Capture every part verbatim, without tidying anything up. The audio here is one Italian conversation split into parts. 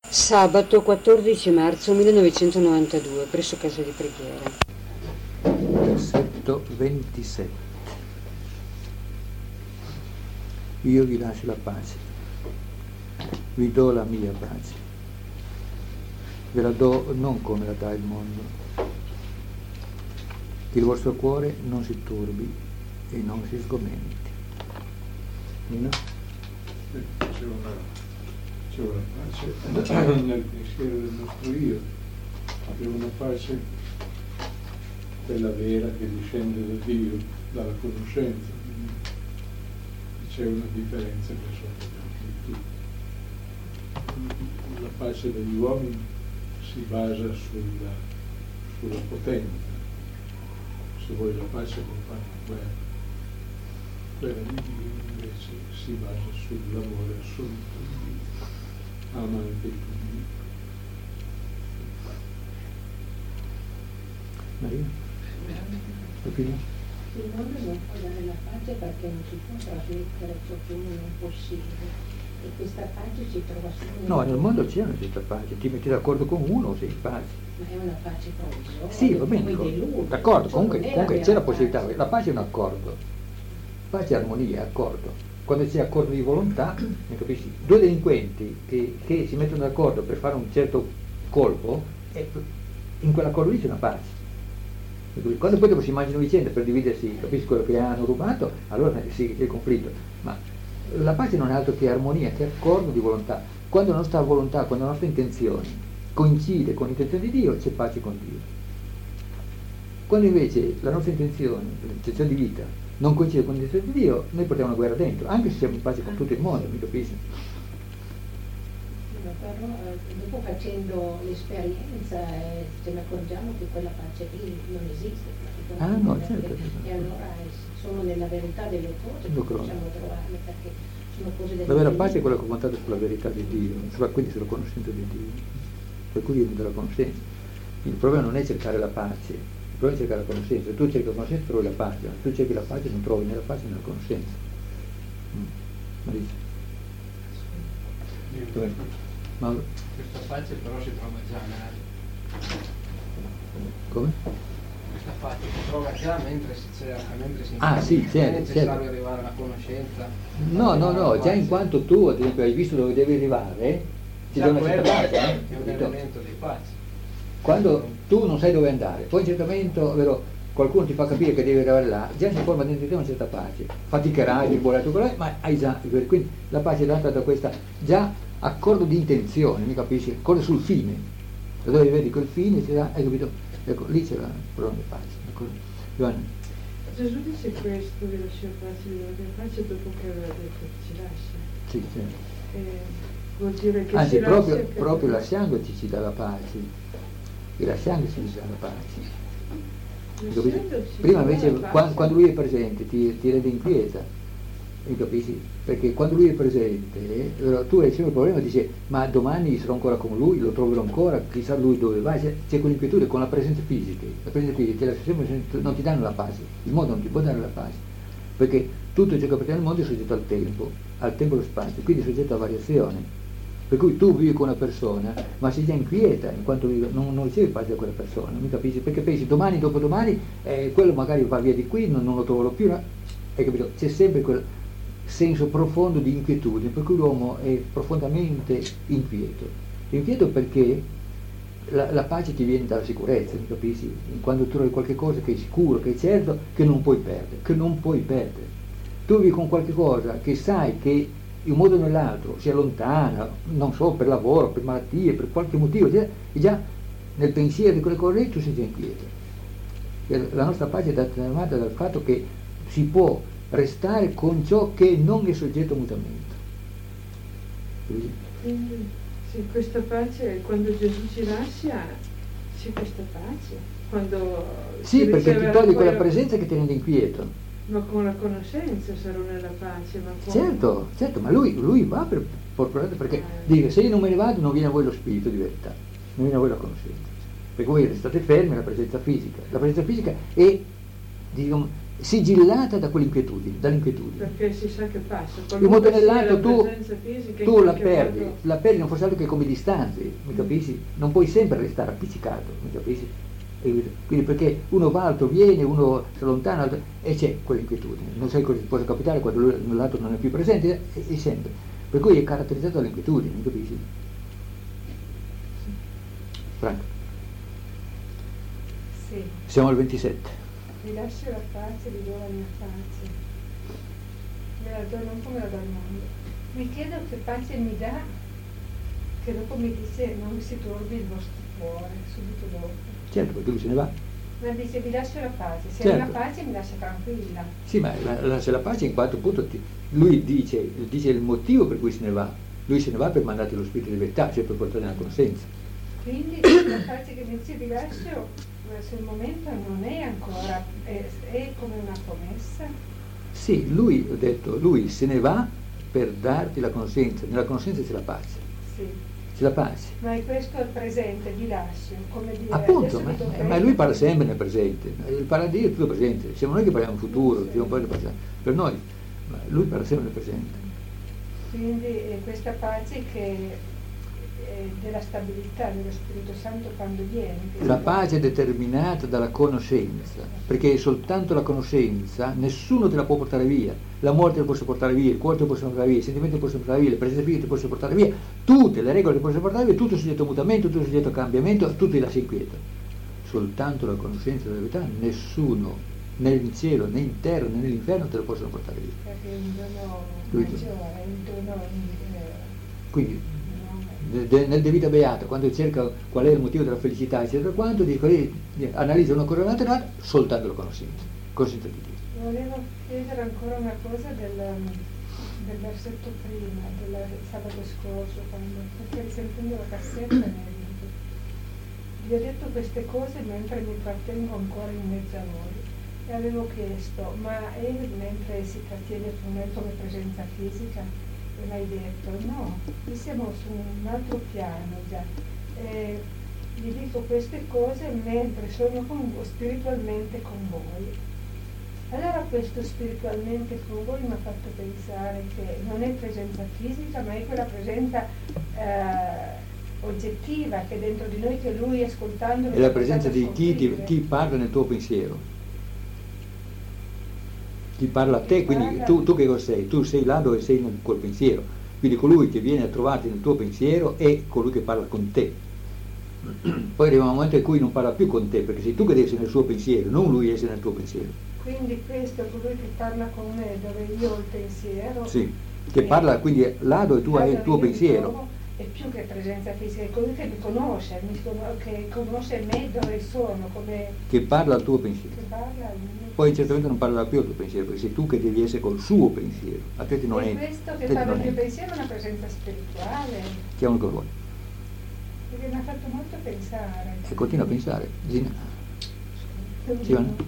Sabato quattordici marzo millenovecentonovantadue, presso casa di preghiera. Versetto ventisette. Io vi lascio la pace, vi do la mia pace, ve la do non come la dà il mondo, che il vostro cuore non si turbi e non si sgomenti. Nino? C'è una, c'è una pace nel pensiero del nostro io, c'è una pace quella vera che discende da Dio, dalla conoscenza. C'è una differenza che sono tutti. La pace degli uomini si basa sulla, sulla potenza. Se vuoi la pace non fanno guerra. Quella di Dio invece si basa sull'amore assoluto di Dio. Ama anche il tuo nemico. Maria? Opinione? Il mondo non può dare la pace perché non si può trasmettere ciò che uno non possiede, e questa pace si trova solo No, nel mondo c'è una certa pace, ti metti d'accordo con uno, sei in pace. Ma è una pace provvisoria. Sì, va bene, d'accordo, comunque, comunque c'è la possibilità, la pace è un accordo, pace è armonia, è accordo. Quando c'è accordo di volontà, mi capisci? Due delinquenti che, che si mettono d'accordo per fare un certo colpo, e in quell'accordo lì c'è una pace. Quando poi dopo si immaginano vicende per dividersi, capisci quello che hanno rubato, allora sì, c'è il conflitto. Ma la pace non è altro che armonia, che accordo di volontà. Quando la nostra volontà, quando la nostra intenzione coincide con l'intenzione di Dio, c'è pace con Dio. Quando invece la nostra intenzione, l'intenzione di vita, non coincide con l'intenzione di Dio, noi portiamo una guerra dentro, anche se siamo in pace con tutto il mondo, mi capisci? Però eh, dopo facendo l'esperienza eh, ce ne accorgiamo che quella pace lì non esiste ah, no, certo. E allora è solo nella verità delle cose che possiamo trovarle, perché sono cose delle la vera pace è quella che è fondata sulla verità di Dio, quindi sulla conoscenza di Dio, per cui viene dalla conoscenza. Il problema non è cercare la pace, il problema è cercare la conoscenza. Se tu cerchi la conoscenza trovi la pace, se tu cerchi la pace non trovi né la pace né la conoscenza. mm. Ma dice? Ma... Questa pace però si trova già nell'aria. Come? Questa pace si trova già mentre si cerca, mentre si ah sì, certo, è necessario certo. arrivare alla conoscenza. No, no, no, già in quanto tu ad esempio hai visto dove devi arrivare, ti dà una certa pace. È un elemento di pace. Quando tu non sai dove andare, poi in un certo momento, vero, qualcuno ti fa capire che devi arrivare là, già si forma dentro di te una certa pace. Faticherai, tribolato, ma hai già, quindi la pace è data da questa già accordo di intenzione, mi capisci? Accordo sul fine, da dove vedi quel fine, ti dà, hai capito? Ecco, lì c'è la parola di pace. Giovanni. Gesù dice questo, vi lascio pace, vi do la pace, dopo che aveva detto che ci lascia. Sì, certo. Eh, vuol dire che Anzi, ci proprio, lascia proprio che... lasciandoci ci dà la pace, e lasciandoci ci dà la pace. Prima invece quando, quando lui è presente ti, ti rende inquieta, mi capisci? Perché quando lui è presente eh, tu hai sempre il problema, dici ma domani sarò ancora con lui, lo troverò ancora, chissà lui dove va, c'è, c'è quell'inquietudine con la presenza fisica, la presenza fisica la sempre, non ti danno la pace, il mondo non ti può dare la pace, perché tutto ciò che appartiene al mondo è soggetto al tempo, al tempo e allo spazio, quindi è soggetto a variazione. Per cui tu vivi con una persona, ma sei già inquieta in quanto vivi, non, non ricevi pace da quella persona, mi capisci? Perché pensi domani, dopodomani, eh, quello magari va via di qui, non, non lo troverò più, no? Hai capito? C'è sempre quel senso profondo di inquietudine, per cui l'uomo è profondamente inquieto. Inquieto perché la, la pace ti viene dalla sicurezza, mi capisci? Quando tu trovi qualche cosa che è sicuro, che è certo, che non puoi perdere, che non puoi perdere. Tu vivi con qualche cosa che sai che in un modo o nell'altro si allontana, non so, per lavoro, per malattie, per qualche motivo, e già nel pensiero di quelle cose tu sei già inquieto. La nostra pace è determinata dal fatto che si può restare con ciò che non è soggetto a mutamento. Quindi sì, questa pace, quando Gesù ci lascia, c'è questa pace. Quando sì, perché ti togli quella presenza che ti rende inquieto. Ma con la conoscenza sarò nella pace. Ma con... Certo, certo, ma lui, lui va per, per perché eh. dice se io non me ne vado non viene a voi lo spirito di verità, non viene a voi la conoscenza. Perché voi restate fermi alla presenza fisica. La presenza fisica è, diciamo, sigillata da quell'inquietudine, dall'inquietudine. Perché si sa che passa. In modo o nell'altro la tu, presenza fisica, tu in la qualche perdi, modo- la perdi non fosse altro che come distanze, mi capisci? Non puoi sempre restare appiccicato, mi capisci? E quindi perché uno va, altro viene, uno si allontana, altro, e c'è quell'inquietudine. Non sai cosa ti può capitare quando lui, l'altro non è più presente, e, e sempre. Per cui è caratterizzato dall'inquietudine, mi capisci? Franco, Sì, siamo al ventisette. vi lascio la pace, vi do la mia pace. Me la do non come la do al mondo. Mi chiedo che pace mi dà, che dopo mi dice non vi si turbi il vostro cuore, subito dopo. Certo, perché lui se ne va. Ma dice vi lascio la pace, se Certo. è la pace mi lascia tranquilla. Sì, ma la, la, se la pace in quanto appunto ti- lui dice, dice il motivo per cui se ne va. Lui se ne va per mandarti lo spirito di verità, cioè per portare la conoscenza. Quindi la pace che mi dice vi lascio, eh, sul momento non è ancora, è, è come una promessa. Sì, lui, ho detto, lui se ne va per darti la conoscenza. Nella conoscenza c'è la pace. Sì. C'è la pace. Ma è questo il presente, vi lascio, come dire, Appunto, adesso ma, vi do ma lui parla sempre nel presente. Il paradigma è tutto presente. Siamo noi che parliamo del futuro, siamo poi del passato. Per noi, ma lui parla sempre nel presente. Quindi è questa pace che è della stabilità dello Spirito Santo quando viene. che La si- pace è determinata dalla conoscenza, perché soltanto la conoscenza, nessuno te la può portare via. La morte te la posso portare via, il cuore te lo posso portare via, i sentimenti te lo posso portare via, le presenze fisiche te lo posso portare via, tutte le regole te lo posso portare via, tutto è soggetto a mutamento, tutto è soggetto a cambiamento, tutto ti lascia inquieto. Soltanto la conoscenza della verità, nessuno, né in cielo, né in terra, né nell'inferno te lo possono portare via. Perché è un dono Lui- maggiore, è un dono eh, Quindi no, nel, de- nel De Vita Beata, quando cerca qual è il motivo della felicità, eccetera, quanto, dico, eh, analizza una cosa o un'altra, soltanto la conoscenza, conoscenza di Dio. volevo chiedere ancora una cosa del, del versetto prima, del sabato scorso, quando, perché risentendo la cassetta mi è venuto. Vi ho detto queste cose mentre mi trattengo ancora in mezzo a voi. E avevo chiesto, ma è mentre si trattiene con me come presenza fisica? E mi hai detto, no, qui siamo su un altro piano già. E vi dico queste cose mentre sono con voi, spiritualmente con voi. Allora questo spiritualmente con voi mi ha fatto pensare che non è presenza fisica, ma è quella presenza eh, oggettiva che è dentro di noi, che lui ascoltando È la presenza di chi, ti, chi parla nel tuo pensiero. Chi parla a te, quindi tu, tu che cosa sei? Tu sei là dove sei nel quel pensiero. Quindi colui che viene a trovarti nel tuo pensiero è colui che parla con te. Poi arriva un momento in cui non parla più con te, perché sei tu che devi essere nel suo pensiero, non lui essere nel tuo pensiero. Quindi questo è colui che parla con me, dove io ho il pensiero. Sì, che parla quindi là dove tu hai il tuo pensiero. È più che presenza fisica, è colui che mi conosce, mi cono- che conosce me dove sono, come Che parla al tuo pensiero. che parla al mio Poi certamente non parlerà più al tuo pensiero, perché sei tu che devi essere col suo pensiero. A te ti non e entra. questo a che te ti parla non il mio entra. pensiero è una presenza spirituale, Chiamalo come vuoi. perché mi ha fatto molto pensare. E continua a pensare. Gina. Quindi- Sì, Vanna?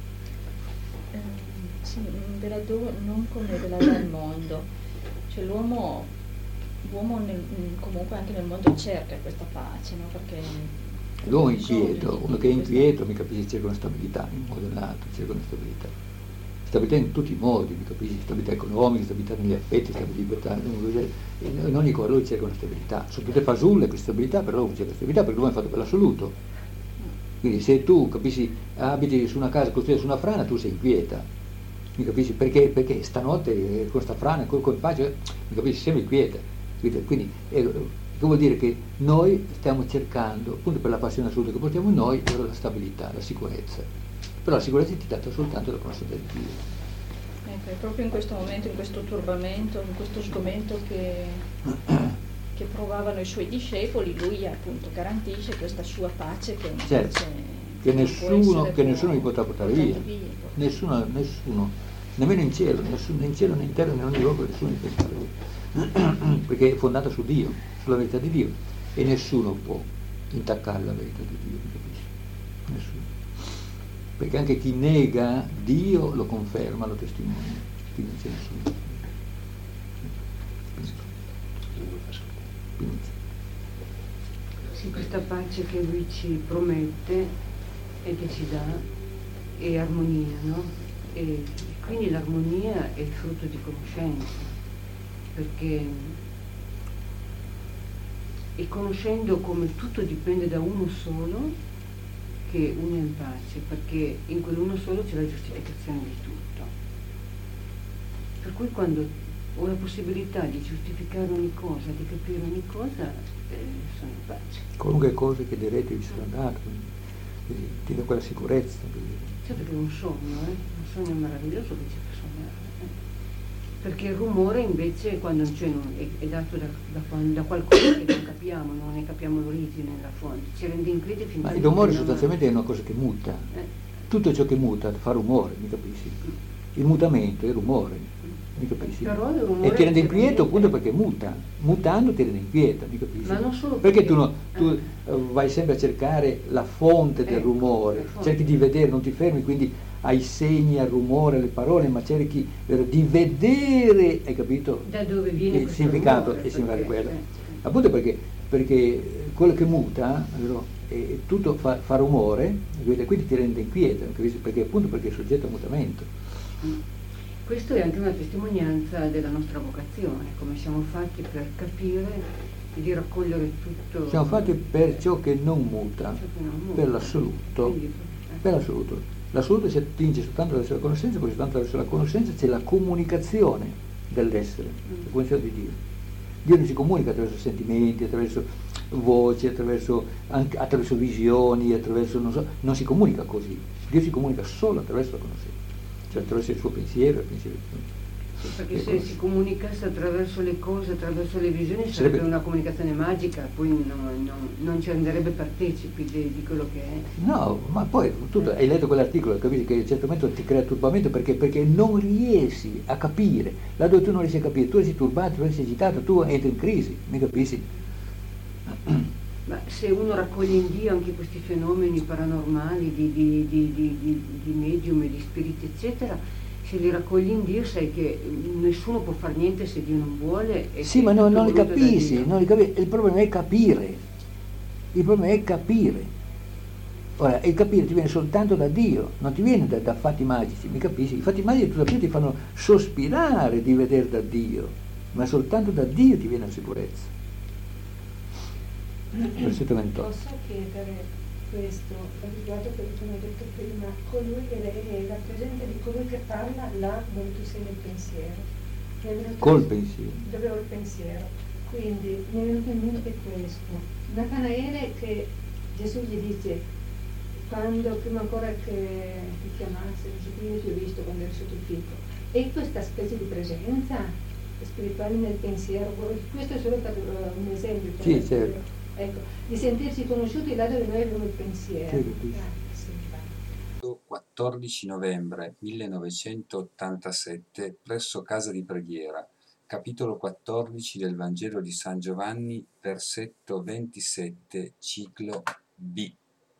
Eh, sì, ve la do non come ve la dà il mondo, cioè l'uomo, l'uomo nel- comunque anche nel mondo cerca questa pace, no? Perché L'uomo è bisogno inquieto, di uno che è questa- inquieto, mi capisci, cerca una stabilità in un modo o nell'altro, cerca una stabilità. Stabilità in tutti i modi, mi capisci, stabilità economica, stabilità negli affetti, stabilità in in ogni cosa lui cerca una stabilità. Sono tutte fasulle queste stabilità, però lui cerca stabilità perché l'uomo è fatto per l'assoluto. Quindi se tu, capisci, abiti su una casa costruita su una frana, tu sei inquieta. Mi capisci? Perché, perché stanotte eh, con questa frana, con, con pace, mi capisci, sei inquieta. Quindi, quindi eh, che vuol dire che noi stiamo cercando, appunto per la passione assoluta che portiamo in noi, però la stabilità, la sicurezza. Però la sicurezza ti è data soltanto dalla conoscenza di Dio. Ecco, è proprio in questo momento, in questo turbamento, in questo sgomento che, che provavano i suoi discepoli, lui appunto garantisce questa sua pace che è una Certo, pace che non può nessuno, essere che nessuno mi potrà portare via. portata Nessuno, nessuno, nemmeno in cielo, nessuno, né in cielo né in terra né in ogni luogo nessuno mi può portare via. Perché è fondata su Dio, sulla verità di Dio, e nessuno può intaccare la verità di Dio, mi capisci? Nessuno. Perché anche chi nega Dio lo conferma, lo testimonia, quindi non c'è nessuno. Quindi, Sì, questa pace che lui ci promette e che ci dà è armonia, no? E quindi l'armonia è il frutto di conoscenza, perché e conoscendo come tutto dipende da uno solo, che une in pace, perché in quell'uno solo c'è la giustificazione di tutto. Per cui quando ho la possibilità di giustificare ogni cosa, di capire ogni cosa, eh, sono in pace. Qualunque cosa che direte vi sarà dato, quindi ti dà quella sicurezza. Certo che è un sogno, eh? Un sogno meraviglioso che c'è per sognare. Eh? Perché il rumore invece quando c'è, non, è, è dato da, da, da qualcosa che non capiamo, non ne capiamo l'origine, la fonte, ci rende inquieti finché... Ma il rumore sostanzialmente è una cosa che muta. Eh. Tutto ciò che muta fa rumore, mi capisci? Il mutamento è rumore, mi capisci? Però il rumore e ti rende è inquieto appunto veramente- perché muta, mutando ti rende inquieto, mi capisci? Ma non solo perché perché- tu, no- tu eh. eh, vai sempre a cercare la fonte del Ecco, rumore, la fonte. cerchi di vedere, non ti fermi quindi ai segni, al rumore, alle parole, ma cerchi eh, di vedere, hai capito? Da dove viene Il questo significato rumore, e il significato di perché- quello. eh, Appunto perché, perché quello che muta, vero, e tutto fa, fa rumore, e quindi ti rende inquieto, capisci? Perché appunto perché è soggetto a mutamento. Questo è anche una testimonianza della nostra vocazione, come siamo fatti per capire e di raccogliere tutto. Siamo fatti per ciò che non muta, ciò che non muta. per l'assoluto, Quindi, eh, per l'assoluto. L'assoluto si attinge soltanto attraverso la conoscenza, poi soltanto attraverso la conoscenza c'è la comunicazione dell'essere, la comunicazione di Dio. Dio non si comunica attraverso sentimenti, attraverso voci, attraverso, anche, attraverso visioni, attraverso, non so, non si comunica così. Dio si comunica solo attraverso la conoscenza, cioè attraverso il suo pensiero, il pensiero di Perché E se poi- si comunicasse attraverso le cose, attraverso le visioni, sarebbe, Sarebbe- una comunicazione magica, poi non, non- non ci renderebbe partecipi di, di quello che è. No, ma poi tu hai letto quell'articolo, capisci che a un certo momento ti crea turbamento perché, perché non riesci a capire, laddove tu non riesci a capire, tu sei turbato, tu sei agitato, tu entri in crisi, mi capisci? Ma se uno raccoglie in Dio anche questi fenomeni paranormali di, di, di, di, di, di medium e di spiriti, eccetera, se li raccogli in Dio sai che nessuno può fare niente se Dio non vuole. E Sì, che ma è non, tutto non li voluto da capisci, Dio. non li capi- il problema è capire, il problema è capire. Ora, il capire ti viene soltanto da Dio, non ti viene da, da fatti magici, mi capisci? I fatti magici tutto più ti fanno sospirare di vedere da Dio, ma soltanto da Dio ti viene la sicurezza. Versetto ventotto. Posso chiedere questo riguardo a quello che mi hai detto prima, colui che è la presenza di colui che parla là dove tu sei nel pensiero. Mi è venuto- Col pensiero. Dove ho il pensiero. Quindi mi è venuto in mente questo. Natanaele che Gesù gli dice, quando prima ancora che ti chiamasse, dice, io ti ho visto quando eri sotto il fico. E questa specie di presenza spirituale nel pensiero, questo è solo per uh, un esempio. per Sì, dire, certo. Ecco, di sentirsi conosciuti là dove noi abbiamo il pensiero. Sì, capisco. Ah, sì, va. quattordici novembre millenovecentottantasette presso casa di preghiera, capitolo quattordici del Vangelo di San Giovanni, versetto ventisette, ciclo B.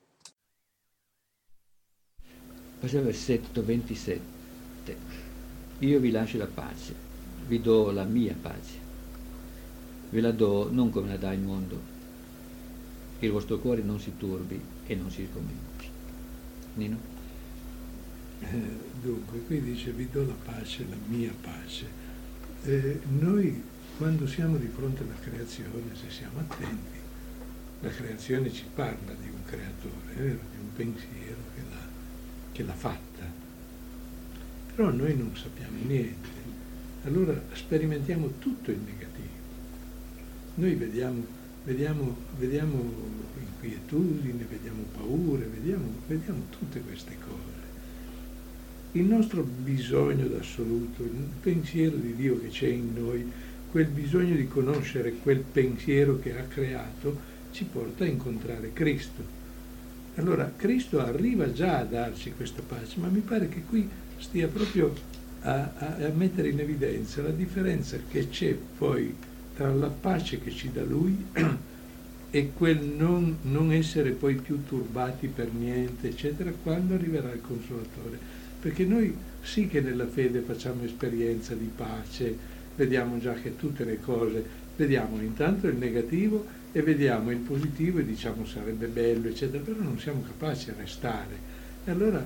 Passa al versetto ventisette. Io vi lascio la pace, vi do la mia pace. Ve la do non come la dà il mondo. Il vostro cuore non si turbi e non si sgomenti. Nino? Eh, dunque, qui dice vi do la pace, la mia pace. Eh, noi quando siamo di fronte alla creazione, se siamo attenti, la creazione ci parla di un creatore, è vero? Di un pensiero che l'ha, che l'ha fatta. Però noi non sappiamo niente. Allora sperimentiamo tutto il negativo. Noi vediamo Vediamo, vediamo inquietudine, vediamo paure, vediamo, vediamo tutte queste cose. Il nostro bisogno d'assoluto, il pensiero di Dio che c'è in noi, quel bisogno di conoscere quel pensiero che ha creato, ci porta a incontrare Cristo. Allora Cristo arriva già a darci questa pace, ma mi pare che qui stia proprio a, a, a mettere in evidenza la differenza che c'è poi tra la pace che ci dà Lui e quel non, non essere poi più turbati per niente, eccetera, quando arriverà il Consolatore. Perché noi sì che nella fede facciamo esperienza di pace, vediamo già che tutte le cose, vediamo intanto il negativo e vediamo il positivo e diciamo sarebbe bello, eccetera, però non siamo capaci a restare. E allora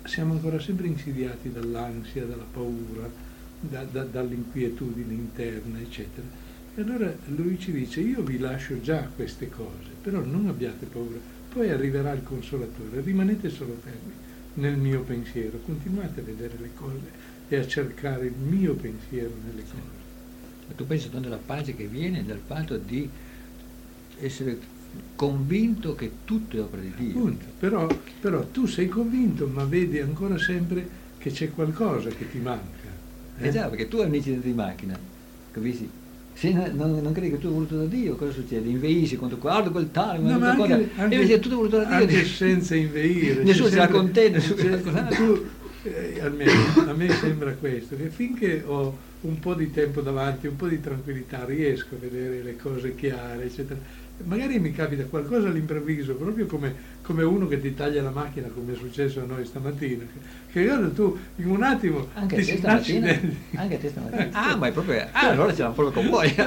siamo ancora sempre insidiati dall'ansia, dalla paura, da, da, dall'inquietudine interna, eccetera. E allora lui ci dice: io vi lascio già queste cose, però non abbiate paura, poi arriverà il Consolatore, rimanete solo fermi nel mio pensiero, continuate a vedere le cose e a cercare il mio pensiero nelle cose. Ma tu pensi soltanto alla pace che viene dal fatto di essere convinto che tutto è opera di Dio. Appunto, però, però tu sei convinto, ma vedi ancora sempre che c'è qualcosa che ti manca. Eh, eh già, perché tu hai un incidente di macchina, capisci? Se non, non credi che tu hai voluto da Dio, cosa succede? Inveisci quando guarda quel tale, no, ma anche, cosa, anche, e invece è tutto voluto da Dio. Anche senza inveire. Nessuno ce l'ha con te, nessuno ce l'ha tu, eh, almeno a me sembra questo, che finché ho un po' di tempo davanti, un po' di tranquillità, riesco a vedere le cose chiare, eccetera. Magari mi capita qualcosa all'improvviso, proprio come, come uno che ti taglia la macchina, come è successo a noi stamattina, che guarda tu in un attimo anche ti te si stamattina, anche a te stamattina. Ah, ma è proprio, ah, allora ce l'ha proprio con voi.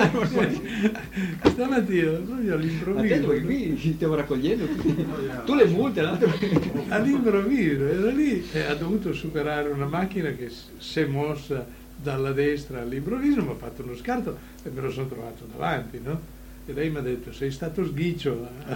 Stamattina proprio all'improvviso. Ma te dove qui ci stiamo raccogliendo tu le multe, l'altro. All'improvviso era lì e ha dovuto superare una macchina che si è mossa dalla destra all'improvviso, mi ha fatto uno scarto e me lo sono trovato davanti, no? E lei mi ha detto: sei stato sghiccio a,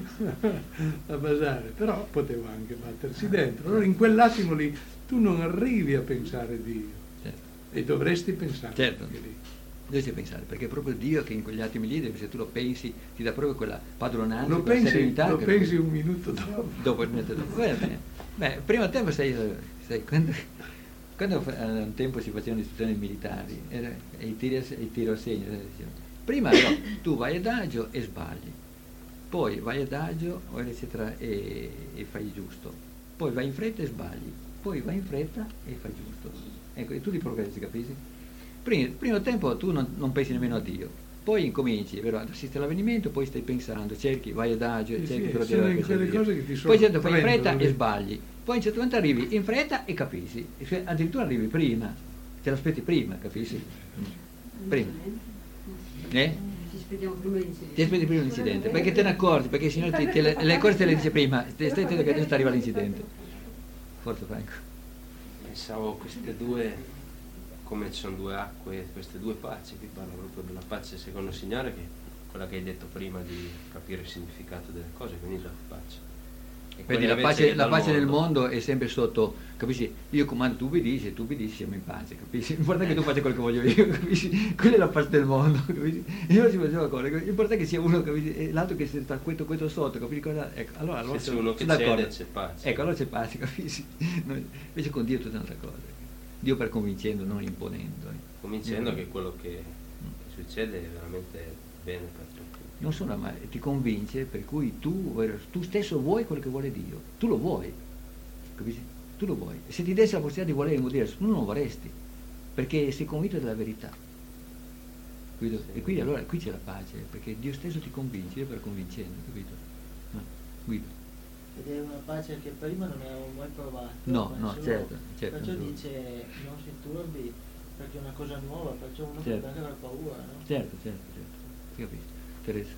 a basare, però potevo anche battersi dentro. Allora in quell'attimo lì tu non arrivi a pensare a Dio, certo. E dovresti pensare certo. Anche lì. Dovresti pensare, perché è proprio Dio che in quegli attimi lì, se tu lo pensi, ti dà proprio quella padronanza, lo quella pensi, serenità. Lo che pensi un minuto dopo. Dopo il minuto dopo. Beh, beh, prima tempo sei, sei quando, quando un tempo si facevano istruzioni militari, era, e i tiri, i tiri a segno, prima no, tu vai adagio e sbagli, poi vai adagio eccetera e, e fai giusto, poi vai in fretta e sbagli, poi vai in fretta e fai giusto. Ecco, e tu li progressi, capisci? Prima, primo tempo tu non, non pensi nemmeno a Dio, poi incominci, vero, assiste all'avvenimento, poi stai pensando, cerchi, vai adagio, sì, cerchi sì, però sono di in quelle cose che ti sono poi certo fai in fretta lì. E sbagli, poi in certo momento arrivi in fretta e capisci, cioè, addirittura arrivi prima, te l'aspetti prima, capisci? Prima. Eh? Ci aspettiamo prima l'incidente. Ti aspetti prima l'incidente, perché te ne accorgi, perché il Signore ti, te le, le cose te le dice prima, stai attento che adesso arriva l'incidente. Forza Franco. Pensavo queste due, come ci sono due acque, queste due paci, qui parla proprio della pace secondo il Signore, che è quella che hai detto prima di capire il significato delle cose, quindi la pace. Vedi, la pace, la pace nel mondo è sempre sotto, capisci? Io comando, tu obbedisci, e tu obbedisci, siamo in pace, capisci? L'importante è che tu faccia quello che voglio io, capisci? Quella è la pace del mondo, capisci? Io non ci faccio una cosa, l'importante è che sia uno, capisci? E l'altro che sta questo, questo sotto, capisci cosa? Ecco, allora, allora se c'è uno che cede c'è pace. Ecco, allora c'è pace, capisci? Noi, invece con Dio è tutta un'altra cosa. Dio per convincendo, non imponendo. Eh. Convincendo mm. che quello che, che succede è veramente bene per tutti. Non solo, ma ti convince per cui tu, tu stesso vuoi quello che vuole Dio, tu lo vuoi, capisci? Tu lo vuoi. Se ti desse la possibilità di volere in modo diverso, tu non lo vorresti, perché sei convinto della verità. Sì. E quindi allora qui c'è la pace, perché Dio stesso ti convince, Dio per convincendo, capito? No? Guido. Ed è una pace che prima non avevo mai provato. No, no, certo, certo. Perciò dice non si turbi, perché è una cosa nuova, perciò uno certo. può anche avere paura, no? Certo, certo, certo. Ti capisci? Teresa.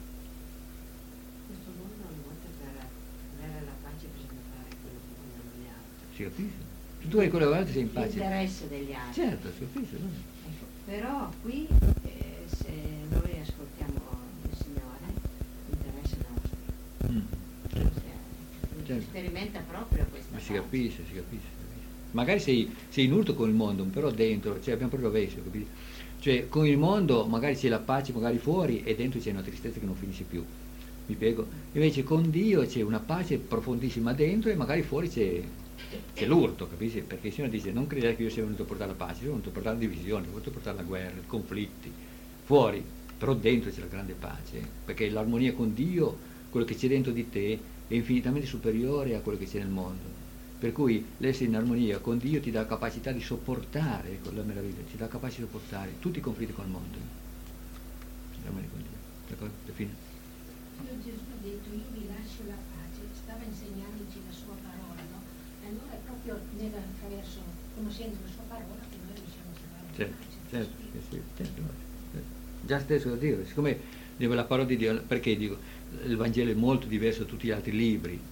Questo mondo a volte per avere la pace bisogna fare quello che vogliono gli altri. Si capisce? Se tu hai quello che vuoi sei in pace. L'interesse degli altri. Certo, si capisce. No? Ecco, però qui eh, se noi ascoltiamo il Signore, l'interesse è nostro. Mm. Certo. Certo. Sperimenta proprio questa Ma si pace. capisce, si capisce, si capisce. Magari sei, sei in urto con il mondo, però dentro, cioè abbiamo proprio messo, capito? Cioè con il mondo magari c'è la pace magari fuori e dentro c'è una tristezza che non finisce più, mi spiego? Invece con Dio c'è una pace profondissima dentro e magari fuori c'è, c'è l'urto, capisci? Perché il Signore dice non credete che io sia venuto a portare la pace, io sono venuto a portare la divisione, sono venuto a portare la guerra, i conflitti, fuori, però dentro c'è la grande pace, perché l'armonia con Dio, quello che c'è dentro di te è infinitamente superiore a quello che c'è nel mondo. Per cui l'essere in armonia con Dio ti dà la capacità di sopportare, ecco la meraviglia, ti dà la capacità di sopportare tutti i conflitti col mondo. L'armonia con Dio. D'accordo? Fine. Gesù ha detto io vi lascio la pace, stava insegnandoci la sua parola, no? E allora è proprio nella, attraverso, conoscendo la sua parola che noi riusciamo a trovare la certo, pace. Certo, sì, certo, certo. Già stesso da Dio, siccome dico la parola di Dio, perché dico il Vangelo è molto diverso da tutti gli altri libri.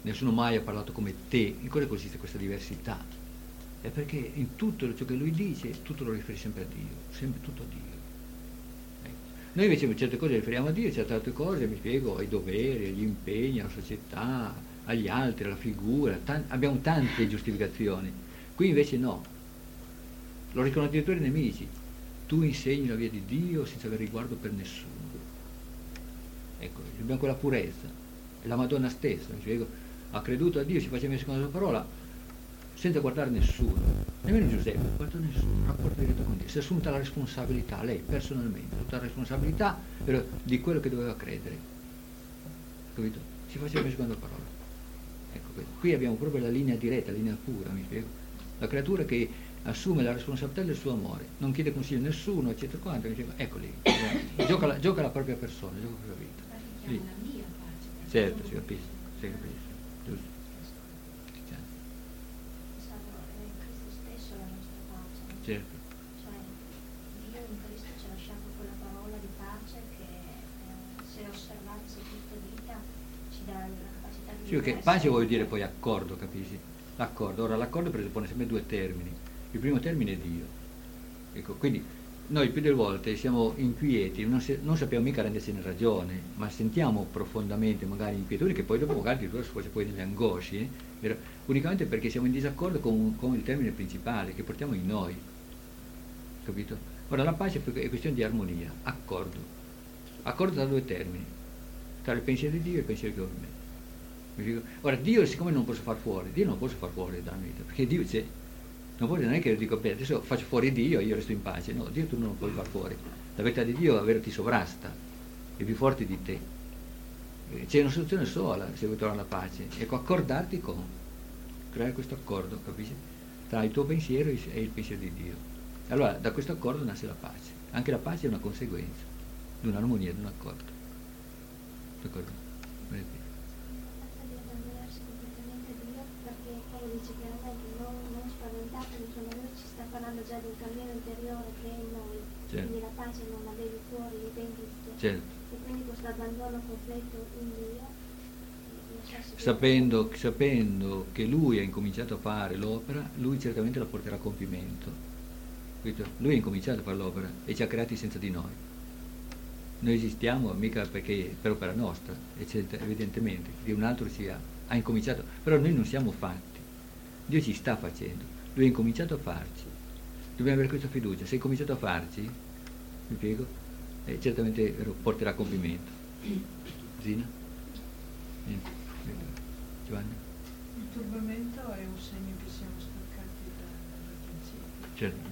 nessuno mai ha parlato come te. In cosa consiste questa diversità? È perché in tutto ciò che lui dice, tutto lo riferisce sempre a Dio, sempre tutto a Dio. Ecco. Noi invece certe cose riferiamo a Dio, certe altre cose, mi spiego, ai doveri, agli impegni, alla società, agli altri, alla figura, tan- abbiamo tante giustificazioni. Qui invece no, lo riconoscono addirittura i nemici. Tu insegni la via di Dio senza aver riguardo per nessuno. Ecco, abbiamo quella purezza. E la Madonna stessa, mi spiego, ha creduto a Dio, si faceva secondo la sua parola, senza guardare nessuno, nemmeno Giuseppe, non guarda nessuno, un rapporto diretto con Dio. Si è assunta la responsabilità, lei personalmente, tutta la responsabilità per, di quello che doveva credere. Capito? Si faceva secondo la parola. Ecco, qui abbiamo proprio la linea diretta, la linea pura, mi spiego. La creatura che assume la responsabilità del suo amore, non chiede consiglio a nessuno, eccetera quanto, ecco lì, gioca la, gioca la propria persona, gioca la propria vita. Lì. Certo, si capisce, si capisce, giusto. Certo. Cioè, Dio in Cristo ci ha lasciato quella parola di pace che eh, se osservata, se tutta vita ci dà la capacità di... Sì, perché pace vuol dire poi accordo, capisci? L'accordo. Ora l'accordo presuppone sempre due termini. Il primo termine è Dio. Ecco, quindi noi più delle volte siamo inquieti, non, se, non sappiamo mica rendercene ragione, ma sentiamo profondamente magari inquietudini che poi dopo magari addirittura sfocia poi nelle angosce, eh? Unicamente perché siamo in disaccordo con, con il termine principale che portiamo in noi. Capito? Ora la pace è questione di armonia, accordo. Accordo tra due termini, tra il pensiero di Dio e il pensiero che ho in me. Ora Dio, siccome non posso far fuori, Dio non posso far fuori dalla mia vita, perché Dio c'è. Non vuol dire, non è che io dico, beh, adesso faccio fuori Dio e io resto in pace. No, Dio tu non lo puoi far fuori. La verità di Dio è averti sovrasta, è più forte di te. C'è una soluzione sola se vuoi trovare la pace. Ecco, accordarti con, creare questo accordo, capisci? Tra il tuo pensiero e il pensiero di Dio. Allora, da questo accordo nasce la pace. Anche la pace è una conseguenza di un'armonia, di un accordo. D'accordo? Vedete? Perché Paolo dice chiaramente non, non spaventate, insomma lui ci sta parlando già di un cammino interiore che è in noi, certo. Quindi la pace non la vedi fuori, la dentro, certo. E quindi questo abbandono completo in Dio, sapendo, sapendo che lui ha incominciato a fare l'opera, lui certamente la porterà a compimento. Lui ha incominciato a fare l'opera e ci ha creati senza di noi. Noi esistiamo mica perché per opera nostra, eccetera, evidentemente, di un altro ci ha, ha incominciato, però noi non siamo fatti. Dio ci sta facendo, lui ha incominciato a farci. Dobbiamo avere questa fiducia, se ha incominciato a farci, mi spiego, eh, certamente porterà a compimento. Zina? Niente. Giovanni? Il turbamento è un segno che siamo staccati dal principio. Certo.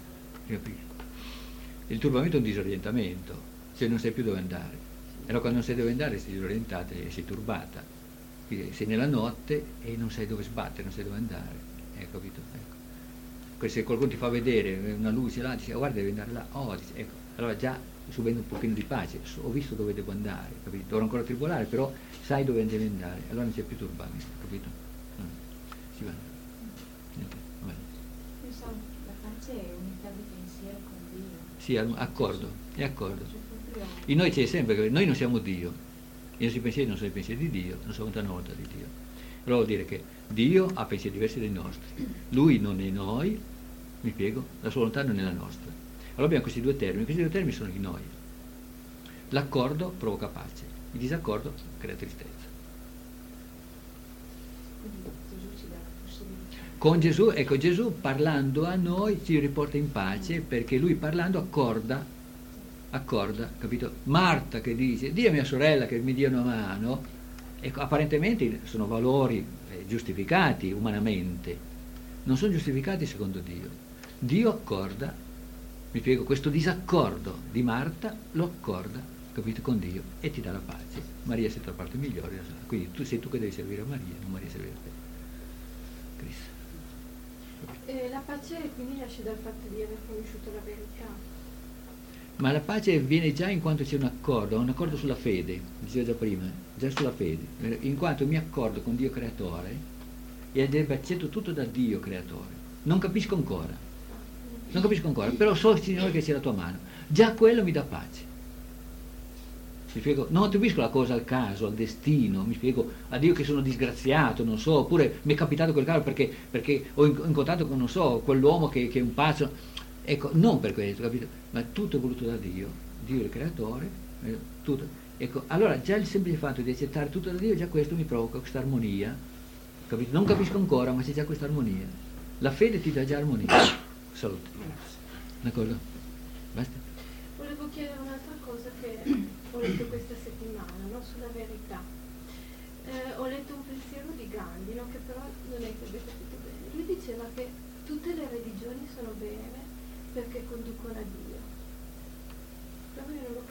Il turbamento è un disorientamento, se non sai più dove andare. Allora quando non sai dove andare sei disorientata e sei turbata. Quindi sei nella notte e non sai dove sbattere, non sai dove andare. Hai capito? Ecco. Se qualcuno ti fa vedere una luce là, dice oh, guarda devi andare là, oh, dice, ecco. Allora già subendo un pochino di pace, ho visto dove devo andare, capito? Dovrò ancora tribolare, però sai dove devi andare, allora non c'è più turbamento, capito? No. Si va. Niente. Va bene. La pace è unità di pensiero con Dio. Sì, accordo, è accordo. In noi c'è sempre che noi non siamo Dio, i nostri pensieri non sono i pensieri di Dio, non sono una volta di Dio. Però vuol dire che Dio ha pensieri diversi dai nostri, Lui non è noi, mi spiego, la sua volontà non è la nostra. Allora abbiamo questi due termini, questi due termini sono in noi. L'accordo provoca pace, il disaccordo crea tristezza. Con Gesù, ecco, Gesù parlando a noi ci riporta in pace perché lui parlando accorda, accorda, capito? Marta che dice, Dio mia sorella che mi dia una mano, ecco, apparentemente sono valori eh, giustificati umanamente, non sono giustificati secondo Dio. Dio accorda, mi spiego, questo disaccordo di Marta lo accorda, capito, con Dio e ti dà la pace. Maria sei tra parte migliore, quindi tu sei tu che devi servire a Maria, non Maria servire a te. Cristo. E la pace quindi nasce dal fatto di aver conosciuto la verità. Ma la pace viene già in quanto c'è un accordo, un accordo sulla fede, dicevo già prima, già sulla fede, in quanto mi accordo con Dio creatore e accetto tutto da Dio creatore. Non capisco ancora, non capisco ancora, però so Signore che c'è la tua mano, già quello mi dà pace. mi spiego, non attribuisco la cosa al caso, al destino, mi spiego, a Dio che sono disgraziato, non so, oppure mi è capitato quel caso perché, perché ho incontrato con, non so, quell'uomo che, che è un pazzo, ecco, non per questo, capito? Ma tutto è voluto da Dio, Dio è il creatore, eh, tutto. Ecco, allora già il semplice fatto di accettare tutto da Dio, già questo mi provoca questa armonia, capito? Non capisco ancora, ma c'è già questa armonia. La fede ti dà già armonia. Salute. D'accordo? Basta? Volevo chiedere un'altra cosa che ho letto questa settimana, no? Sulla verità. Eh, ho letto un pensiero di Gandhi, no? Che però non è che abbia capito bene. Lui diceva che tutte le religioni sono vere perché conducono a Dio. Però io non l'ho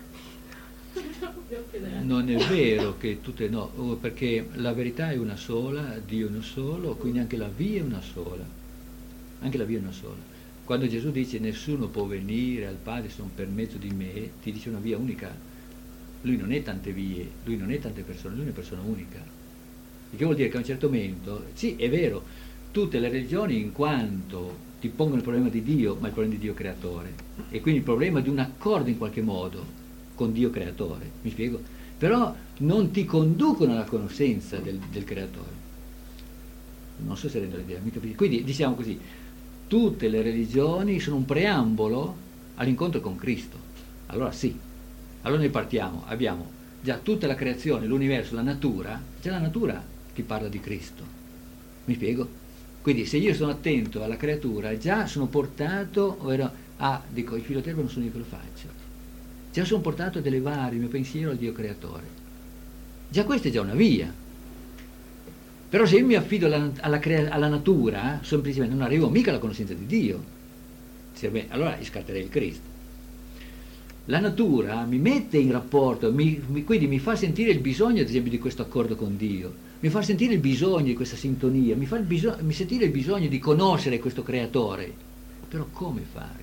capito. Non è vero che tutte no, perché la verità è una sola, Dio è uno solo, quindi anche la via è una sola. Anche la via è una sola. Quando Gesù dice nessuno può venire al Padre se non per mezzo di me, ti dice una via unica. Lui non è tante vie, lui non è tante persone, lui è una persona unica. Il che vuol dire che a un certo momento, sì, è vero, tutte le religioni in quanto ti pongono il problema di Dio, ma il problema di Dio creatore, e quindi il problema di un accordo in qualche modo con Dio creatore, mi spiego? Però non ti conducono alla conoscenza del, del creatore. Non so se rendo l'idea, mi capisci? Quindi diciamo così, tutte le religioni sono un preambolo all'incontro con Cristo. Allora sì. Allora noi partiamo, abbiamo già tutta la creazione, l'universo, la natura, già la natura che parla di Cristo. Mi spiego? Quindi se io sono attento alla creatura, già sono portato, ovvero, ah, dico, il filoterbo non sono io che lo faccio. Già sono portato ad elevare il mio pensiero al Dio creatore. Già questa è già una via. Però se io mi affido alla, alla, crea, alla natura, semplicemente non arrivo mica alla conoscenza di Dio. Beh, allora scarterei il Cristo. La natura mi mette in rapporto, mi, mi, quindi mi fa sentire il bisogno, ad esempio, di questo accordo con Dio, mi fa sentire il bisogno di questa sintonia, mi fa il bisogno, mi sentire il bisogno di conoscere questo creatore. Però come fare?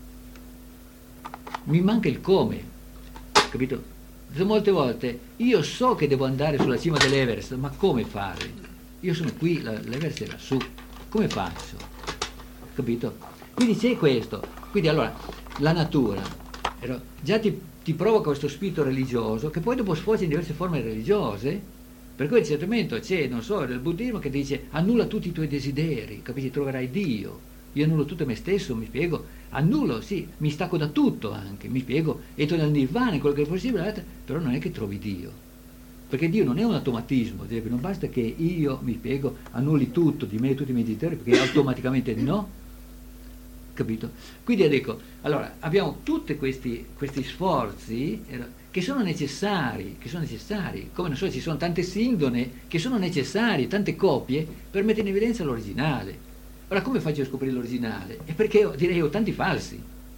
Mi manca il come, capito? Molte volte io so che devo andare sulla cima dell'Everest, ma come fare? Io sono qui, l'Everest è lassù, come faccio? Capito? Quindi c'è questo, quindi allora la natura già ti, ti provoca questo spirito religioso che poi dopo sfocia in diverse forme religiose, per cui certamente c'è, non so, il buddismo che dice annulla tutti i tuoi desideri, capisci? Troverai Dio, io annullo tutto me stesso, mi spiego, annullo, sì, mi stacco da tutto anche, mi spiego, entro nel nirvana, in quello che è possibile, però non è che trovi Dio, perché Dio non è un automatismo, non basta che io, mi spiego, annulli tutto di me, tutti i miei desideri, perché automaticamente no. Capito? Quindi dico, allora abbiamo tutti questi, questi sforzi che sono necessari, che sono necessari, come non so, ci sono tante sindone che sono necessarie, tante copie per mettere in evidenza l'originale. Ora come faccio a scoprire l'originale? È perché ho, direi ho tanti falsi.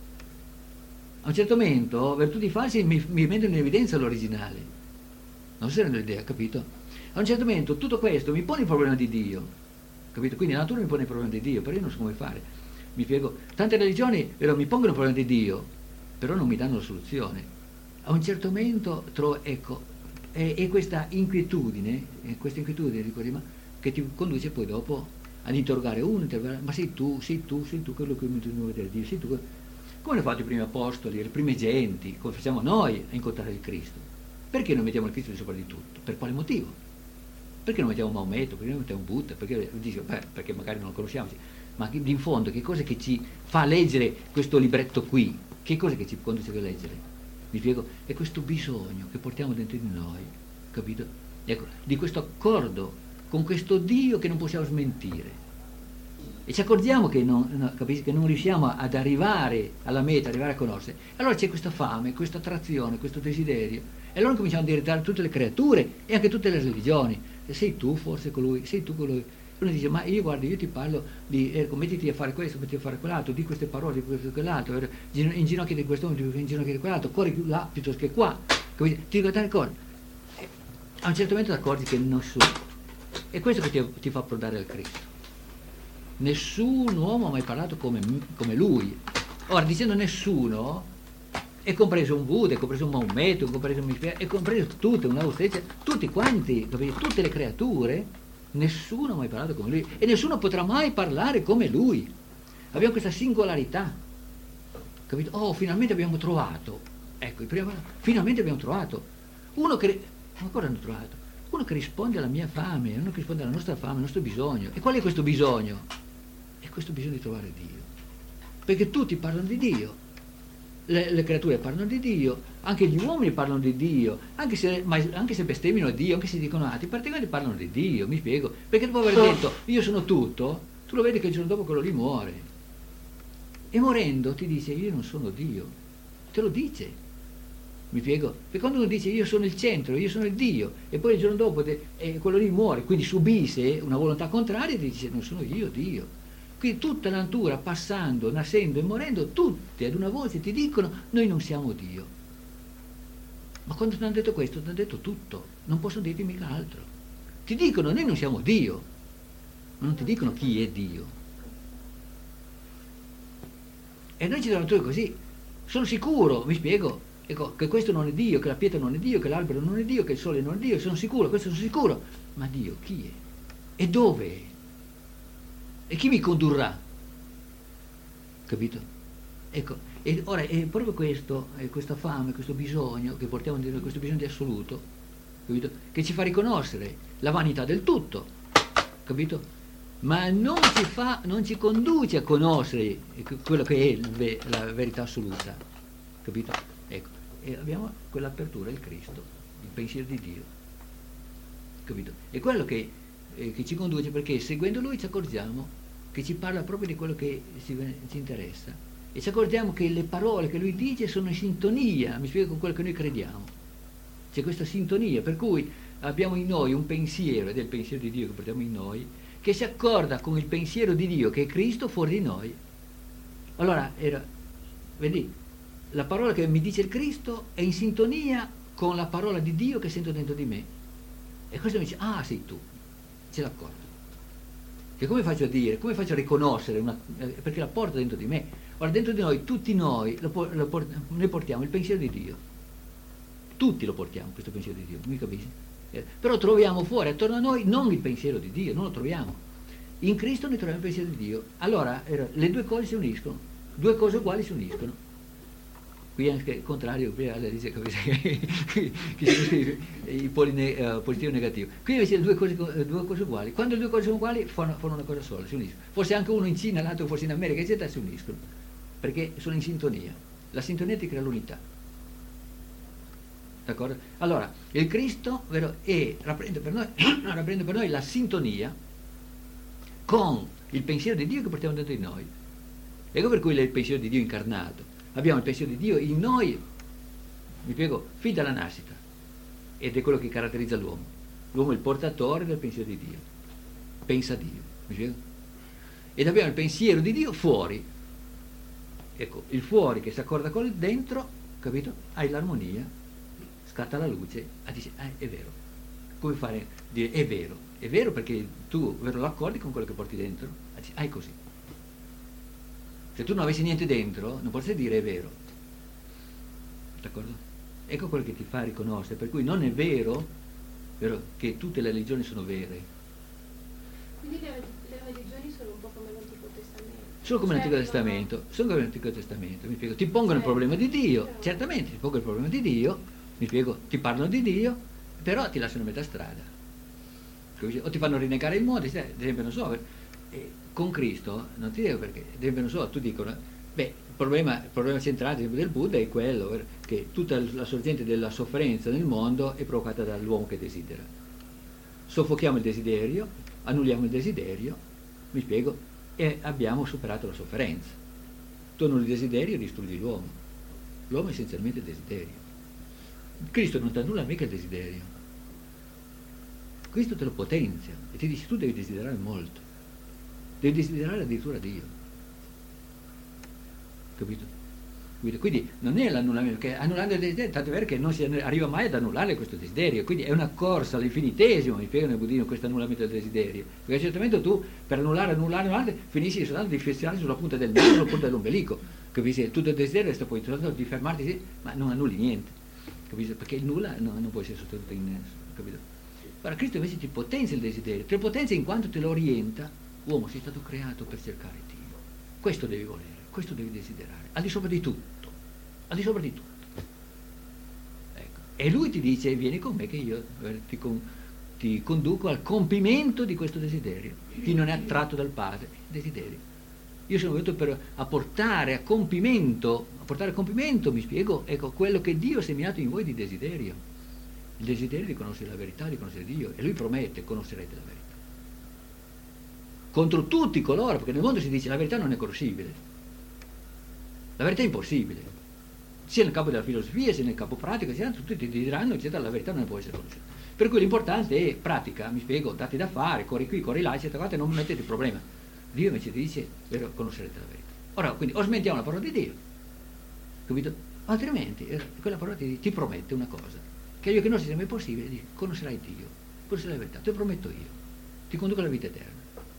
A un certo momento, per tutti i falsi mi, mi mettono in evidenza l'originale. Non so se rendo l'idea, capito? A un certo momento tutto questo mi pone il problema di Dio, capito? Quindi la natura mi pone il problema di Dio, però io non so come fare. Mi spiego, tante religioni però, mi pongono il problema di Dio, però non mi danno la soluzione. A un certo momento trovo, ecco, è, è questa inquietudine, è questa inquietudine ricordi, che ti conduce poi dopo ad interrogare uno, interrogare, ma sei tu, sei tu, sei tu quello che mi devo vedere Dio, sei tu. Come hanno fatto i primi apostoli, le prime genti, come facciamo noi a incontrare il Cristo? Perché non mettiamo il Cristo di sopra di tutto? Per quale motivo? Perché non mettiamo Maometto, perché non mettiamo Buddha, perché, dice, beh, perché magari non lo conosciamo. Ma in fondo che cosa che ci fa leggere questo libretto qui? Che cosa che ci conduce a leggere? Mi spiego? È questo bisogno che portiamo dentro di noi, capito? Ecco, di questo accordo con questo Dio che non possiamo smentire. E ci accorgiamo che non, no, capisci, che non riusciamo ad arrivare alla meta, arrivare a conoscere. Allora c'è questa fame, questa attrazione, questo desiderio. E allora cominciamo a diventare tutte le creature e anche tutte le religioni. E sei tu forse colui, sei tu colui. Uno dice, ma io guarda, io ti parlo di, ecco, mettiti a fare questo, mettiti a fare quell'altro, di queste parole, di questo e quell'altro, in ginocchio di questo, in ginocchio di quell'altro, corri più là piuttosto che qua, ti dico tante cose. E a un certo momento ti accorgi che nessuno, è questo che ti, ti fa approdare al Cristo. Nessun uomo ha mai parlato come, come lui. Ora, dicendo nessuno, è compreso un Buddha, è compreso un Maometto, è compreso un Michele, è compreso tutte, una Austeria, tutti quanti, capito? Tutte le creature. Nessuno ha mai parlato come lui e nessuno potrà mai parlare come lui. Abbiamo questa singolarità, capito? Oh, finalmente abbiamo trovato, ecco, prima, finalmente abbiamo trovato Uno che, ma cosa hanno trovato? Uno che risponde alla mia fame, uno che risponde alla nostra fame, al nostro bisogno. E qual è questo bisogno? È questo bisogno di trovare Dio. Perché tutti parlano di Dio. Le, le creature parlano di Dio, anche gli uomini parlano di Dio, anche se, ma, anche se bestemmiano Dio, anche se dicono altri, praticamente parlano di Dio, mi spiego. Perché dopo aver detto io sono tutto, tu lo vedi che il giorno dopo quello lì muore. E morendo ti dice io non sono Dio. Te lo dice. Mi spiego? Perché quando uno dice io sono il centro, io sono il Dio, e poi il giorno dopo de, eh, quello lì muore, quindi subisce una volontà contraria e ti dice non sono io Dio. Quindi tutta la natura, passando, nascendo e morendo, tutti ad una voce ti dicono noi non siamo Dio. Ma quando ti hanno detto questo, ti hanno detto tutto, non possono dirti mica altro. Ti dicono noi non siamo Dio, ma non ti dicono chi è Dio. E noi ci dicono tutto così, sono sicuro, mi spiego, ecco, che questo non è Dio, che la pietra non è Dio, che l'albero non è Dio, che il sole non è Dio, sono sicuro, questo sono sicuro. Ma Dio chi è? E dove è? E chi mi condurrà? Capito? Ecco, e ora è proprio questo, è questa fame, questo bisogno che portiamo dentro, questo bisogno di assoluto, capito? Che ci fa riconoscere la vanità del tutto, capito? Ma non ci fa, non ci conduce a conoscere quello che è la verità assoluta, capito? Ecco, e abbiamo quell'apertura, il Cristo, il pensiero di Dio, capito? È quello che Eh, che ci conduce, perché seguendo lui ci accorgiamo che ci parla proprio di quello che ci, ci interessa, e ci accorgiamo che le parole che lui dice sono in sintonia, mi spiego, con quello che noi crediamo. C'è questa sintonia, per cui abbiamo in noi un pensiero, ed è il pensiero di Dio che portiamo in noi, che si accorda con il pensiero di Dio che è Cristo fuori di noi. Allora era, vedi, la parola che mi dice il Cristo è in sintonia con la parola di Dio che sento dentro di me, e questo mi dice ah sei tu. Ce l'accordo. Che come faccio a dire, come faccio a riconoscere una, eh, perché la porta dentro di me. Ora dentro di noi, tutti noi lo, lo port, noi portiamo il pensiero di Dio, tutti lo portiamo questo pensiero di Dio, mi capisci? Eh, però troviamo fuori attorno a noi non il pensiero di Dio, non lo troviamo. In Cristo noi troviamo il pensiero di Dio. Allora eh, le due cose si uniscono, due cose uguali si uniscono. Qui anche il contrario, qui alla dice che i poli ne, uh, positivo e negativo. Qui invece le due cose, due cose uguali. Quando le due cose sono uguali fanno, fanno una cosa sola, si uniscono. Forse anche uno in Cina, l'altro forse in America, eccetera, si uniscono. Perché sono in sintonia. La sintonia ti crea l'unità. D'accordo? Allora, il Cristo, vero, è, rappresenta per noi, rappresenta per noi la sintonia con il pensiero di Dio che portiamo dentro di noi. Ecco per cui è il pensiero di Dio incarnato. Abbiamo il pensiero di Dio in noi, mi spiego, fin dalla nascita, ed è quello che caratterizza l'uomo. L'uomo è il portatore del pensiero di Dio, pensa a Dio, mi spiego? Ed abbiamo il pensiero di Dio fuori, ecco, il fuori che si accorda con il dentro, capito? Hai l'armonia, scatta la luce, e dice, eh, è vero. Come fare a dire è vero? È vero perché tu, vero, lo accordi con quello che porti dentro, e dici, ah, è così. Se tu non avessi niente dentro, non potresti dire è vero. D'accordo? Ecco quello che ti fa riconoscere. Per cui non è vero, vero che tutte le religioni sono vere. Quindi le, le religioni sono un po' come l'Antico Testamento. Sono come cioè, l'Antico Testamento, sono come l'Antico Testamento, mi spiego. Ti pongono cioè, il problema di Dio, però. Certamente ti pongono il problema di Dio, mi spiego, ti parlano di Dio, però ti lasciano a metà strada. O ti fanno rinnegare il mondo, ad esempio, non so. Eh, con Cristo, non ti dico perché, ad esempio, non so, tu dicono, beh, il problema, il problema centrale, ad esempio, del Buddha è quello, che tutta la sorgente della sofferenza nel mondo è provocata dall'uomo che desidera. Soffochiamo il desiderio, annulliamo il desiderio, mi spiego, e abbiamo superato la sofferenza. Tu annulli il desiderio e distruggi l'uomo. L'uomo è essenzialmente il desiderio. Cristo non ti annulla mica il desiderio. Cristo te lo potenzia e ti dice tu devi desiderare molto. Devi desiderare addirittura Dio, capito? Quindi non è l'annullamento, perché annullando il desiderio, tanto è vero che non si arriva mai ad annullare questo desiderio, quindi è una corsa all'infinitesimo, mi spiegano nel buddismo, questo annullamento del desiderio, perché certamente tu per annullare, annullare, annullare, finisci soltanto di fissarti sulla punta del naso, sulla punta dell'ombelico, capisci? Tutto il desiderio resta poi soltanto di fermarti, sì, ma non annulli niente, capisci? Perché il nulla no, non può essere sostenuto in, capito? Ora Cristo invece ti potenzia il desiderio, te lo potenzia in quanto te lo orienta. Uomo, sei stato creato per cercare Dio. Questo devi volere, questo devi desiderare, al di sopra di tutto, al di sopra di tutto. Ecco. E lui ti dice: vieni con me che io eh, ti, con, ti conduco al compimento di questo desiderio. Chi non è attratto dal Padre, desiderio. Io sono venuto per a portare a compimento, a portare a compimento, mi spiego, ecco, quello che Dio ha seminato in voi di desiderio. Il desiderio di conoscere la verità, di conoscere Dio. E lui promette: conoscerete la verità. Contro tutti coloro, perché nel mondo si dice la verità non è conoscibile. La verità è impossibile. Sia nel campo della filosofia, sia nel campo pratico, sia tutti ti diranno, eccetera, la verità non può essere conosciuta. Per cui l'importante è pratica, mi spiego, dati da fare, corri qui, corri là, eccetera, e non mettete il problema. Dio invece ti dice: vero, conoscerete la verità. Ora, quindi, o smentiamo la parola di Dio, capito? Altrimenti, quella parola ti, ti promette una cosa, che io che non sia mai possibile, dice: conoscerai Dio, conoscerai la verità, te lo prometto io, ti conduco alla vita eterna.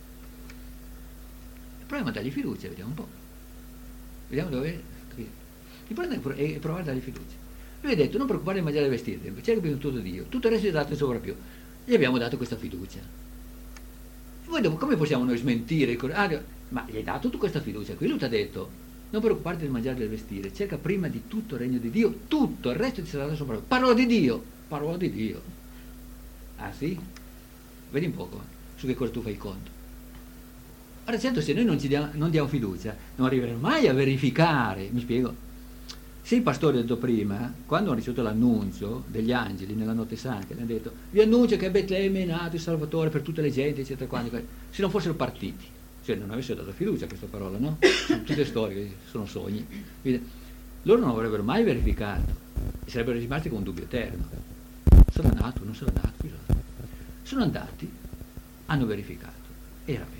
Il problema è dargli fiducia, vediamo un po'. Vediamo dove. Il problema è provare a dargli fiducia. Lui ha detto: non preoccupare di mangiare e vestire, cerca prima di tutto Dio, tutto il resto è dato in sovrappiù. Gli abbiamo dato questa fiducia. E poi dopo come possiamo noi smentire? Ah, ma gli hai dato tu questa fiducia qui, lui ti ha detto: non preoccuparti di mangiare e vestire, cerca prima di tutto il regno di Dio, tutto il resto ti sarà dato sovrappiù. Parola di Dio, parola di Dio. Ah sì? Vedi un poco su che cosa tu fai il conto. Ora certo, se noi non, ci diamo, non diamo fiducia, non arriveremo mai a verificare, mi spiego. Se i pastori, ho detto prima, quando hanno ricevuto l'annuncio degli angeli nella notte santa, hanno detto: vi annuncio che a Betlemme è nato il Salvatore per tutte le genti, eccetera, quando, se non fossero partiti, cioè non avessero dato fiducia a questa parola, no? Sono tutte storie, sono sogni. Quindi, loro non avrebbero mai verificato e sarebbero rimasti con un dubbio eterno. Sono nato, non sono nato, sono andati, hanno verificato, era vero.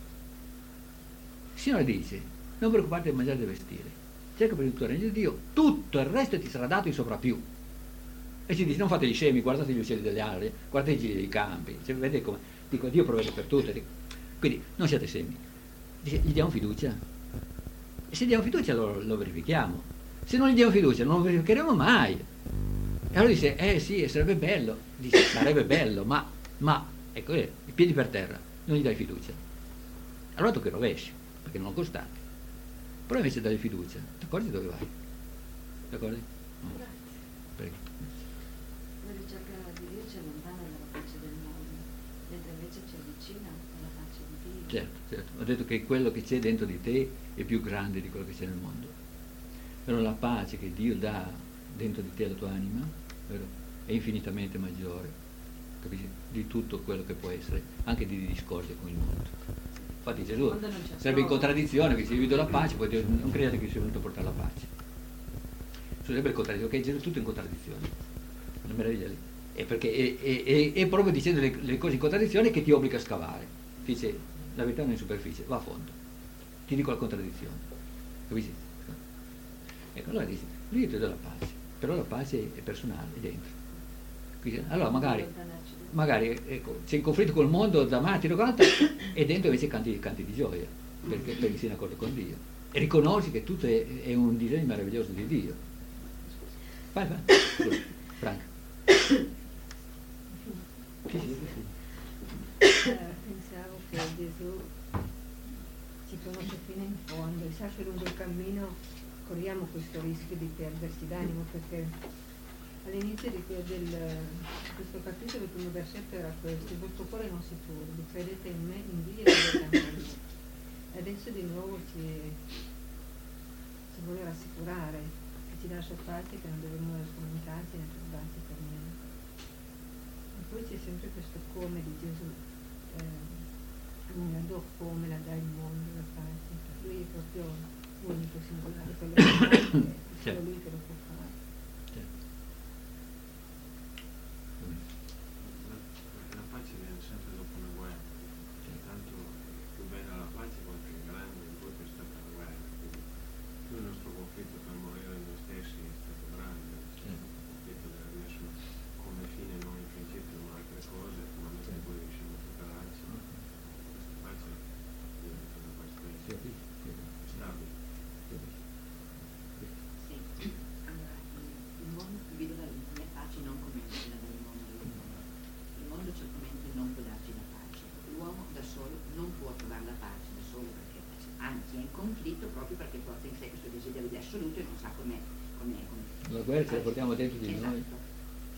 Il Signore dice: non preoccuparti di mangiare e di vestire, cerca per il tuo regno di Dio, tutto il resto ti sarà dato in sovrappiù. E ci dice: non fate gli scemi, guardate gli uccelli delle arie, guardate i giri dei campi, cioè, vedete come dico, Dio provvede per tutto. Quindi non siate scemi. Dice: gli diamo fiducia, e se diamo fiducia lo, lo verifichiamo. Se non gli diamo fiducia non lo verificheremo mai. E allora dice: eh sì, sarebbe bello. Dice: sarebbe bello, ma ma ecco, eh, i piedi per terra, non gli dai fiducia, allora tocca il rovescio, perché non lo costante. Però invece dai fiducia, ti accorgi dove vai? Ti accorgi? No. Prego. La ricerca di Dio ci allontana dalla faccia del mondo, mentre invece ci avvicina alla faccia di Dio. Certo, certo. Ho detto che quello che c'è dentro di te è più grande di quello che c'è nel mondo. Però la pace che Dio dà dentro di te alla tua anima, vero, è infinitamente maggiore, capisci? Di tutto quello che può essere, anche di discordia con il mondo. Infatti Gesù sarebbe in contraddizione, che se io vi do la pace, poi Dio, non crediate che io sia venuto a portare la pace. Sarebbe in contraddizione, ok, Gesù è tutto in contraddizione. Una meraviglia lì. È perché è, è, è, è proprio dicendo le, le cose in contraddizione che ti obbliga a scavare. Ti dice: la verità non è in superficie, va a fondo. Ti dico la contraddizione. Capisci? Ecco, allora dice: lui ti dà la pace, però la pace è personale, è dentro. Quindi, allora magari magari ecco, c'è in conflitto col mondo da martire e dentro invece canti, canti di gioia, perché, perché sei in accordo con Dio e riconosci che tutto è, è un disegno meraviglioso di Dio. Vai, vai. Scusa, Franca. Sì, sì, sì. Pensavo che Gesù ci conosce fino in fondo e sa che lungo il cammino corriamo questo rischio di perdersi d'animo, perché all'inizio di que- del, questo capitolo il primo versetto era questo: il vostro cuore non si turbi, credete in me, in Dio e credete anche in me. E adesso di nuovo ci, ci vuole rassicurare, che ci dà la sua pace, che non dobbiamo spaventarci né turbarci per niente. E poi c'è sempre questo come di Gesù, eh, non do come la dà il mondo la pace, lui è proprio unico, singolare, quello che fa, è solo lui che lo può fare. La pace viene sempre dopo una guerra, tanto più bella la pace quanto è grande e poi c'è stata la guerra, quindi più il nostro conflitto per morire noi stessi è stato grande, il conflitto deve messo come fine non in principio ma altre cose, ma noi poi riusciamo a superarci. Questa pace diventa una pace stabile. Sì, allora il mondo vi dà la pace non come la del mondo. Il mondo certamente non può darci la pace, l'uomo da solo non può trovare la pace da solo, perché anzi è in conflitto proprio perché porta in sé questo desiderio di assoluto e non sa come. La guerra ce la portiamo dentro di esatto. noi.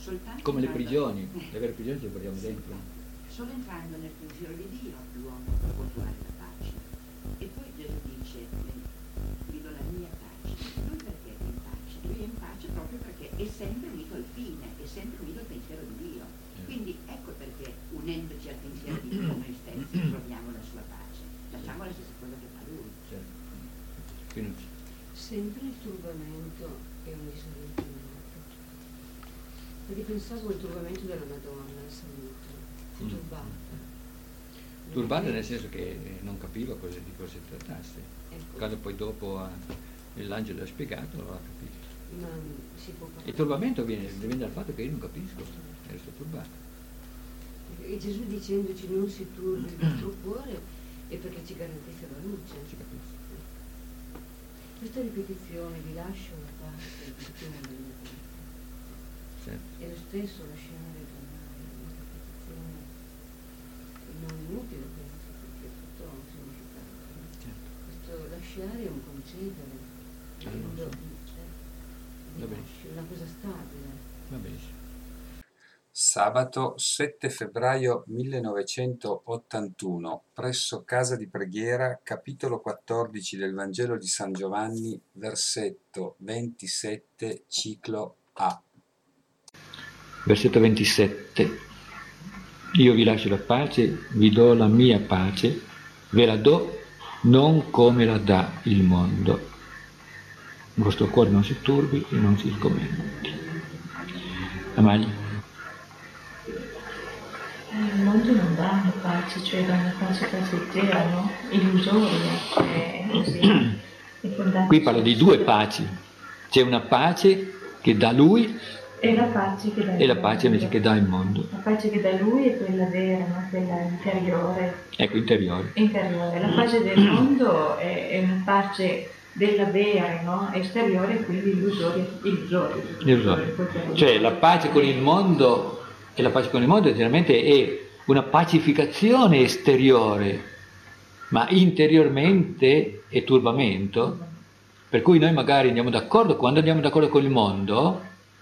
soltanto come le entrando- prigioni, le vere prigioni ci portiamo dentro. Solo entrando nel pensiero di Dio l'uomo può trovare la pace. E poi Gesù dice, eh, vi do la mia pace. Lui perché è in pace? Lui è in pace proprio perché è sempre unito al fine, è sempre unito al pensiero di Dio. Quindi ecco perché unendoci al pensiero di Dio noi stessi troviamo la sua pace. Facciamo la stessa cosa che fa Lui. Certo. Quindi, Sempre il turbamento è un disorientamento. Perché pensavo al turbamento della Madonna, al saluto, fu Mm. turbata. turbata nel senso che non capiva cosa, di cosa si trattasse. Ecco. Quando poi dopo ha- l'angelo ha spiegato, non l'ha capito. Ma si può parlare. Il turbamento viene, viene dal fatto che io non capisco, e sto turbato. E Gesù dicendoci non si turbi il vostro cuore è perché ci garantisce la luce. Si capisce. Questa ripetizione vi lascio la pace, ripetizione della mia parte. Certo. È lo stesso lasciare e donare, una ripetizione non inutile penso, perché tutto ha un significato. No? Certo. Questo lasciare è un concedere, Ah, non rendo, so. cioè, vi Va bene. lascio, una cosa stabile. Va benissimo. Sabato sette febbraio millenovecentottantuno, presso Casa di Preghiera, capitolo quattordici del Vangelo di San Giovanni, versetto ventisette, ciclo A. Versetto ventisette. Io vi lascio la pace, vi do la mia pace, ve la do non come la dà il mondo. Il vostro cuore non si turbi e non si sgomenti. Amalia. Il mondo non dà una pace, cioè dà una pace passeggera, no? Illusoria, è così. È fondata Qui parla su- di due paci. C'è una pace che dà lui E la pace che dà il e la mondo. pace invece che dà il mondo. La pace che dà lui è quella vera, no? Quella interiore. Ecco, interiore. interiore. La pace del mondo è, è una pace dell'avere, no? Esteriore, quindi illusoria. illusoria. Illusorio. Cioè la pace con il mondo e la pace con il mondo generalmente è una pacificazione esteriore, ma interiormente è turbamento, per cui noi magari andiamo d'accordo, quando andiamo d'accordo con il mondo,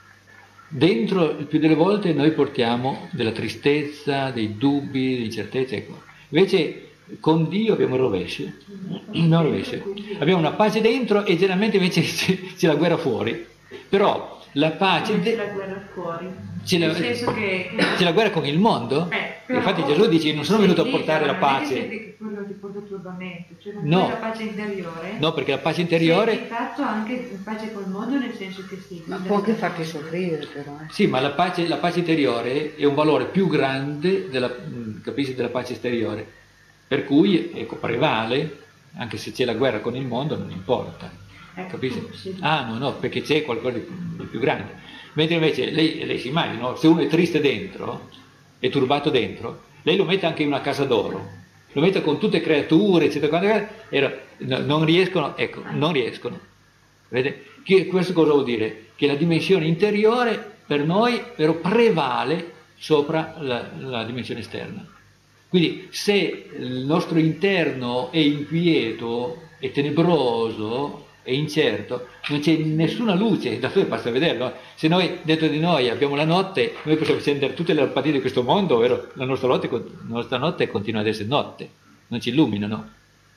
dentro il più delle volte noi portiamo della tristezza, dei dubbi, delle incertezze, ecco. Invece con Dio abbiamo il rovescio, abbiamo, il rovescio. Abbiamo una pace dentro e generalmente invece c'è, c'è la guerra fuori, però la pace... C'è la guerra fuori. C'è la, Nel senso che, che c'è la guerra con il mondo? Eh, però- Infatti Gesù dice: non sono venuto a Sì, portare la non è che pace. siete che quello ti porta turbamento, cioè non No. è la pace interiore. No, perché la pace Sei interiore. di fatto anche in pace col mondo, nel senso che sì. Ma può anche farti soffrire però. Eh. Sì, ma la pace, la pace interiore è un valore più grande della, mh, capisci, della pace esteriore. Per cui, ecco, prevale, anche se c'è la guerra con il mondo, non importa. Ecco, Capisci? sì. Ah, no, no, perché c'è qualcosa di, di più grande. Mentre invece lei, lei si immagina, no? Se uno è triste dentro, è turbato dentro, lei lo mette anche in una casa d'oro, lo mette con tutte creature, eccetera, e non riescono, ecco, non riescono. Vedete? Che, questo cosa vuol dire? Che la dimensione interiore per noi però prevale sopra la, la dimensione esterna. Quindi se il nostro interno è inquieto, è tenebroso, è incerto, non c'è nessuna luce, da dove basta vederlo. Se noi dentro di noi abbiamo la notte, noi possiamo accendere tutte le lampadine di questo mondo, vero? La nostra notte, la nostra notte continua ad essere notte, non ci illuminano.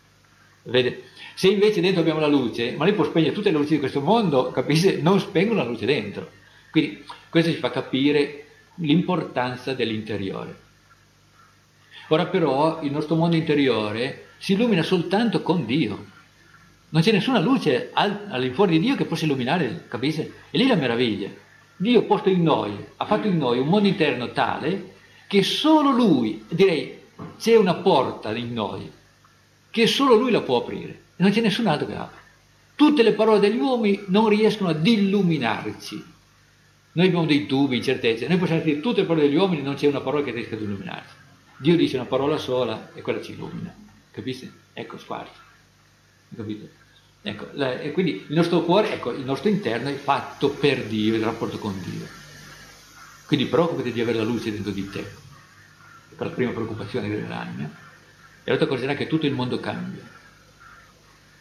Vede? Se invece dentro abbiamo la luce, ma lei può spegnere tutte le luci di questo mondo, capisce? Non spengono la luce dentro. Quindi questo ci fa capire l'importanza dell'interiore. Ora però il nostro mondo interiore si illumina soltanto con Dio. Non c'è nessuna luce al, all'infuori di Dio che possa illuminare, capisce? E lì la meraviglia. Dio ha posto in noi, ha fatto in noi un mondo interno tale che solo Lui, direi, c'è una porta in noi, che solo Lui la può aprire. E non c'è nessun altro che apre. Tutte le parole degli uomini non riescono ad illuminarci. Noi abbiamo dei dubbi, incertezze. Noi possiamo dire tutte le parole degli uomini, non c'è una parola che riesca ad illuminarci. Dio dice una parola sola e quella ci illumina. Capisci? Ecco, squarcio. Capito? Ecco, la, e quindi il nostro cuore, ecco, il nostro interno è fatto per Dio, il rapporto con Dio. Quindi preoccupati di avere la luce dentro di te, è la prima preoccupazione dell'anima, e allora ti accorgerai che tutto il mondo cambia.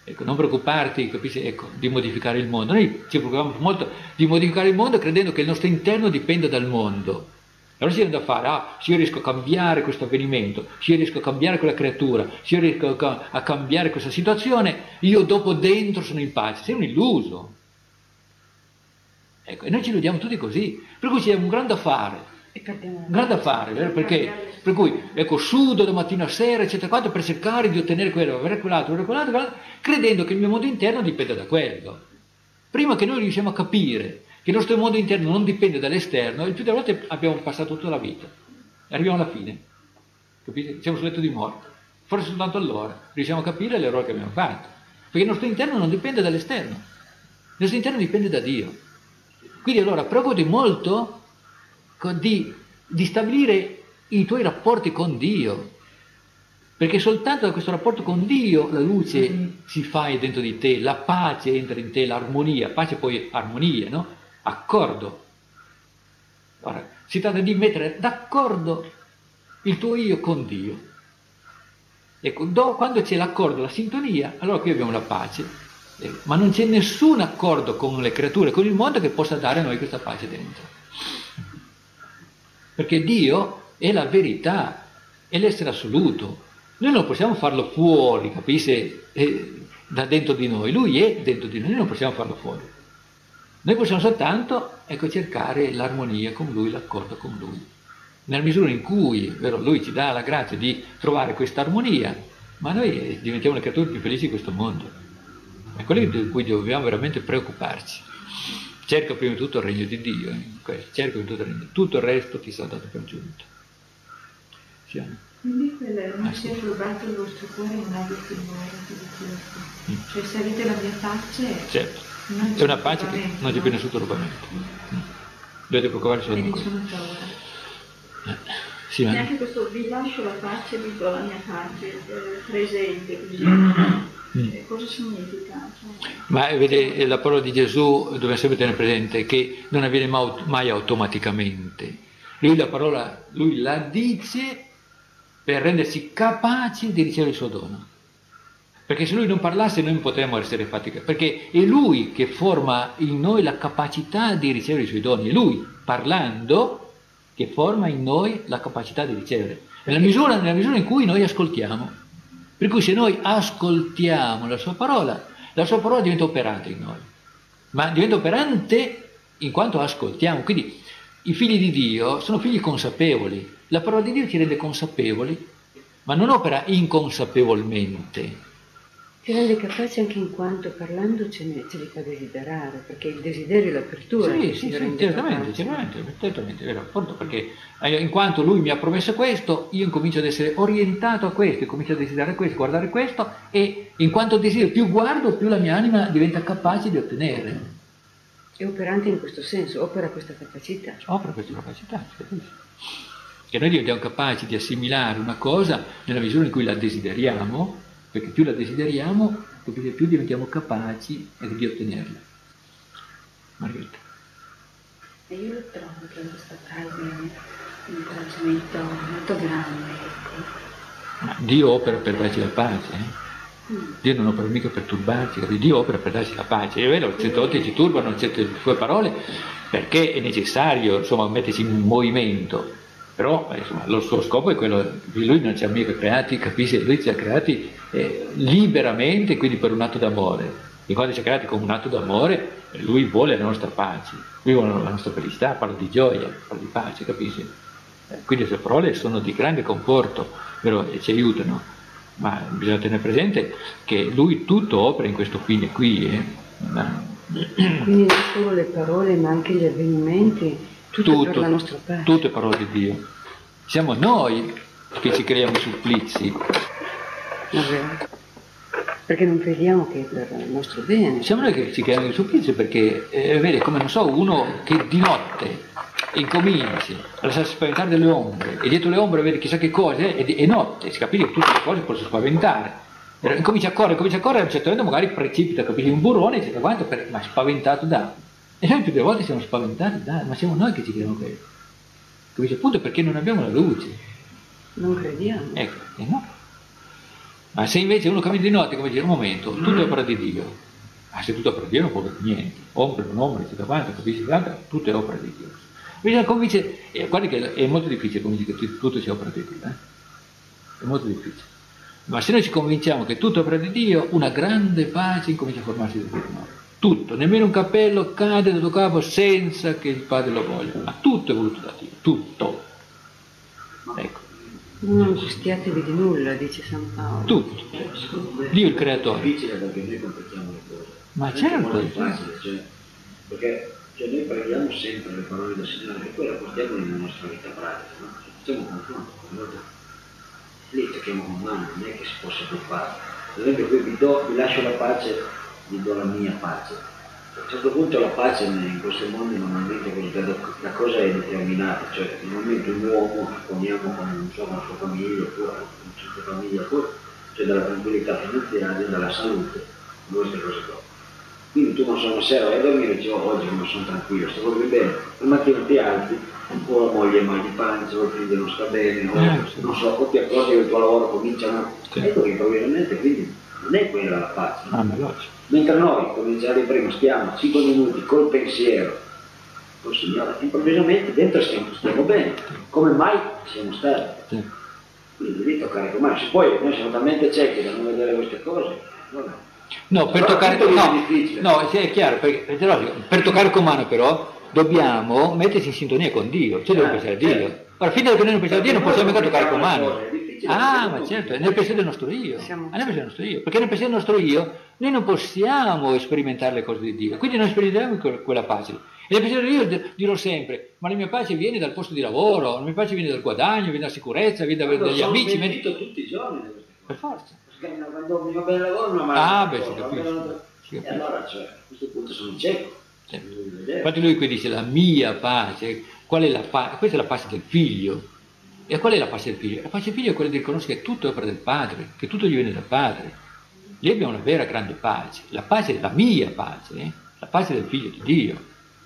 Ecco, non preoccuparti, capisci, ecco, di modificare il mondo. Noi ci preoccupiamo molto di modificare il mondo credendo che il nostro interno dipenda dal mondo. Allora si viene da fare, ah, se io riesco a cambiare questo avvenimento, se io riesco a cambiare quella creatura, se io riesco a, a cambiare questa situazione, io dopo dentro sono in pace. Sei un illuso. Ecco, e noi ci illudiamo tutti così. Per cui c'è un grande affare. Un grande affare, vero? Perché, per cui, ecco, sudo da mattina a sera, eccetera, quanto, per cercare di ottenere quello, avere quell'altro, avere quell'altro, quell'altro, credendo che il mio mondo interno dipenda da quello. Prima che noi riusciamo a capire che il nostro mondo interno non dipende dall'esterno, il più delle volte abbiamo passato tutta la vita. E arriviamo alla fine. Capite? Siamo sul letto di morte. Forse soltanto allora riusciamo a capire l'errore che abbiamo fatto. Perché il nostro interno non dipende dall'esterno. Il nostro interno dipende da Dio. Quindi allora preoccupati molto Di, di stabilire i tuoi rapporti con Dio, perché soltanto da questo rapporto con Dio la luce mm-hmm. si fa dentro di te, la pace entra in te, l'armonia, pace poi armonia, no? Accordo. Ora, si tratta di mettere d'accordo il tuo io con Dio. Ecco, do, quando c'è l'accordo, la sintonia, allora qui abbiamo la pace, eh, ma non c'è nessun accordo con le creature, con il mondo che possa dare a noi questa pace dentro. Perché Dio è la verità, è l'essere assoluto. Noi non possiamo farlo fuori, capisci? Da dentro di noi. Lui è dentro di noi, noi non possiamo farlo fuori. Noi possiamo soltanto, ecco, cercare l'armonia con Lui, l'accordo con Lui. Nella misura in cui, vero, Lui ci dà la grazia di trovare questa armonia, ma noi diventiamo le creature più felici di questo mondo. È quello di cui dobbiamo veramente preoccuparci. Cerca prima di tutto il regno di Dio, eh? Cerca prima di tutto il regno, tutto il resto ti sarà dato per giunto. Siamo. Quindi quel non ah, sia sì. turbato il vostro cuore e non avete timore di questo. Mm. Cioè se avete la mia pace, certo. Non è una pace che non c'è più nessun turbamento. Mm. Dovete preoccuparvi solo di questo. Eh. Sì, e anche questo vi lascio la pace, vi do la mia pace, eh, presente così. Mm. Cosa significa? Cioè... Ma vede, la parola di Gesù dobbiamo sempre tenere presente che non avviene mai automaticamente. Lui la parola, lui la dice per renderci capaci di ricevere il suo dono. Perché se lui non parlasse noi non potremmo essere fatti, perché è lui che forma in noi la capacità di ricevere i suoi doni, è lui parlando che forma in noi la capacità di ricevere, nella misura, nella misura in cui noi ascoltiamo. Per cui se noi ascoltiamo la sua parola, la sua parola diventa operante in noi, ma diventa operante in quanto ascoltiamo. Quindi i figli di Dio sono figli consapevoli, la parola di Dio ci rende consapevoli, ma non opera inconsapevolmente. Ti rende capace anche in quanto parlando ce, ne, ce li fa desiderare, perché il desiderio è l'apertura. Sì, sì, sì, certamente, certamente, certamente, vero, appunto perché in quanto lui mi ha promesso questo, io incomincio ad essere orientato a questo, incomincio a desiderare questo, guardare questo, e in quanto desidero, più guardo, più la mia anima diventa capace di ottenere. È operante in questo senso, opera questa capacità. Opera questa capacità, capisci? Che noi diventiamo capaci di assimilare una cosa nella misura in cui la desideriamo, perché più la desideriamo, più diventiamo capaci di ottenerla. Margherita. E io lo trovo che in questa frase un incoraggiamento molto grande. Ecco. Ma Dio opera per darci la pace, eh? mm. Dio non opera mica per turbarci, Dio opera per darci la pace. È vero, certe volte ci turbano certe sue parole, perché è necessario, insomma, mettersi in movimento. Però insomma, lo suo scopo è quello, lui non ci ha mica creati, capisci? Lui ci ha creati eh, liberamente, quindi per un atto d'amore. E quando ci ha creati con un atto d'amore, lui vuole la nostra pace, lui vuole la nostra felicità, parla di gioia, parla di pace, capisci? Eh, quindi le sue parole sono di grande conforto, però e ci aiutano, ma bisogna tenere presente che lui tutto opera in questo fine qui. Eh. Quindi non solo le parole, ma anche gli avvenimenti. Tutto, tutto per la nostra pace. Tutto è parola di Dio. Siamo noi che ci creiamo i supplizi. Vabbè. Perché non crediamo che è per il nostro bene. Siamo noi che ci creiamo i supplizi perché, eh, vedi, come non so, uno che di notte incominci a lasciarsi spaventare delle ombre e dietro le ombre vede chissà che cose, e è notte, si capisce che tutte le cose possono spaventare. Incomincia a correre, comincia a correre, a un certo momento magari precipita, capisci, un burrone, eccetera, quanto, per, ma spaventato da... E noi più delle volte siamo spaventati, dai, ma siamo noi che ci creiamo questo. Capisci? Appunto perché non abbiamo la luce. Non crediamo. Ecco, e no. Ma se invece uno cammina di notte, come dice, un momento, tutto è opera di Dio. Ma se tutto è opera di Dio non può avere niente. Ombre, non ombre, tutto quanto, capisci? Tutto è opera di Dio. Bisogna convincere, eh, guardi che è molto difficile convincere che tutto sia opera di Dio, eh? È molto difficile. Ma se noi ci convinciamo che tutto è opera di Dio, una grande pace incomincia a formarsi dentro di noi. Tutto, nemmeno un cappello cade dal tuo capo senza che il Padre lo voglia. Ma tutto è voluto da Dio, tutto. Ecco. Non angustiatevi di nulla, dice San Paolo. Tutto. Dio il creatore. È difficile perché noi complichiamo le cose. Ma certo. È facile, cioè, perché cioè, noi preghiamo sempre le parole del Signore e poi le portiamo nella nostra vita pratica, no? Facciamo un confronto con loro. Lì cerchiamo con mano, non è che si possa più fare. Per esempio qui vi, do, vi lascio la pace, vi do la mia pace. A un certo punto la pace in questo mondo normalmente la cosa è determinata, cioè normalmente un uomo poniamo con, non so, con la sua famiglia, oppure con la sua famiglia, oppure c'è dalla tranquillità finanziaria, dalla salute, queste cose qua. Quindi tu non so, una sera vai a dormire e dici oh, oggi non sono tranquillo, sto proprio bene, la mattina ti alzi, o la moglie mal di pancia, o il figlio non sta bene, o eh, sì. non so, o ti accorgi che il tuo lavoro comincia a... Sì. Ecco che improvvisamente quindi non è quella la pace. Ah, ma mentre noi, come diceva prima, stiamo cinque minuti col pensiero, col Signore, improvvisamente dentro stiamo, stiamo bene, come mai siamo stati. Sì. Quindi devi toccare con mano. Se poi noi siamo talmente ciechi da non vedere queste cose, no. No, per però toccare con mano, no, sì, è chiaro, perché, per toccare con mano però dobbiamo mettersi in sintonia con Dio, cioè dobbiamo pensare a Dio. Ora, fino a che noi non pensiamo a Dio non possiamo mica toccare con mano. Ah, ma certo, è nel pensiero del nostro io, è nel pensiero del nostro io, perché nel pensiero del nostro io noi non possiamo sperimentare le cose di Dio, quindi non sperimentiamo quella pace. E nel pensiero di Dio dirò sempre, ma la mia pace viene dal posto di lavoro, la mia pace viene dal guadagno, viene dalla sicurezza, viene da, dagli amici. Viene tutti i giorni. Per forza. Perché quando mi va bene il lavoro, ma ah, beh, si capisce. E allora, cioè, a questo punto sono cieco. Sì. Infatti lui qui dice la mia pace, qual è la pace? Questa è la pace del figlio. E qual è la pace del figlio? La pace del figlio è quella di riconoscere che tutto è opera del Padre, che tutto gli viene dal Padre. Lì abbiamo una vera grande pace. La pace è la mia pace, eh? La pace del figlio di Dio.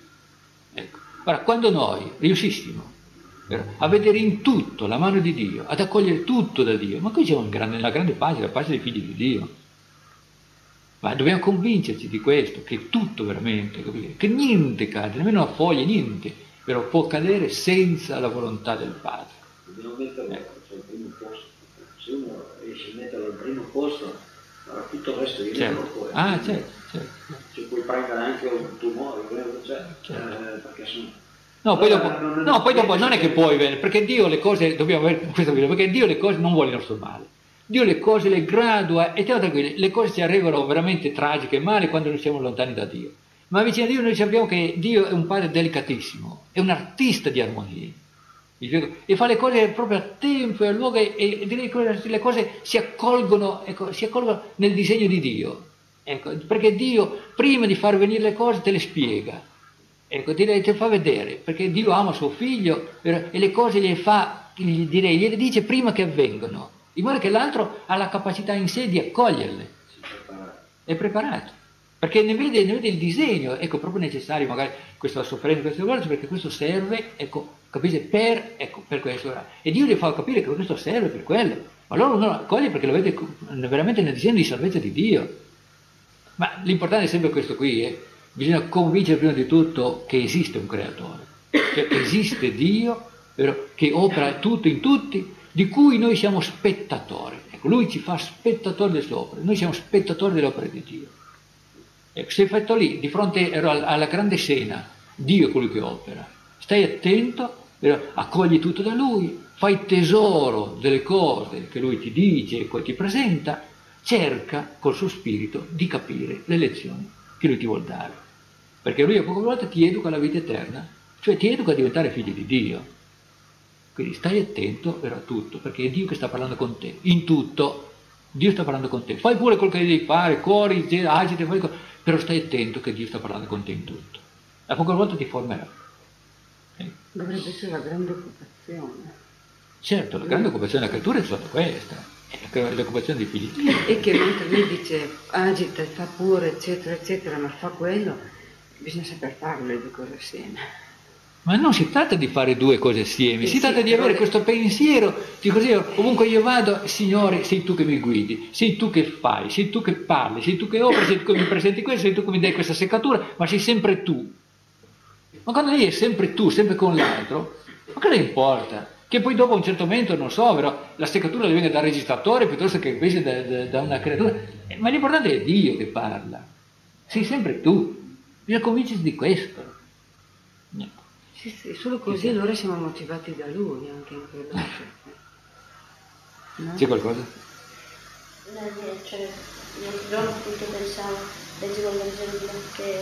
Ecco. Ora, quando noi riuscissimo a vedere in tutto la mano di Dio, ad accogliere tutto da Dio, ma qui c'è una grande, una grande pace, la pace dei figli di Dio. Ma dobbiamo convincerci di questo, che tutto veramente, capite? Che niente cade, nemmeno una foglia, niente, però può cadere senza la volontà del Padre. Dobbiamo metterlo ecco. al primo posto. Se uno riesce a metterlo al primo posto, allora tutto il resto viene certo. dopo. Eh. Ah, certo, certo. Ci puoi prendere anche un tumore, cioè, certo. eh, perché sono... No, poi dopo, no, poi dopo non è che puoi vedere, perché Dio le cose, dobbiamo avere questo video, perché Dio le cose non vuole il nostro male. Dio le cose le gradua e stiamo tranquilli, le cose ci arrivano veramente tragiche e male quando noi siamo lontani da Dio. Ma vicino a Dio noi sappiamo che Dio è un padre delicatissimo, è un artista di armonie. E fa le cose proprio a tempo e a luogo e, e direi che le cose si accolgono, ecco, si accolgono nel disegno di Dio. Ecco, perché Dio prima di far venire le cose te le spiega. Ecco, direi, te fa vedere, perché Dio ama suo figlio e le cose gli fa, gli, direi, gliele dice prima che avvengono, in modo che l'altro ha la capacità in sé di accoglierle. È preparato. Perché ne vede, ne vede il disegno, ecco, proprio necessario magari questa sofferenza, queste cose, perché questo serve, ecco, capite, per, ecco, per questo. E Dio gli fa capire che questo serve per quello. Ma loro non lo accoglie perché lo vede veramente nel disegno di salvezza di Dio. Ma l'importante è sempre questo qui, eh. Bisogna convincere prima di tutto che esiste un creatore, cioè che esiste Dio, vero, che opera tutto in tutti, di cui noi siamo spettatori. Ecco, lui ci fa spettatori delle sue opere, noi siamo spettatori delle opere di Dio. Ecco, sei fatto lì, di fronte alla grande scena, Dio è colui che opera. Stai attento, vero, accogli tutto da Lui, fai tesoro delle cose che Lui ti dice e poi ti presenta, cerca col suo spirito di capire le lezioni che Lui ti vuol dare. Perché Lui a poche volte ti educa alla vita eterna, cioè ti educa a diventare figli di Dio. Quindi stai attento vero, a tutto, perché è Dio che sta parlando con te, in tutto. Dio sta parlando con te. Fai pure quel che devi fare, corri, agiti, fai cose, però stai attento che Dio sta parlando con te in tutto. A poche volte ti formerà. Eh. Dovrebbe essere la grande occupazione. Certo, la grande occupazione della creatura è stata questa, è l'occupazione dei figli di Dio. E che mentre lui dice agita, fa pure, eccetera, eccetera, ma fa quello, bisogna saper farle le due cose assieme. Ma non si tratta di fare due cose assieme, si tratta di avere questo pensiero, di così, ovunque io vado, Signore, sei tu che mi guidi, sei tu che fai, sei tu che parli, sei tu che operi, sei tu che mi presenti questo, sei tu che mi dai questa seccatura, ma sei sempre tu. Ma quando lei è sempre tu, sempre con l'altro, ma cosa importa? Che poi dopo a un certo momento, non so, però la seccatura le viene dal registratore piuttosto che invece da, da, da una creatura, ma l'importante è Dio che parla, sei sempre tu, bisogna convincersi di questo. Sì, sì, solo così allora siamo motivati da Lui anche in quello. No? C'è qualcosa? No, cioè, l'altro giorno appunto pensavo, leggevo il Vangelo che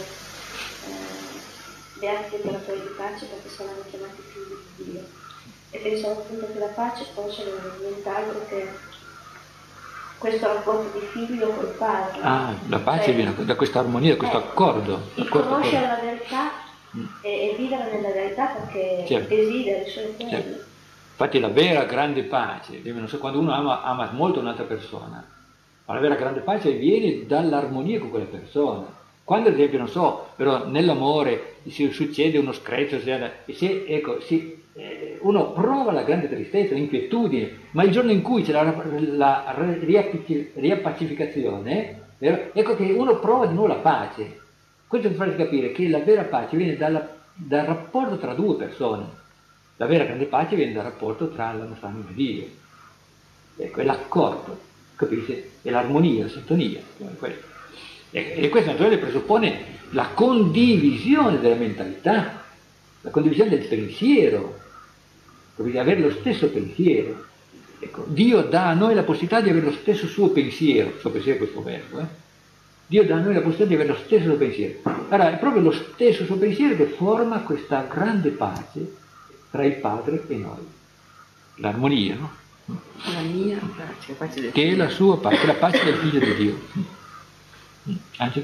eh, beati gli operatori di pace perché saranno chiamati figli di Dio. E pensavo appunto che la pace fosse diventato che questo rapporto di figlio col padre. Ah, la pace cioè, viene da questa armonia, da questo eh, accordo. Il accordo conoscere accordo. La verità mm. e, e vivere nella verità perché certo. Desideri solo quello. Certo. Infatti la vera grande pace, non so, quando uno ama, ama molto un'altra persona, ma la vera grande pace viene dall'armonia con quella persona. Quando ad esempio, non so, però nell'amore si succede uno screzio, se, ecco, si, eh, uno prova la grande tristezza, l'inquietudine, ma il giorno in cui c'è la, la riappacificazione, vero? Ecco che uno prova di nuovo la pace. Questo per farci capire che la vera pace viene dalla, dal rapporto tra due persone. La vera grande pace viene dal rapporto tra la nostra anima e Dio. Ecco, è l'accordo, capisci? È l'armonia, la sintonia. Questo. E questo naturalmente presuppone la condivisione della mentalità, la condivisione del pensiero, di avere lo stesso pensiero. Ecco, Dio dà a noi la possibilità di avere lo stesso suo pensiero, suo pensiero è questo verbo, eh? Dio dà a noi la possibilità di avere lo stesso suo pensiero. Allora è proprio lo stesso suo pensiero che forma questa grande pace tra il Padre e noi. L'armonia, no? La mia pace, la pace del che figlio. È la sua pace, la pace del figlio di Dio. Angelo?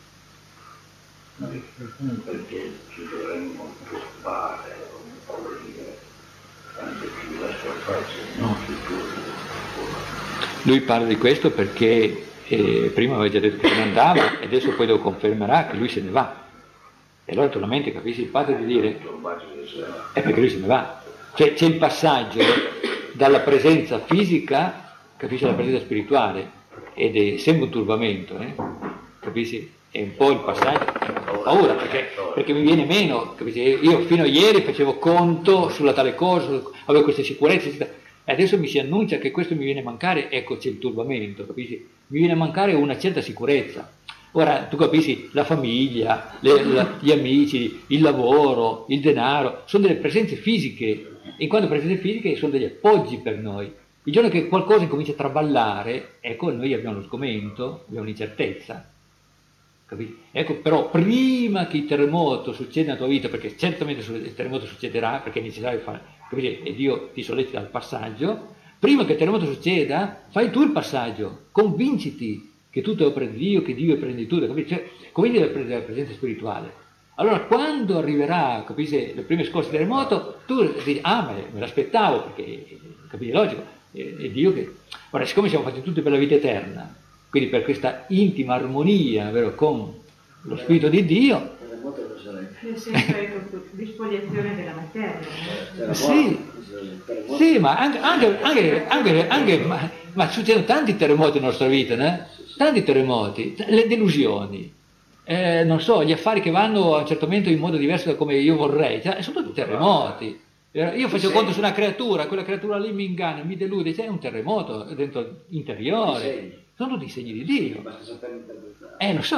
Perché ci dovremmo preoccupare anche più la sua pace, non più. Lui parla di questo perché eh, prima aveva già detto che se ne andava e adesso poi lo confermerà che lui se ne va. E allora naturalmente capisci il padre di dire è perché lui se ne va. Cioè c'è il passaggio dalla presenza fisica, capisci, alla presenza spirituale, ed è sempre un turbamento, eh? Capisci? È un po' il passaggio, ho paura perché, perché mi viene meno, capisci? Io fino a ieri facevo conto sulla tale cosa, avevo queste sicurezze, e adesso mi si annuncia che questo mi viene a mancare, ecco c'è il turbamento, capisci? Mi viene a mancare una certa sicurezza. Ora tu capisci, la famiglia, le, la, gli amici, il lavoro, il denaro, sono delle presenze fisiche, e in quanto presenze fisiche sono degli appoggi per noi. Il giorno che qualcosa comincia a traballare, ecco, noi abbiamo lo sgomento, abbiamo l'incertezza. Capito? Ecco, però prima che il terremoto succeda nella tua vita, perché certamente il terremoto succederà, perché è necessario fare, capite? E Dio ti sollecita al passaggio, prima che il terremoto succeda, fai tu il passaggio, convinciti che tutto è opera di Dio, che Dio è plenitudine, capite? Cioè, convinciti della presenza spirituale. Allora, quando arriverà, capite, le prime scorse del terremoto, tu dici, ah, ma me l'aspettavo, perché, capite, è logico, è, è Dio che... Ora, siccome siamo fatti tutti per la vita eterna, quindi per questa intima armonia, vero, con lo Spirito di Dio. Nel senso di spoliazione della materia. Sì, sì, ma anche, anche, anche, anche, anche ma, ma succedono tanti terremoti nella nostra vita, né? Tanti terremoti, le delusioni, eh, non so, gli affari che vanno a un certo momento in modo diverso da come io vorrei, cioè, sono tutti terremoti. Io facevo conto su una creatura, quella creatura lì mi inganna, mi delude, c'è un terremoto dentro interiore. Sono tutti i segni di Dio. Basta sapere interpretare. Eh, lo so.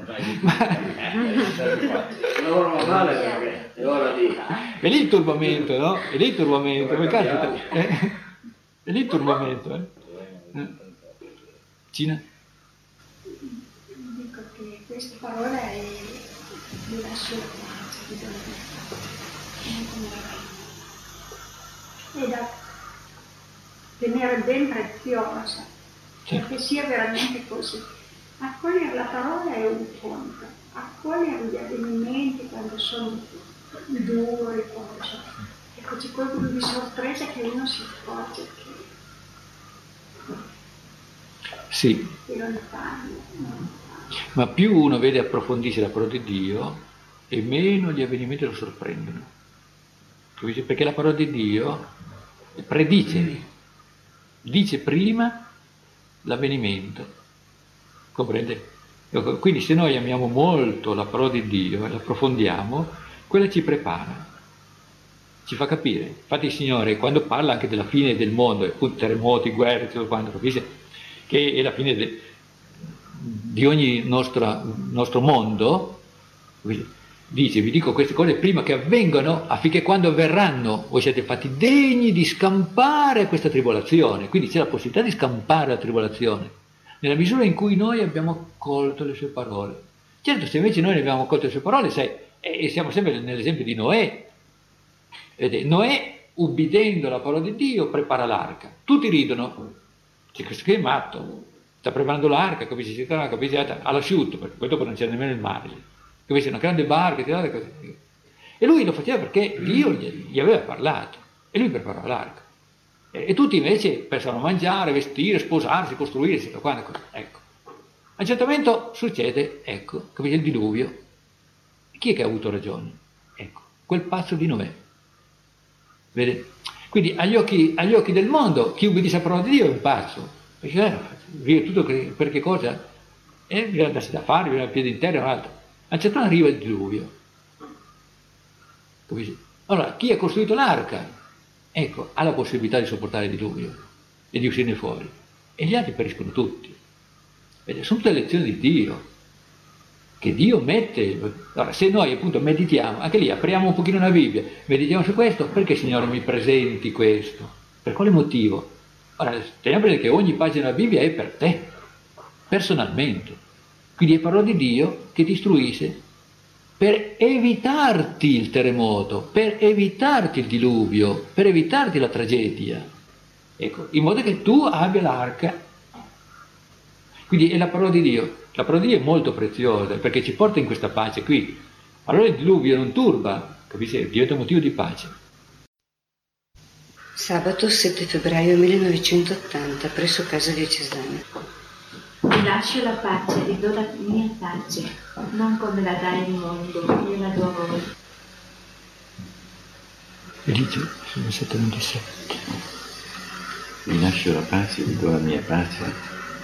Una ora normale perché è ora di... È lì il turbamento, no? È lì il turbamento. Come caspita? È, è lì il turbamento, eh? Cina? Dico che questa parola è di lascio la pace, di è da tenere ben preziosa, perché sia veramente così. Accogliere la parola è un conto, accogliere gli avvenimenti quando sono duri, quando sono... Ecco, c'è qualcuno di sorpresa che uno si accorge che... Sì. Che lontano. Ma più uno vede approfondisce la parola di Dio e meno gli avvenimenti lo sorprendono. capisci? Perché la parola di Dio predice, dice prima l'avvenimento, comprende? Quindi se noi amiamo molto la parola di Dio e la approfondiamo, quella ci prepara, ci fa capire. Infatti il Signore, quando parla anche della fine del mondo, appunto terremoti, guerre, tutto quanto, capisce? Che è la fine de, di ogni nostra, nostro mondo, dice, vi dico queste cose prima che avvengano, affinché quando avverranno voi siete fatti degni di scampare questa tribolazione. Quindi c'è la possibilità di scampare la tribolazione, nella misura in cui noi abbiamo accolto le sue parole. Certo, se invece noi ne abbiamo accolto le sue parole, sai, e siamo sempre nell'esempio di Noè. Vedete, Noè, ubbidendo la parola di Dio, prepara l'arca. Tutti ridono, c'è questo che è matto, sta preparando l'arca, capisci, si trova, capisci, all'asciutto, perché poi dopo non c'era nemmeno il mare, capisci, una grande barca, così. E lui lo faceva perché Dio gli aveva parlato, e lui preparava l'arca. E, e tutti invece pensavano a mangiare, vestire, sposarsi, costruirsi, quante cose. Ecco. A un certo momento succede, ecco, capisci, il diluvio. Chi è che ha avuto ragione? Ecco, quel pazzo di Noè. Vede? Quindi agli occhi, agli occhi del mondo chi ubbidisce la parola di Dio è un pazzo, perché eh, vive tutto per che cosa? E bisogna darsi da fare, bisogna a piedi in terra, un altro. A un certo punto arriva il diluvio. Capisci? Allora, chi ha costruito l'arca, ecco, ha la possibilità di sopportare il diluvio e di uscirne fuori, e gli altri periscono tutti. Vede? Sono tutte lezioni di Dio, che Dio mette. Allora, se noi appunto meditiamo, anche lì apriamo un pochino la Bibbia, meditiamo su questo, perché Signore mi presenti questo? Per quale motivo? Ora, teniamo presente che ogni pagina della Bibbia è per te, personalmente. Quindi è parola di Dio che ti istruisce per evitarti il terremoto, per evitarti il diluvio, per evitarti la tragedia. Ecco, in modo che tu abbia l'arca. Quindi è la parola di Dio. La parola di Dio è molto preziosa perché ci porta in questa pace qui. Allora il diluvio non turba, capisci? Diventa motivo di pace. Sabato sette febbraio millenovecentottanta, presso casa diocesana. Vi lascio la pace, vi do la mia pace, non come la dà il mondo, io la do a voi. Eligio, sono sette ventisette. Vi lascio la pace, vi do la mia pace.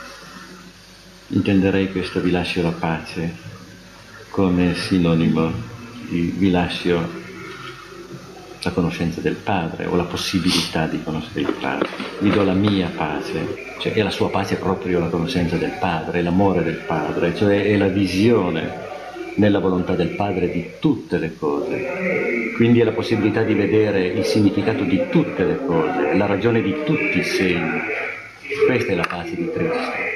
Intenderei questo vi lascio la pace come sinonimo di vi lascio la conoscenza del Padre o la possibilità di conoscere il Padre. Vi do la mia pace, cioè è la sua pace proprio la conoscenza del Padre, l'amore del Padre, cioè è la visione nella volontà del Padre di tutte le cose. Quindi è la possibilità di vedere il significato di tutte le cose, la ragione di tutti i segni. Questa è la pace di Cristo.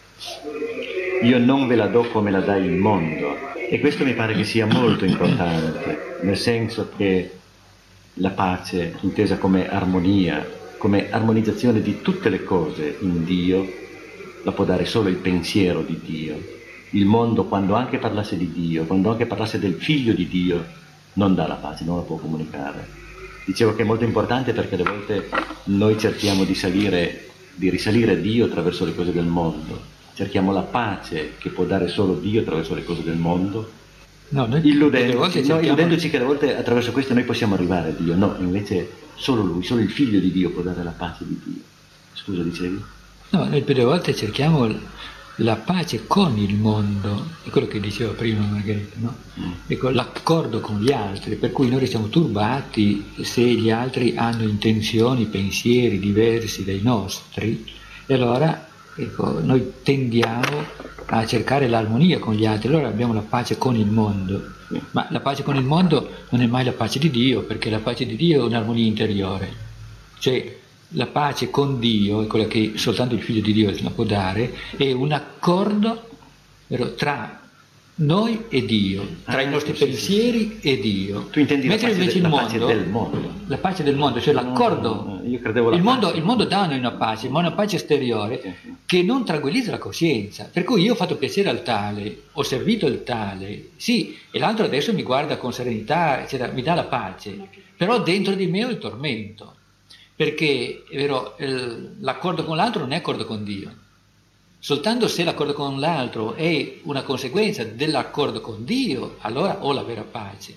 Io non ve la do come la dà il mondo, e questo mi pare che sia molto importante, nel senso che la pace, intesa come armonia, come armonizzazione di tutte le cose in Dio, la può dare solo il pensiero di Dio. Il mondo, quando anche parlasse di Dio, quando anche parlasse del Figlio di Dio, non dà la pace, non la può comunicare. Dicevo che è molto importante perché alle volte noi cerchiamo di salire, di risalire a Dio attraverso le cose del mondo. Cerchiamo la pace che può dare solo Dio attraverso le cose del mondo, no, noi, illudendoci, cerchiamo... no, illudendoci che a volte attraverso questo noi possiamo arrivare a Dio. No, invece solo Lui, solo il Figlio di Dio può dare la pace di Dio. Scusa, dicevi? No, noi per le volte cerchiamo la pace con il mondo, è quello che diceva prima Margherita, no? Mm. Ecco, l'accordo con gli altri, per cui noi restiamo turbati se gli altri hanno intenzioni, pensieri diversi dai nostri, e allora ecco, noi tendiamo a cercare l'armonia con gli altri, allora abbiamo la pace con il mondo, ma la pace con il mondo non è mai la pace di Dio, perché la pace di Dio è un'armonia interiore, cioè la pace con Dio è quella che soltanto il Figlio di Dio la può dare, è un accordo vero, tra noi e Dio, tra ah, i nostri sì, pensieri sì. e Dio. Tu intendi Mentre la, pace, invece de, il la mondo, pace del mondo? La pace del mondo, cioè no, l'accordo. No, no, io credevo la il, pace. mondo, il mondo dà a noi una pace, ma una pace esteriore sì, sì. che non tranquillizza la coscienza. Per cui io ho fatto piacere al tale, ho servito il tale, sì, e l'altro adesso mi guarda con serenità, eccetera, mi dà la pace, però dentro di me ho il tormento. Perché è vero, l'accordo con l'altro non è accordo con Dio. Soltanto se l'accordo con l'altro è una conseguenza dell'accordo con Dio, allora ho la vera pace.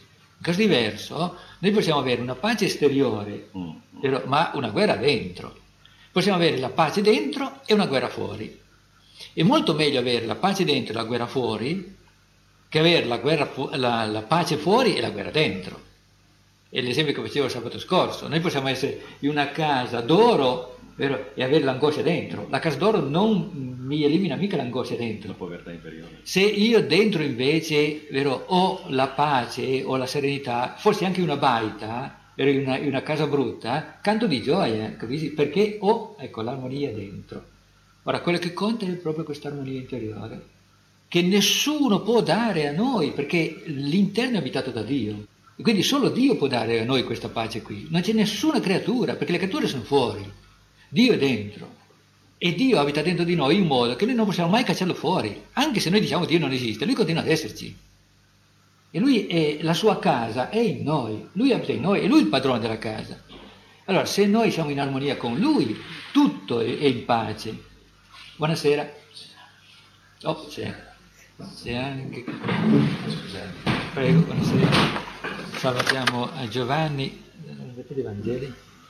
caso diverso, noi possiamo avere una pace esteriore, però, ma una guerra dentro. Possiamo avere la pace dentro e una guerra fuori. È molto meglio avere la pace dentro e la guerra fuori che avere la, guerra fu- la, la pace fuori e la guerra dentro. È l'esempio che facevo sabato scorso. Noi possiamo essere in una casa d'oro, vero, e avere l'angoscia dentro. La casa d'oro non mi elimina mica l'angoscia dentro. La povertà interiore. Se io dentro invece, vero, ho la pace, ho la serenità, forse anche una baita, vero, in una, in una casa brutta, canto di gioia, capisci? Perché ho, ecco, l'armonia dentro. Ora, quello che conta è proprio questa armonia interiore, che nessuno può dare a noi, perché l'interno è abitato da Dio. E quindi solo Dio può dare a noi questa pace qui. Non c'è nessuna creatura, perché le creature sono fuori. Dio è dentro. E Dio abita dentro di noi in modo che noi non possiamo mai cacciarlo fuori. Anche se noi diciamo Dio non esiste, Lui continua ad esserci. E Lui è, la sua casa è in noi. Lui abita in noi, e Lui è il padrone della casa. Allora, se noi siamo in armonia con Lui, tutto è, è in pace. Buonasera. Oh, c'è. C'è anche... Scusate. Prego, buonasera. Salutiamo a Giovanni. Vedete i Vangeli?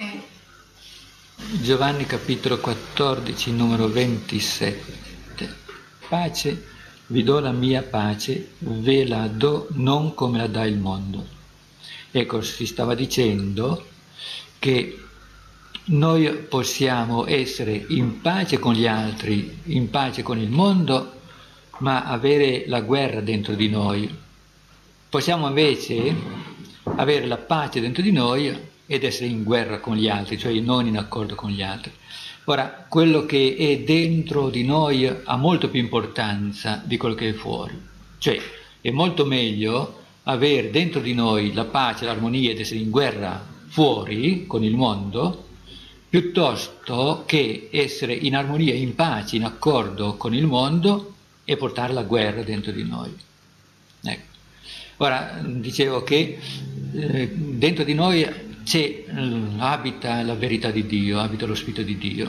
Giovanni capitolo quattordici, numero ventisette. Pace, vi do la mia pace, ve la do non come la dà il mondo. Ecco, si stava dicendo che noi possiamo essere in pace con gli altri, in pace con il mondo, ma avere la guerra dentro di noi. Possiamo invece avere la pace dentro di noi ed essere in guerra con gli altri, cioè non in accordo con gli altri. Ora, quello che è dentro di noi ha molto più importanza di quello che è fuori. Cioè, è molto meglio avere dentro di noi la pace, l'armonia ed essere in guerra fuori con il mondo, piuttosto che essere in armonia, in pace, in accordo con il mondo e portare la guerra dentro di noi. Ecco. Ora, dicevo che eh, dentro di noi c'è, eh, abita la verità di Dio, abita lo Spirito di Dio.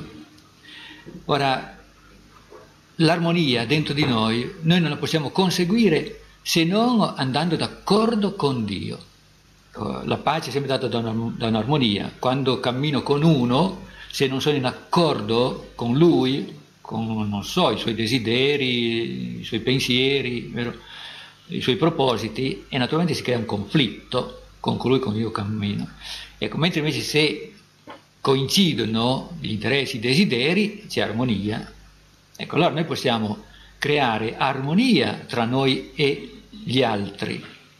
Ora, l'armonia dentro di noi, noi non la possiamo conseguire se non andando d'accordo con Dio. La pace è sempre data da, una, da un'armonia. Quando cammino con uno, se non sono in accordo con lui, con, non so, i suoi desideri, i suoi pensieri, vero? I suoi propositi, e naturalmente si crea un conflitto con colui con cui io cammino. Ecco, mentre invece se coincidono gli interessi, i desideri, c'è armonia. Ecco, allora noi possiamo creare armonia tra noi e gli altri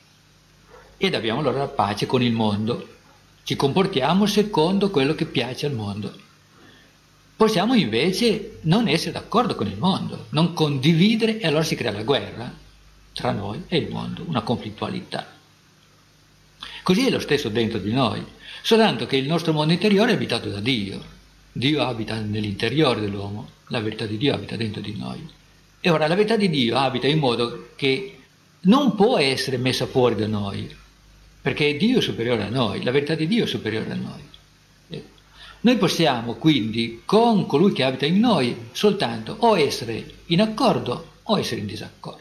ed abbiamo allora la pace con il mondo. Ci comportiamo secondo quello che piace al mondo. Possiamo invece non essere d'accordo con il mondo, non condividere, e allora si crea la guerra tra noi e il mondo, una conflittualità. Così è lo stesso dentro di noi, soltanto che il nostro mondo interiore è abitato da Dio. Dio abita nell'interiore dell'uomo, la verità di Dio abita dentro di noi. E ora la verità di Dio abita in modo che non può essere messa fuori da noi, perché Dio è superiore a noi, la verità di Dio è superiore a noi. Noi possiamo quindi, con colui che abita in noi, soltanto o essere in accordo o essere in disaccordo.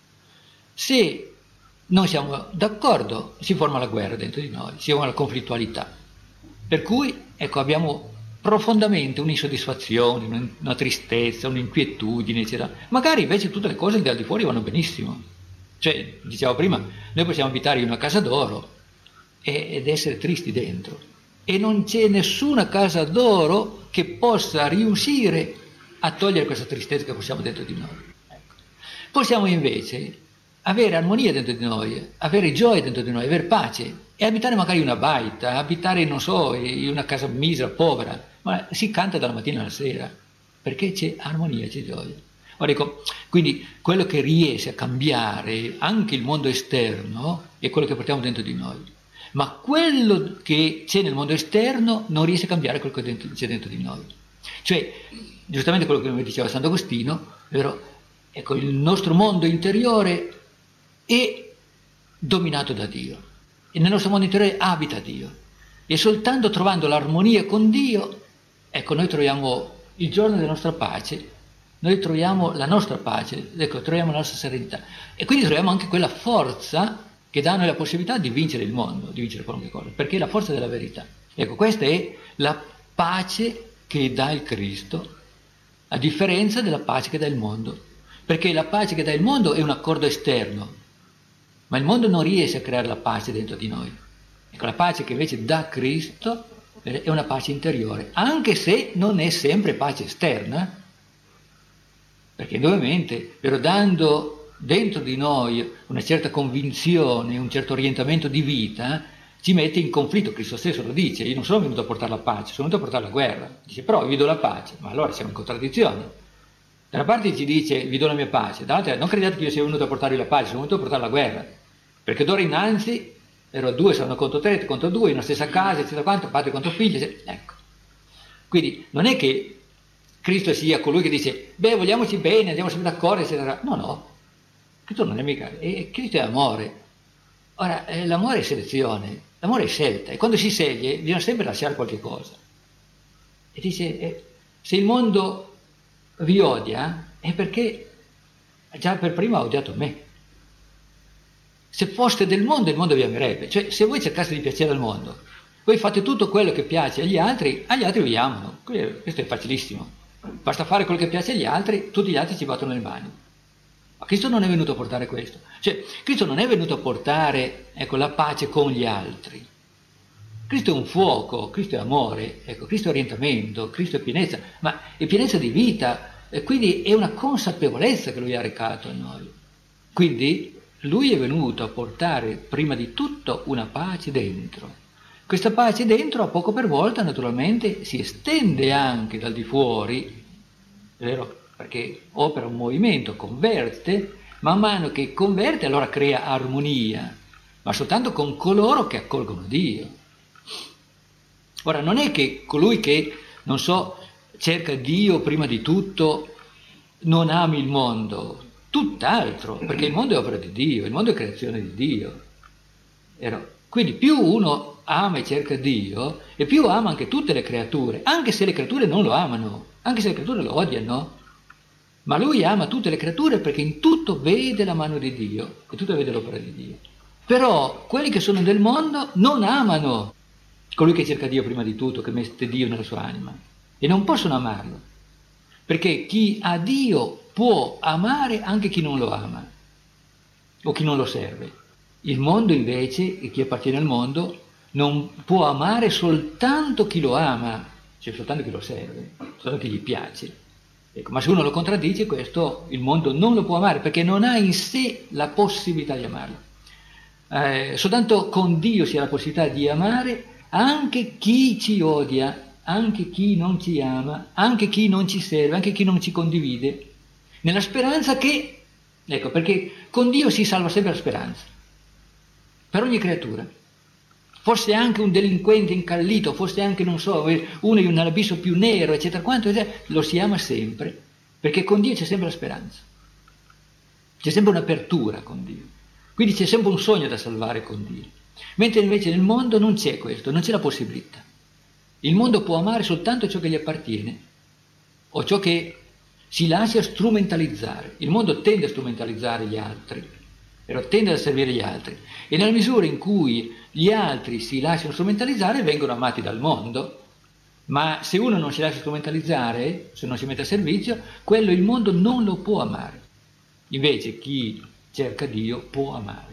Se non siamo d'accordo, si forma la guerra dentro di noi, si forma la conflittualità. Per cui, ecco, abbiamo profondamente un'insoddisfazione, una tristezza, un'inquietudine, eccetera. Magari invece tutte le cose al di fuori vanno benissimo. Cioè, dicevo prima, noi possiamo abitare in una casa d'oro ed essere tristi dentro. E non c'è nessuna casa d'oro che possa riuscire a togliere questa tristezza che possiamo dentro di noi. Ecco. Possiamo invece avere armonia dentro di noi, avere gioia dentro di noi, avere pace e abitare magari in una baita, abitare, non so, in una casa misera, povera, ma si canta dalla mattina alla sera, perché c'è armonia, c'è gioia. Ora dico, quindi quello che riesce a cambiare anche il mondo esterno è quello che portiamo dentro di noi, ma quello che c'è nel mondo esterno non riesce a cambiare quello che dentro, c'è dentro di noi. Cioè, giustamente quello che mi diceva Sant'Agostino, vero? Ecco, il nostro mondo interiore è dominato da Dio e nel nostro mondo interiore abita Dio, e soltanto trovando l'armonia con Dio, ecco, noi troviamo il giorno della nostra pace, noi troviamo la nostra pace, ecco, troviamo la nostra serenità, e quindi troviamo anche quella forza che danno la possibilità di vincere il mondo, di vincere qualunque cosa, perché è la forza della verità. Ecco, questa è la pace che dà il Cristo, a differenza della pace che dà il mondo, perché la pace che dà il mondo è un accordo esterno, ma il mondo non riesce a creare la pace dentro di noi. Ecco, la pace che invece dà Cristo è una pace interiore, anche se non è sempre pace esterna, perché indubbiamente, però dando dentro di noi una certa convinzione, un certo orientamento di vita, ci mette in conflitto. Cristo stesso lo dice: io non sono venuto a portare la pace, sono venuto a portare la guerra. Dice: però vi do la pace. Ma allora siamo in contraddizione. Da una parte ci dice: vi do la mia pace, dall'altra non crediate che io sia venuto a portarvi la pace, sono venuto a portare la guerra, perché d'ora innanzi ero due, sono contro tre, contro due, in una stessa casa, eccetera quanto, padre contro figlio, eccetera. Ecco. Quindi non è che Cristo sia colui che dice: beh, vogliamoci bene, andiamo sempre d'accordo, eccetera. No, no, Cristo non è mica, è, Cristo è amore. Ora, eh, l'amore è selezione, l'amore è scelta, e quando si sceglie bisogna sempre lasciare qualche cosa. E dice: eh, se il mondo vi odia è perché già per prima ha odiato me. Se foste del mondo, il mondo vi amerebbe. Cioè, se voi cercaste di piacere al mondo, voi fate tutto quello che piace agli altri, agli altri vi amano. Questo è facilissimo. Basta fare quello che piace agli altri, tutti gli altri ci battono le mani. Ma Cristo non è venuto a portare questo. Cioè, Cristo non è venuto a portare, ecco, la pace con gli altri. Cristo è un fuoco, Cristo è amore, ecco, Cristo è orientamento, Cristo è pienezza, ma è pienezza di vita, e quindi è una consapevolezza che Lui ha recato a noi. Quindi Lui è venuto a portare prima di tutto una pace dentro. Questa pace dentro, a poco per volta, naturalmente, si estende anche dal di fuori, è vero? Perché opera un movimento, converte, man mano che converte allora crea armonia, ma soltanto con coloro che accolgono Dio. Ora, non è che colui che, non so, cerca Dio prima di tutto non ami il mondo, tutt'altro, perché il mondo è opera di Dio, il mondo è creazione di Dio. Quindi più uno ama e cerca Dio, e più ama anche tutte le creature, anche se le creature non lo amano, anche se le creature lo odiano. Ma lui ama tutte le creature perché in tutto vede la mano di Dio, e tutto vede l'opera di Dio. Però quelli che sono del mondo non amano colui che cerca Dio prima di tutto, che mette Dio nella sua anima, e non possono amarlo, perché chi ha Dio può amare anche chi non lo ama, o chi non lo serve. Il mondo invece, e chi appartiene al mondo, non può amare soltanto chi lo ama, cioè soltanto chi lo serve, soltanto chi gli piace. Ecco, ma se uno lo contraddice, questo il mondo non lo può amare, perché non ha in sé la possibilità di amarlo. Eh, soltanto con Dio si ha la possibilità di amare anche chi ci odia, anche chi non ci ama, anche chi non ci serve, anche chi non ci condivide, nella speranza che, ecco, perché con Dio si salva sempre la speranza, per ogni creatura. Fosse anche un delinquente incallito, fosse anche, non so, uno in un abisso più nero, eccetera, quanto, eccetera, lo si ama sempre, perché con Dio c'è sempre la speranza. C'è sempre un'apertura con Dio. Quindi c'è sempre un sogno da salvare con Dio. Mentre invece nel mondo non c'è questo, non c'è la possibilità. Il mondo può amare soltanto ciò che gli appartiene, o ciò che si lascia strumentalizzare. Il mondo tende a strumentalizzare gli altri, però tende a servire gli altri. E nella misura in cui gli altri si lasciano strumentalizzare, vengono amati dal mondo. Ma se uno non si lascia strumentalizzare, se non si mette a servizio, quello il mondo non lo può amare. Invece chi cerca Dio può amare.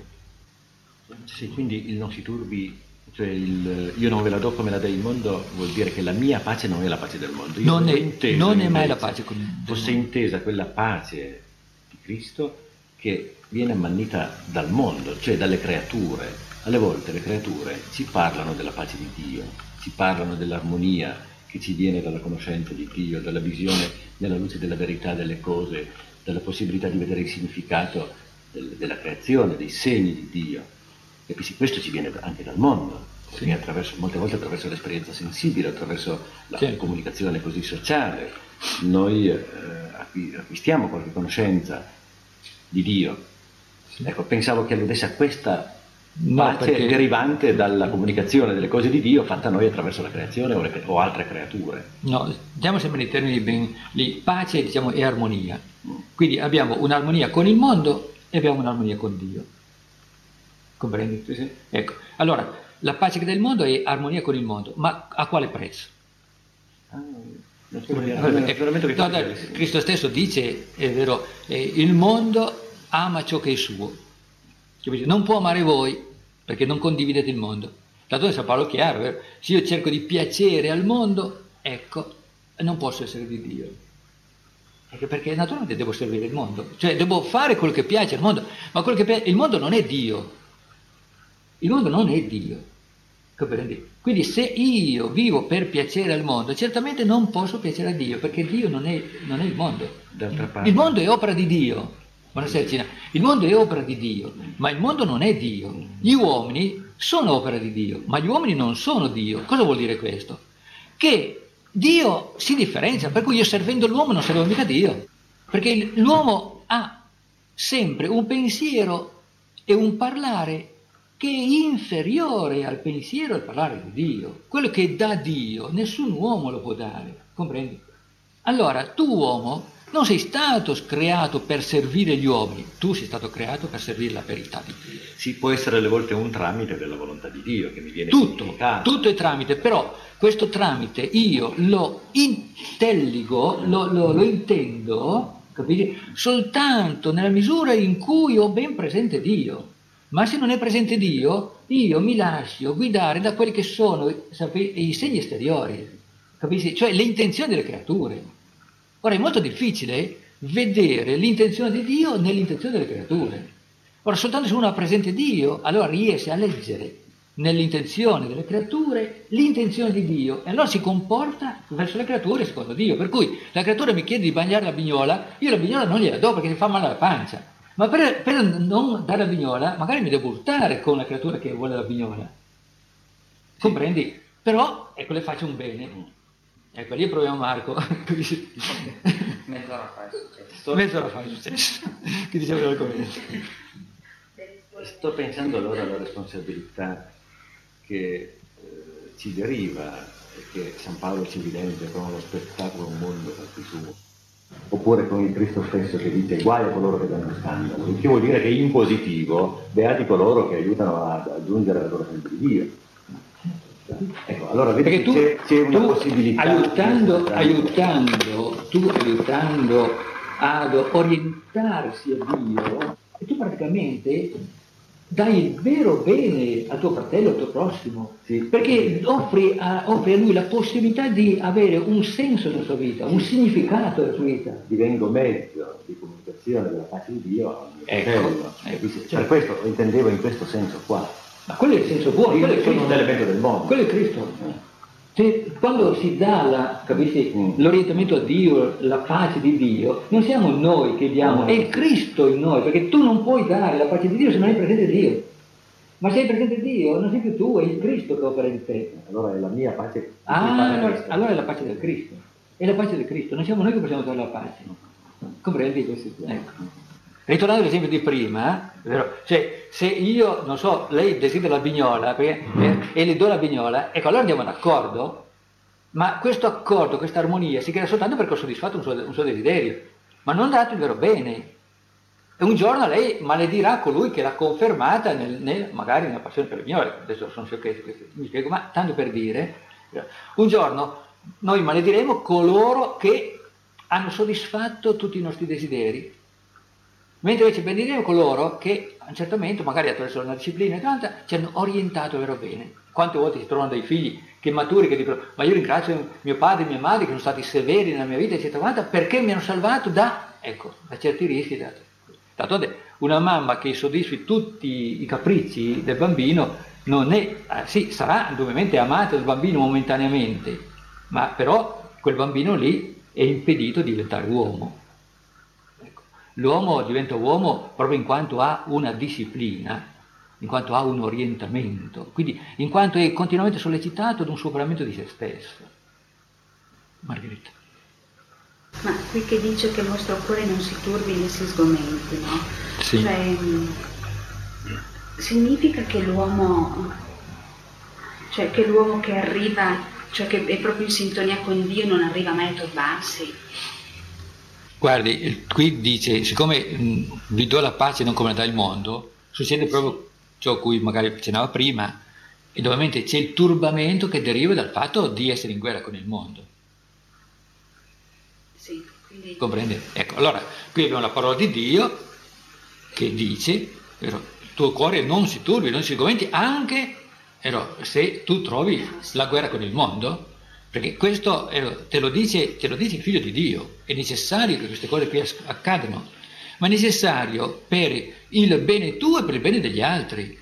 Sì, quindi il non si turbi, cioè il io non ve la do come la dà il mondo, vuol dire che la mia pace non è la pace del mondo. Io non è, inteso, non è mai la pace con il mondo. Fosse intesa quella pace di Cristo che viene ammannita dal mondo, cioè dalle creature. Alle volte le creature ci parlano della pace di Dio, ci parlano dell'armonia che ci viene dalla conoscenza di Dio, dalla visione nella luce della verità delle cose, dalla possibilità di vedere il significato del, della creazione, dei segni di Dio. E questo ci viene anche dal mondo, sì. attraverso, molte volte attraverso l'esperienza sensibile, attraverso la sì. comunicazione così sociale. Noi eh, acquistiamo qualche conoscenza di Dio. Sì. Ecco, pensavo che alludesse a questa no, pace perché... derivante dalla comunicazione delle cose di Dio fatta noi attraverso la creazione o, le, o altre creature. No, diamo sempre nei termini ben lì, pace, diciamo, e armonia. Mm. Quindi abbiamo un'armonia con il mondo e abbiamo un'armonia con Dio. Comprendi? Sì, sì. Ecco, allora, la pace che dà il mondo è armonia con il mondo, ma a quale prezzo? Ah, non so, ecco, no, no, Cristo stesso dice, è vero, eh, il mondo ama ciò che è suo. Non può amare voi perché non condividete il mondo. Laddove San Paolo è chiaro, vero? Se io cerco di piacere al mondo, ecco, non posso essere di Dio. Ecco, perché naturalmente devo servire il mondo, cioè devo fare quello che piace al mondo, ma quello che piace, il mondo non è Dio. Il mondo non è Dio, comprendi? Quindi se io vivo per piacere al mondo, certamente non posso piacere a Dio, perché Dio non è, non è il mondo. D'altra parte. Il mondo è opera di Dio. Buonasera Cina. Il mondo è opera di Dio, ma il mondo non è Dio. Gli uomini sono opera di Dio, ma gli uomini non sono Dio. Cosa vuol dire questo? Che Dio si differenzia, per cui io servendo l'uomo non servo mica Dio, perché l'uomo ha sempre un pensiero e un parlare che è inferiore al pensiero e al parlare di Dio. Quello che dà Dio, nessun uomo lo può dare, comprendi? Allora, tu uomo non sei stato creato per servire gli uomini, tu sei stato creato per servire la verità di Dio. Sì, può essere alle volte un tramite della volontà di Dio che mi viene tutto, comunicato. Tutto è tramite, però questo tramite io lo intelligo, lo, lo, lo intendo, capite? Soltanto nella misura in cui ho ben presente Dio. Ma se non è presente Dio, io mi lascio guidare da quelli che sono, sapete, i segni esteriori, capisci? Cioè le intenzioni delle creature. Ora è molto difficile vedere l'intenzione di Dio nell'intenzione delle creature. Ora soltanto se uno ha presente Dio, allora riesce a leggere nell'intenzione delle creature l'intenzione di Dio e allora si comporta verso le creature secondo Dio. Per cui la creatura mi chiede di bagnare la vignola, io la vignola non gliela do perché mi fa male alla pancia. Ma per, per non dare la vignola, magari mi devo urtare con la creatura che vuole la vignola. Comprendi? Però, ecco, le faccio un bene. Ecco, lì proviamo Marco. Mezz'ora fa è successo. Mezz'ora fa è successo. Che diceva l'argomento. Sto pensando allora alla responsabilità che eh, ci deriva e che San Paolo ci evidenzia con lo spettacolo un mondo fatti suo. Oppure con il Cristo stesso che dice guai a coloro che danno scandalo, il che vuol dire che in positivo beati coloro che aiutano ad aggiungere la loro senso di Dio. Ecco, allora vedi che tu, c'è, c'è una tu possibilità aiutando, aiutando, tu aiutando ad orientarsi a Dio, e tu praticamente dai il vero bene al tuo fratello, al tuo prossimo, sì. Perché offri a, offri a lui la possibilità di avere un senso nella sua vita, un significato nella sua vita. Divengo mezzo di comunicazione della pace di Dio al mio ecco, fratello. Ecco, cioè, per questo lo intendevo in questo senso qua. Ma quello è il senso buono, quello è un elemento del mondo. Quello è Cristo. Cioè, quando si dà la, capisci, mm. l'orientamento a Dio, la pace di Dio, non siamo noi che diamo, è Cristo in noi, perché tu non puoi dare la pace di Dio se non hai presente Dio. Ma se hai presente Dio, non sei più tu, è il Cristo che opera in te. Allora è la mia pace. Ah, allora, allora è la pace del Cristo. È la pace del Cristo, non siamo noi che possiamo dare la pace. Comprendi questo? Ecco. Ritornando all'esempio di prima, eh, vero? Cioè, se io, non so, lei desidera la vignola perché, eh, e le do la vignola, ecco, allora andiamo d'accordo, ma questo accordo, questa armonia si crea soltanto perché ho soddisfatto un suo, un suo desiderio, ma non dato il vero bene. E un giorno lei maledirà colui che l'ha confermata, nel, nel, magari nella passione per le vignole, adesso sono sciocchezze, mi spiego, ma tanto per dire, un giorno noi malediremo coloro che hanno soddisfatto tutti i nostri desideri. Mentre invece benediremo coloro che a un certo momento, magari attraverso una disciplina e tanta, ci hanno orientato vero bene. Quante volte si trovano dei figli che maturi che dicono ma io ringrazio mio padre e mia madre che sono stati severi nella mia vita, eccetera, perché mi hanno salvato da, ecco, da certi rischi. Da... D'altronde una mamma che soddisfi tutti i capricci del bambino non è, eh, sì, sarà indubbiamente amata dal bambino momentaneamente, ma però quel bambino lì è impedito di diventare uomo. L'uomo diventa uomo proprio in quanto ha una disciplina, in quanto ha un orientamento, quindi in quanto è continuamente sollecitato ad un superamento di se stesso. Margherita. Ma qui che dice che il vostro cuore non si turbi né si sgomenti, no? Sì. Cioè, significa che l'uomo, cioè che l'uomo che arriva, cioè che è proprio in sintonia con Dio, non arriva mai a turbarsi? Guardi, qui dice, siccome mh, vi do la pace non come la dà il mondo, succede proprio ciò a cui magari accennavo prima, ed ovviamente c'è il turbamento che deriva dal fatto di essere in guerra con il mondo. Sì, quindi... Comprende? Ecco, allora, qui abbiamo la parola di Dio che dice, vero, il tuo cuore non si turbi, non si sgomenti, anche vero, se tu trovi la guerra con il mondo, perché questo vero, te lo dice, te lo dice il figlio di Dio, è necessario che queste cose qui accadano, ma è necessario per il bene tuo e per il bene degli altri.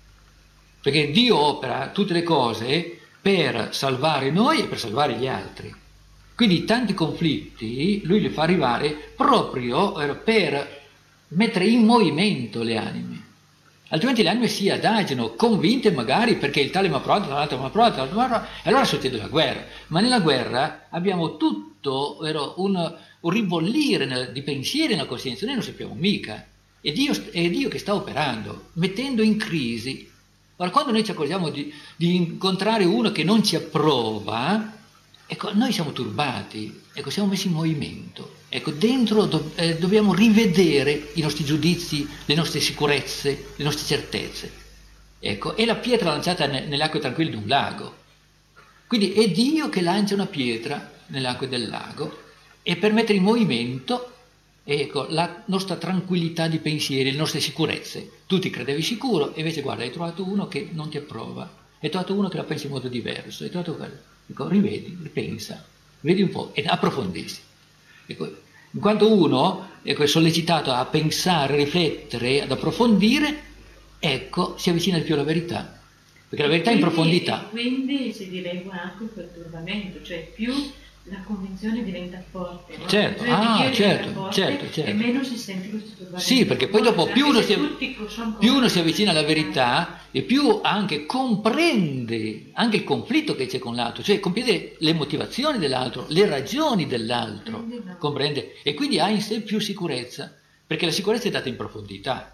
Perché Dio opera tutte le cose per salvare noi e per salvare gli altri. Quindi tanti conflitti lui li fa arrivare proprio per mettere in movimento le anime. Altrimenti le anime si adagiano, convinte magari perché il tale mi ha provato, l'altro mi ha provato, l'altro mi ha provato, e allora succede la guerra. Ma nella guerra abbiamo tutto vero, un, un ribollire di pensieri nella coscienza, noi non sappiamo mica. È Dio, è Dio che sta operando, mettendo in crisi. Ora, quando noi ci accorgiamo di, di incontrare uno che non ci approva, ecco, noi siamo turbati, ecco, siamo messi in movimento. Ecco, dentro do, eh, dobbiamo rivedere i nostri giudizi, le nostre sicurezze, le nostre certezze. Ecco, è la pietra lanciata ne, nelle acque tranquille di un lago. Quindi è Dio che lancia una pietra nelle acque del lago e per mettere in movimento ecco, la nostra tranquillità di pensieri, le nostre sicurezze. Tu ti credevi sicuro e invece guarda, hai trovato uno che non ti approva, hai trovato uno che la pensa in modo diverso, hai trovato quello. Ecco, rivedi, ripensa, vedi un po' e approfondisci. Ecco, in quanto uno ecco, è sollecitato a pensare, a riflettere, ad approfondire, ecco, si avvicina di più alla verità, perché la verità è in profondità. Quindi si diregua anche quel turbamento, cioè più la convinzione diventa forte, no? Certo, cioè, ah, certo, forte certo, certo. E meno si sente questo turbamento. Sì, perché poi dopo più uno, si, sono più uno si avvicina alla verità e più anche comprende anche il conflitto che c'è con l'altro, cioè comprende le motivazioni dell'altro, le ragioni dell'altro, comprende? E quindi ha in sé più sicurezza, perché la sicurezza è data in profondità.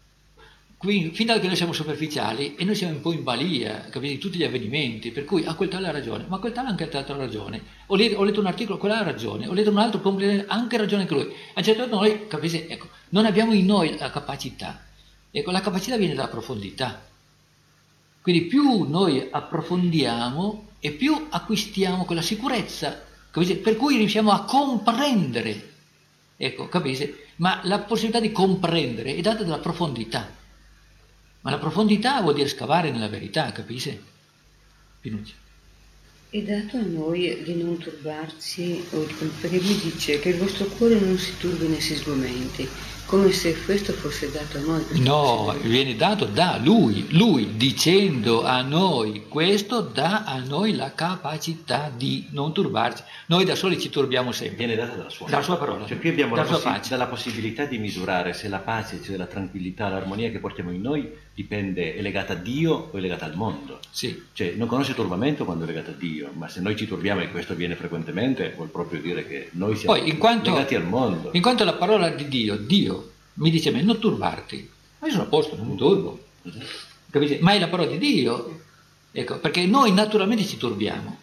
Quindi, fin da che noi siamo superficiali e noi siamo un po' in balia, capite, di tutti gli avvenimenti, per cui ah, quel tale ha ragione, ma quel tale ha anche l'altra ragione. Ho, le, ho letto un articolo, quella ha ragione, ho letto un altro, ha anche ragione anche lui. A un certo punto noi, capite, ecco, non abbiamo in noi la capacità. Ecco, la capacità viene dalla profondità. Quindi più noi approfondiamo e più acquistiamo quella sicurezza, capite, per cui riusciamo a comprendere. Ecco, capite? Ma la possibilità di comprendere è data dalla profondità. Ma la profondità vuol dire scavare nella verità, capisci? Pinuccia. È dato a noi di non turbarci, perché lui dice che il vostro cuore non si turbi né si sgomenti, come se questo fosse dato a noi. No, viene dato da lui, lui dicendo a noi questo dà a noi la capacità di non turbarci. Noi da soli ci turbiamo sempre. Viene data dalla sua, dalla sua parola. Cioè qui abbiamo la, possi- dalla possibilità di misurare se la pace, cioè la tranquillità, l'armonia che portiamo in noi dipende, è legata a Dio o è legata al mondo. Sì. Cioè non conosce turbamento quando è legata a Dio, ma se noi ci turbiamo e questo avviene frequentemente vuol proprio dire che noi siamo Poi, in quanto, legati al mondo. In quanto alla parola di Dio, Dio mi dice a me non turbarti, ma io sono a posto, non mi turbo. Capisci? Ma è la parola di Dio, ecco, perché noi naturalmente ci turbiamo.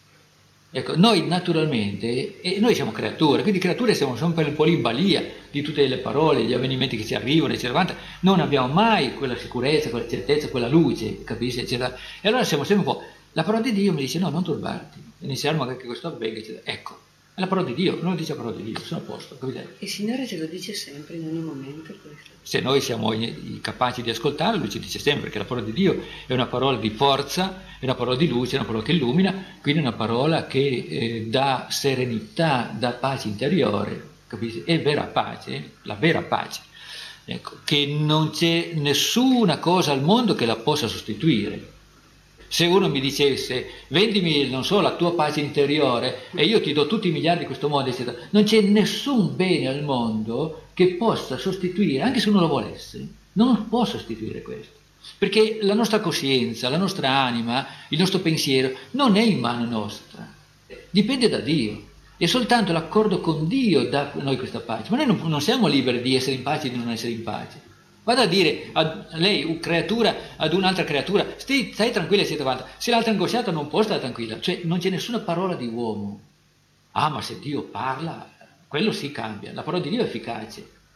Ecco, noi naturalmente, e noi siamo creature, quindi creature siamo sempre un po' in balia di tutte le parole, gli avvenimenti che ci arrivano, eccetera, non abbiamo mai quella sicurezza, quella certezza, quella luce, capisci, eccetera. E allora siamo sempre un po', la parola di Dio mi dice no, non turbarti, iniziare magari che questo avvenga, eccetera. Ecco, è la parola di Dio, non dice la parola di Dio, sono a posto, capite? Il Signore te lo dice sempre in ogni momento questo. Se noi siamo capaci di ascoltare, lui ci dice sempre, perché la parola di Dio è una parola di forza, è una parola di luce, è una parola che illumina, quindi è una parola che eh, dà serenità, dà pace interiore, capisci? È vera pace, la vera pace, ecco, che non c'è nessuna cosa al mondo che la possa sostituire. Se uno mi dicesse vendimi, non so, la tua pace interiore e io ti do tutti i miliardi di questo mondo, eccetera, non c'è nessun bene al mondo che possa sostituire, anche se uno lo volesse, non può sostituire questo. Perché la nostra coscienza, la nostra anima, il nostro pensiero non è in mano nostra, dipende da Dio. È soltanto l'accordo con Dio dà a noi questa pace, ma noi non, non siamo liberi di essere in pace e di non essere in pace. Vado a dire a lei, una creatura, ad un'altra creatura, stai, stai tranquilla e siete avanti. Se l'altra è angosciata non può stare tranquilla, cioè non c'è nessuna parola di uomo. Ah, ma se Dio parla, quello sì cambia, la parola di Dio è efficace.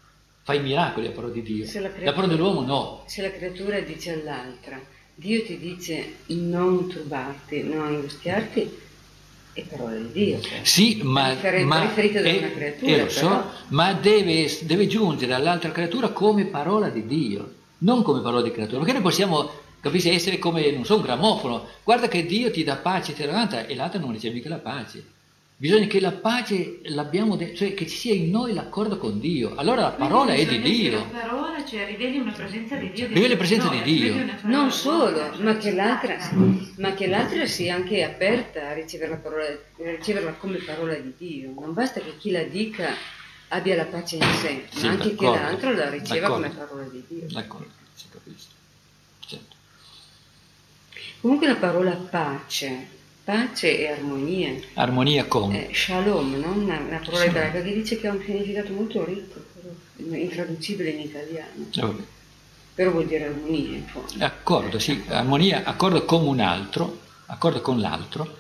i miracoli la parola di Dio, Se la, la parola dell'uomo no. Se la creatura dice all'altra, Dio ti dice non turbarti, non angustiarti, è parola di Dio. Cioè. Sì, ma, Rifer- ma riferita da è, una creatura, eh, lo so, però. ma deve, deve giungere all'altra creatura come parola di Dio, non come parola di creatura, perché noi possiamo, capisci, essere come, non so, un grammofono. Guarda che Dio ti dà pace, ti levanta, e l'altro non riceve mica la pace. Bisogna che la pace l'abbiamo, de- cioè che ci sia in noi l'accordo con Dio. Allora la parola è di Dio. La parola, cioè riveli una presenza di Dio. Riveli la presenza di Dio. Non solo, ma che, l'altra, ma che l'altra sia anche aperta a ricevere la parola, a riceverla come parola di Dio. Non basta che chi la dica abbia la pace in sé, Sì, ma anche che d'accordo, l'altro la riceva d'accordo. come parola di Dio. D'accordo, si capisce. Certo. Comunque la parola pace, pace e armonia. Armonia con. Eh, shalom, no? una, una parola Sì. ebraica che dice che ha un significato molto ricco, però, intraducibile in italiano. Eh, vabbè. Però vuol dire armonia in fondo. Accordo, sì, armonia, accordo con un altro, accordo con l'altro.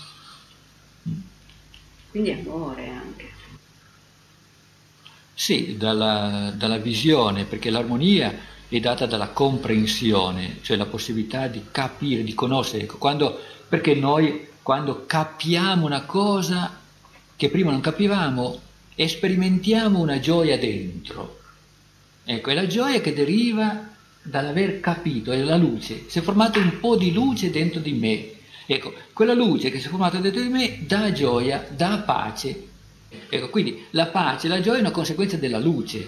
Quindi amore anche. Sì, dalla, dalla visione, perché l'armonia è data dalla comprensione, cioè la possibilità di capire, di conoscere. Quando, perché noi, quando capiamo una cosa che prima non capivamo, sperimentiamo una gioia dentro. Ecco, è la gioia che deriva dall'aver capito, è la luce. Si è formato un po' di luce dentro di me. Ecco, quella luce che si è formata dentro di me dà gioia, dà pace. Ecco, quindi la pace, la gioia è una conseguenza della luce.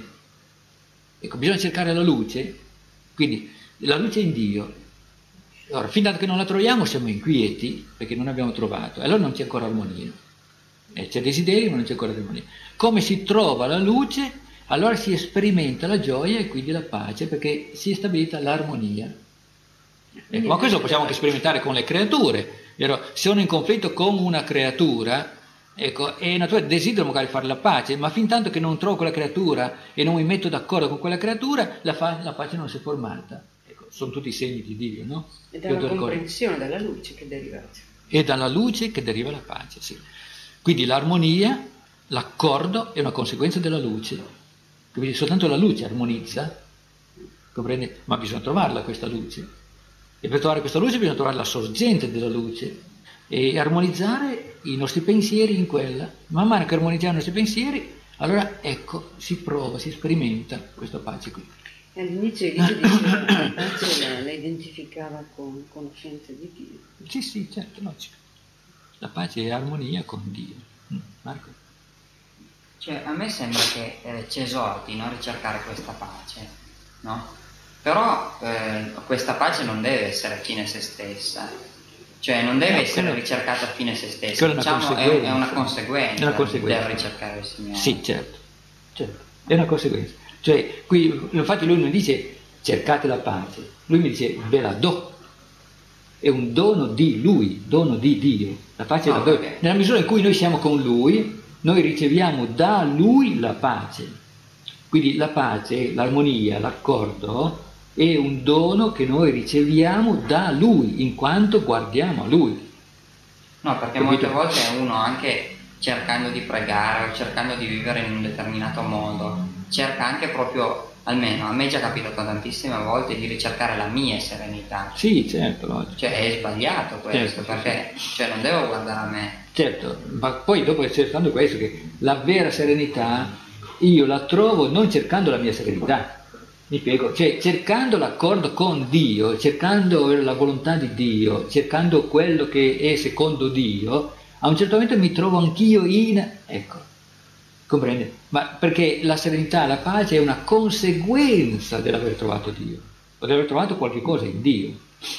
Ecco, bisogna cercare la luce, quindi la luce è in Dio. Allora, fin tanto che non la troviamo siamo inquieti perché non abbiamo trovato, e allora non c'è ancora armonia. Eh, c'è desiderio ma non c'è ancora armonia. Come si trova la luce, allora si sperimenta la gioia e quindi la pace, perché si è stabilita l'armonia. Ecco, ma questo lo possiamo anche sperimentare con le creature. Vero? Se sono in conflitto con una creatura, ecco, è naturale, desidero magari fare la pace, ma fin tanto che non trovo quella creatura e non mi metto d'accordo con quella creatura, la, fa- la pace non si è formata. Ecco, sono tutti segni di Dio, no? E dalla comprensione, dalla luce che deriva. E dalla luce che deriva la pace, sì. Quindi l'armonia, l'accordo è una conseguenza della luce. Quindi soltanto la luce armonizza, comprende? Ma bisogna trovarla questa luce. E per trovare questa luce bisogna trovare la sorgente della luce e armonizzare i nostri pensieri in quella. Man mano che armonizziamo i nostri pensieri, allora ecco, si prova, si sperimenta questa pace qui. E all'inizio Elisa diceva che la pace la, la identificava con conoscenza di Dio. Sì, sì, certo, logico. La pace è armonia con Dio. Marco? Cioè, a me sembra che eh, ci esortino a ricercare questa pace, no? Però eh, questa pace non deve essere fine a se stessa, cioè non deve no, essere quello, ricercata fine a se stessa, è diciamo una è, è una conseguenza, è una conseguenza del ricercare il Signore. Sì, certo, certo, è una conseguenza. Cioè, qui, infatti lui non dice cercate la pace, lui mi dice ve la do. È un dono di Lui, dono di Dio. La pace no, è la do. Nella misura in cui noi siamo con Lui, noi riceviamo da Lui la pace. Quindi la pace, l'armonia, l'accordo è un dono che noi riceviamo da Lui, in quanto guardiamo a Lui. No, perché Capito? Molte volte uno, anche cercando di pregare o cercando di vivere in un determinato modo, cerca anche proprio, almeno a me è già capitato tantissime volte, di ricercare la mia serenità. Sì, certo, logico. Cioè è sbagliato questo, certo, perché cioè, non devo guardare a me. Certo, ma poi dopo c'è soltanto questo, che la vera serenità io la trovo non cercando la mia serenità, mi spiego, cioè cercando l'accordo con Dio, cercando la volontà di Dio, cercando quello che è secondo Dio, a un certo momento mi trovo anch'io in... ecco, comprende? Ma perché la serenità, la pace è una conseguenza dell'aver trovato Dio, o di aver trovato qualche cosa in Dio.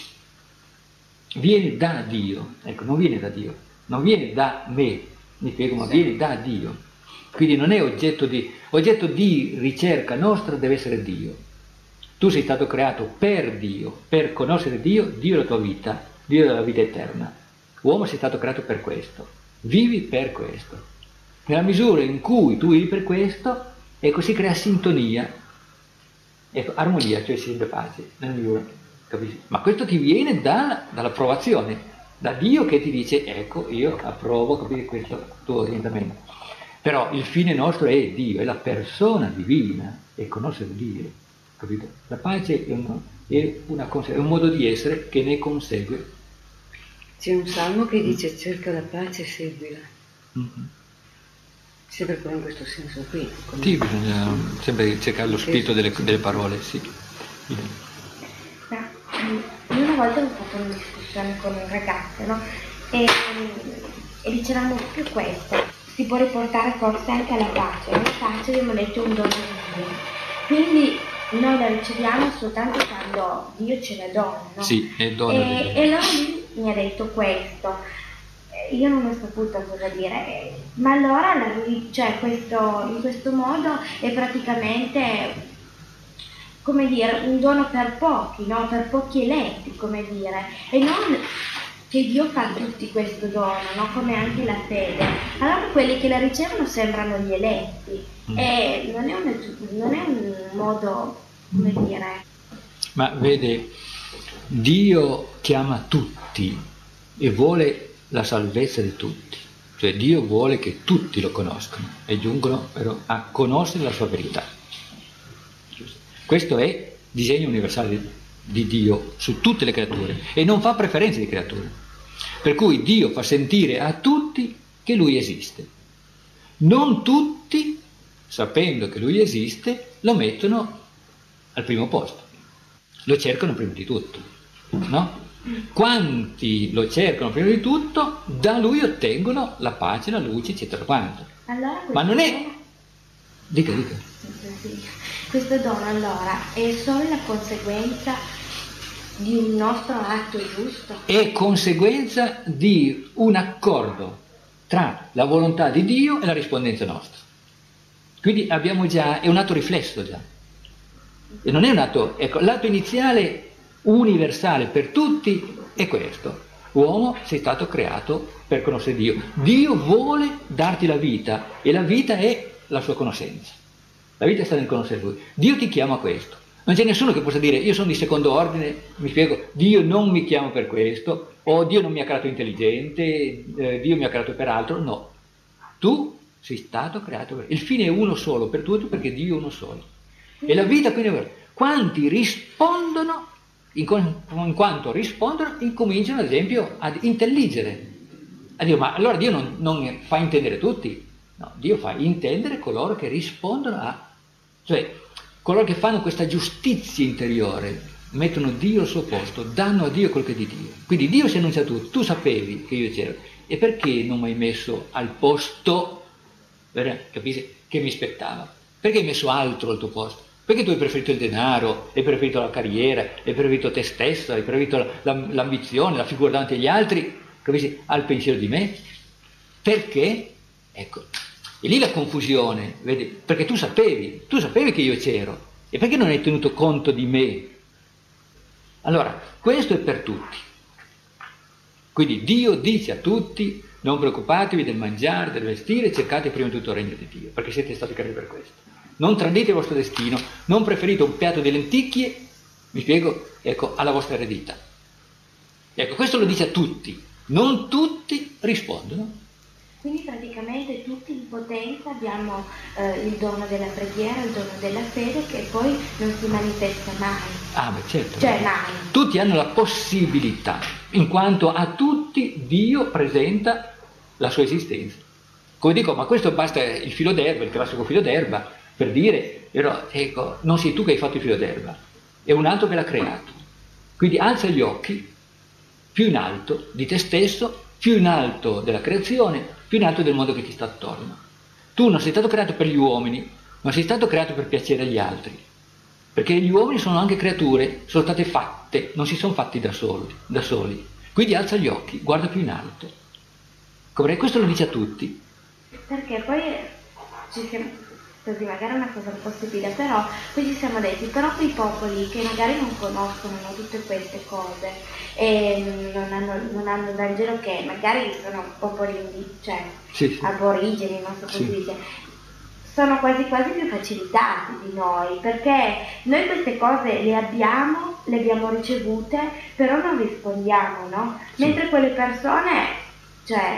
Viene da Dio, ecco, non viene da Dio, non viene da me, mi spiego, ma viene da Dio. Quindi non è oggetto di, oggetto di ricerca nostra deve essere Dio. Tu sei stato creato per Dio, per conoscere Dio, Dio è la tua vita, Dio è la vita eterna. Uomo sei stato creato per questo, vivi per questo. Nella misura in cui tu vivi per questo, ecco, si crea sintonia, ecco, armonia, cioè si sente pace, nella misura, capisci? Ma questo ti viene da, dall'approvazione, da Dio che ti dice, ecco, io approvo, capisci, questo tuo orientamento. Però il fine nostro è Dio, è la persona divina, è conoscere Dio, capito? La pace è, uno, è, una, è un modo di essere che ne consegue. C'è un salmo che dice cerca la pace e seguila. Mm-hmm. Sempre però in questo senso qui. Sì, bisogna sempre cercare lo spirito delle, delle parole, sì. Io una volta ho fatto una discussione con un ragazzo, no? E, e dicevamo proprio questo. Si può riportare forse anche alla pace. La pace abbiamo detto è un dono di Dio. Quindi noi la riceviamo soltanto quando Dio ce la dona, no? Sì, è dono e, di Dio. e allora lui mi ha detto questo. Io non ho saputo cosa dire, ma allora la, cioè questo, in questo modo è praticamente, come dire, un dono per pochi, no? Per pochi eletti, come dire, e non che Dio fa a tutti questo dono, no? Come anche la fede. Allora quelli che la ricevono sembrano gli eletti mm. e non è, un, non è un modo, come dire. Ma vede, Dio chiama tutti e vuole la salvezza di tutti, cioè Dio vuole che tutti lo conoscano e giungano a conoscere la sua verità. Questo è il disegno universale di Dio su tutte le creature e non fa preferenze di creature. Per cui Dio fa sentire a tutti che Lui esiste. Non tutti, sapendo che Lui esiste, lo mettono al primo posto. Lo cercano prima di tutto, no? Quanti lo cercano prima di tutto, da Lui ottengono la pace, la luce, eccetera quanto. Allora, ma non è... Dica, dica. Questo dono allora è solo la conseguenza di un nostro atto giusto? È conseguenza di un accordo tra la volontà di Dio e la rispondenza nostra. Quindi abbiamo già, è un atto riflesso già. E non è un atto, ecco, l'atto iniziale universale per tutti è questo. Uomo, sei stato creato per conoscere Dio. Dio vuole darti la vita e la vita è la sua conoscenza. La vita sta nel conoscere Lui. Dio ti chiama a questo. Non c'è nessuno che possa dire io sono di secondo ordine, mi spiego, Dio non mi chiama per questo, o Dio non mi ha creato intelligente, eh, Dio mi ha creato per altro. No, tu sei stato creato per... Il fine è uno solo per tutti perché Dio è uno solo. E la vita quindi è... Quanti rispondono, in, in quanto rispondono, incominciano ad esempio ad intelligere. A Dio, ma allora Dio non, non fa intendere tutti? No, Dio fa intendere coloro che rispondono a... Cioè, coloro che fanno questa giustizia interiore, mettono Dio al suo posto, danno a Dio quel che è di Dio. Quindi Dio si annuncia a tutti, tu sapevi che io c'ero, e perché non mi hai messo al posto, capisci, che mi spettava? Perché hai messo altro al tuo posto? Perché tu hai preferito il denaro, hai preferito la carriera, hai preferito te stesso, hai preferito la, la, l'ambizione, la figura davanti agli altri, capisci, al pensiero di me? Perché? Ecco. E lì la confusione, vedi? Perché tu sapevi, tu sapevi che io c'ero, e perché non hai tenuto conto di me? Allora, questo è per tutti. Quindi Dio dice a tutti, non preoccupatevi del mangiare, del vestire, cercate prima di tutto il regno di Dio, perché siete stati creati per questo. Non tradite il vostro destino, non preferite un piatto di lenticchie, mi spiego, ecco, alla vostra eredità. Ecco, questo lo dice a tutti, non tutti rispondono. Quindi praticamente tutti in potenza abbiamo eh, il dono della preghiera, il dono della fede che poi non si manifesta mai. Ah, beh, certo. Cioè mai. Tutti hanno la possibilità, in quanto a tutti Dio presenta la sua esistenza. Come dico, ma questo basta il filo d'erba, il classico filo d'erba, per dire, però, ecco, non sei tu che hai fatto il filo d'erba, è un altro che l'ha creato. Quindi alza gli occhi più in alto di te stesso, più in alto della creazione, più in alto del mondo che ti sta attorno. Tu non sei stato creato per gli uomini, ma sei stato creato per piacere agli altri. Perché gli uomini sono anche creature, sono state fatte, non si sono fatti da soli. Da soli. Quindi alza gli occhi, guarda più in alto. Questo lo dice a tutti. Perché poi ci siamo... Così magari è una cosa impossibile, però poi ci siamo detti, però quei popoli che magari non conoscono tutte queste cose e non hanno, non hanno il Vangelo, che magari sono popoli, cioè sì, sì. aborigeni, non so come sì. si dice, sono quasi quasi più facilitati di noi, perché noi queste cose le abbiamo, le abbiamo ricevute, però non rispondiamo, no? Mentre sì. quelle persone, cioè...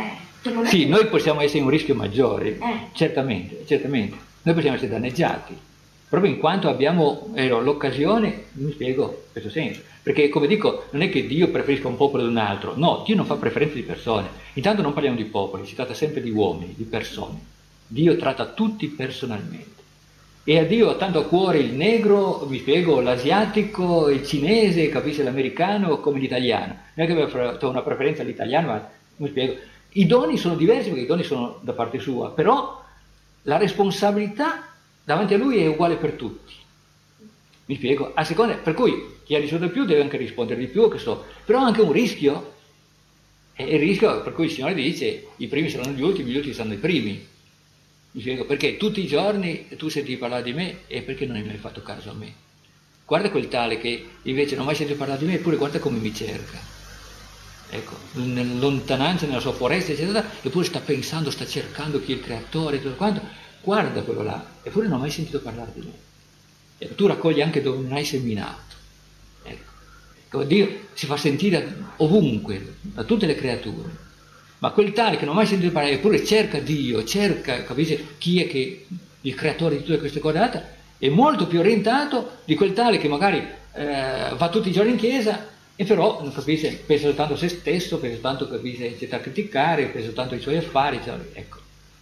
Sì, noi possiamo essere un rischio maggiore, Eh. certamente, certamente. Noi possiamo essere danneggiati, proprio in quanto abbiamo eh, l'occasione, mi spiego in questo senso, perché come dico, non è che Dio preferisca un popolo ad un altro, no, Dio non fa preferenze di persone. Intanto non parliamo di popoli, si tratta sempre di uomini, di persone. Dio tratta tutti personalmente. E a Dio ha tanto a cuore il negro, mi spiego, l'asiatico, il cinese, capisce, l'americano come l'italiano. Non è che abbiamo fatto una preferenza all'italiano, ma mi spiego. I doni sono diversi perché i doni sono da parte sua, però la responsabilità davanti a lui è uguale per tutti. Mi spiego? A seconda, per cui chi ha risolto di più deve anche rispondere di più, che so. Però ha anche un rischio. E il rischio per cui il Signore dice i primi saranno gli ultimi, gli ultimi saranno i primi. Mi spiego? Perché tutti i giorni tu senti parlare di me e perché non hai mai fatto caso a me? Guarda quel tale che invece non ha mai sentito parlare di me, eppure guarda come mi cerca. Ecco, nella lontananza, nella sua foresta, eccetera, eppure sta pensando, sta cercando chi è il creatore e tutto quanto. Guarda quello là, eppure non ha mai sentito parlare di me. Ecco, tu raccogli anche dove non hai seminato. Ecco, Dio si fa sentire ovunque, da tutte le creature. Ma quel tale che non ha mai sentito parlare, eppure cerca Dio, cerca, capisci, chi è che il creatore di tutte queste cose, è molto più orientato di quel tale che magari eh, va tutti i giorni in chiesa e però, capisci, pensa soltanto a se stesso, pensa soltanto, capisci, eccetera, a criticare, pensa soltanto ai suoi affari, eccetera. Ecco.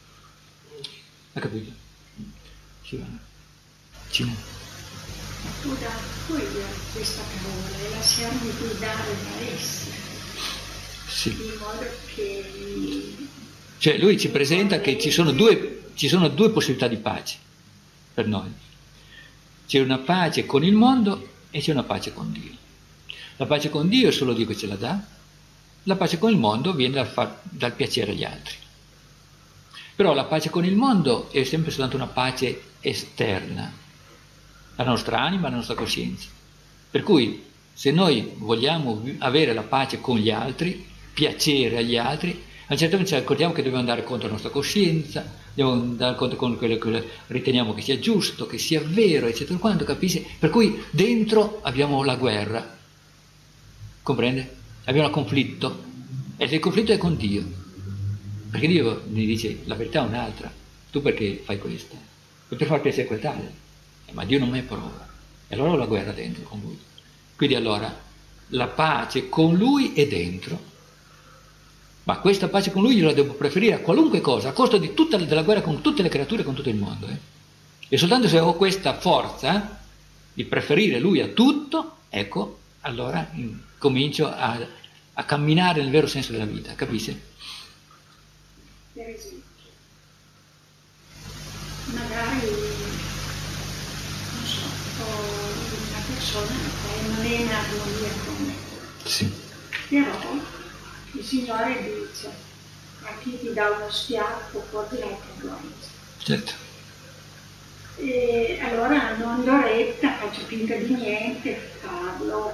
Ha capito? Sì, va. Sì. Tu da cui questa parola e lasciarmi guidare da essa, sì. In modo che... Cioè lui ci presenta che ci sono due, ci sono due possibilità di pace per noi. C'è una pace con il mondo e c'è una pace con Dio. La pace con Dio è solo Dio che ce la dà, la pace con il mondo viene dal, far, dal piacere agli altri. Però la pace con il mondo è sempre soltanto una pace esterna, la nostra anima, la nostra coscienza. Per cui se noi vogliamo avere la pace con gli altri, piacere agli altri, a un certo punto ci accorgiamo che dobbiamo andare contro la nostra coscienza, dobbiamo andare contro con quello che riteniamo che sia giusto, che sia vero, eccetera, quanto, capisci? Per cui dentro abbiamo la guerra, comprende? Abbiamo il conflitto, e il conflitto è con Dio, perché Dio mi dice la verità è un'altra, tu perché fai questo? Per far piacere quel tale, ma Dio non mi approva, e allora ho la guerra dentro con Lui. Quindi allora la pace con Lui è dentro, ma questa pace con Lui io la devo preferire a qualunque cosa, a costo di tutta, della guerra con tutte le creature, con tutto il mondo. Eh? E soltanto se ho questa forza di preferire Lui a tutto, ecco, allora in, comincio a, a camminare nel vero senso della vita, capisci? Per esempio, magari, non so, ho una persona che non è in armonia con me. Sì. Però il Signore dice, a chi ti dà uno schiaffo porti l'altra guancia. Certo. E allora non do retta, faccio finta di niente, parlo.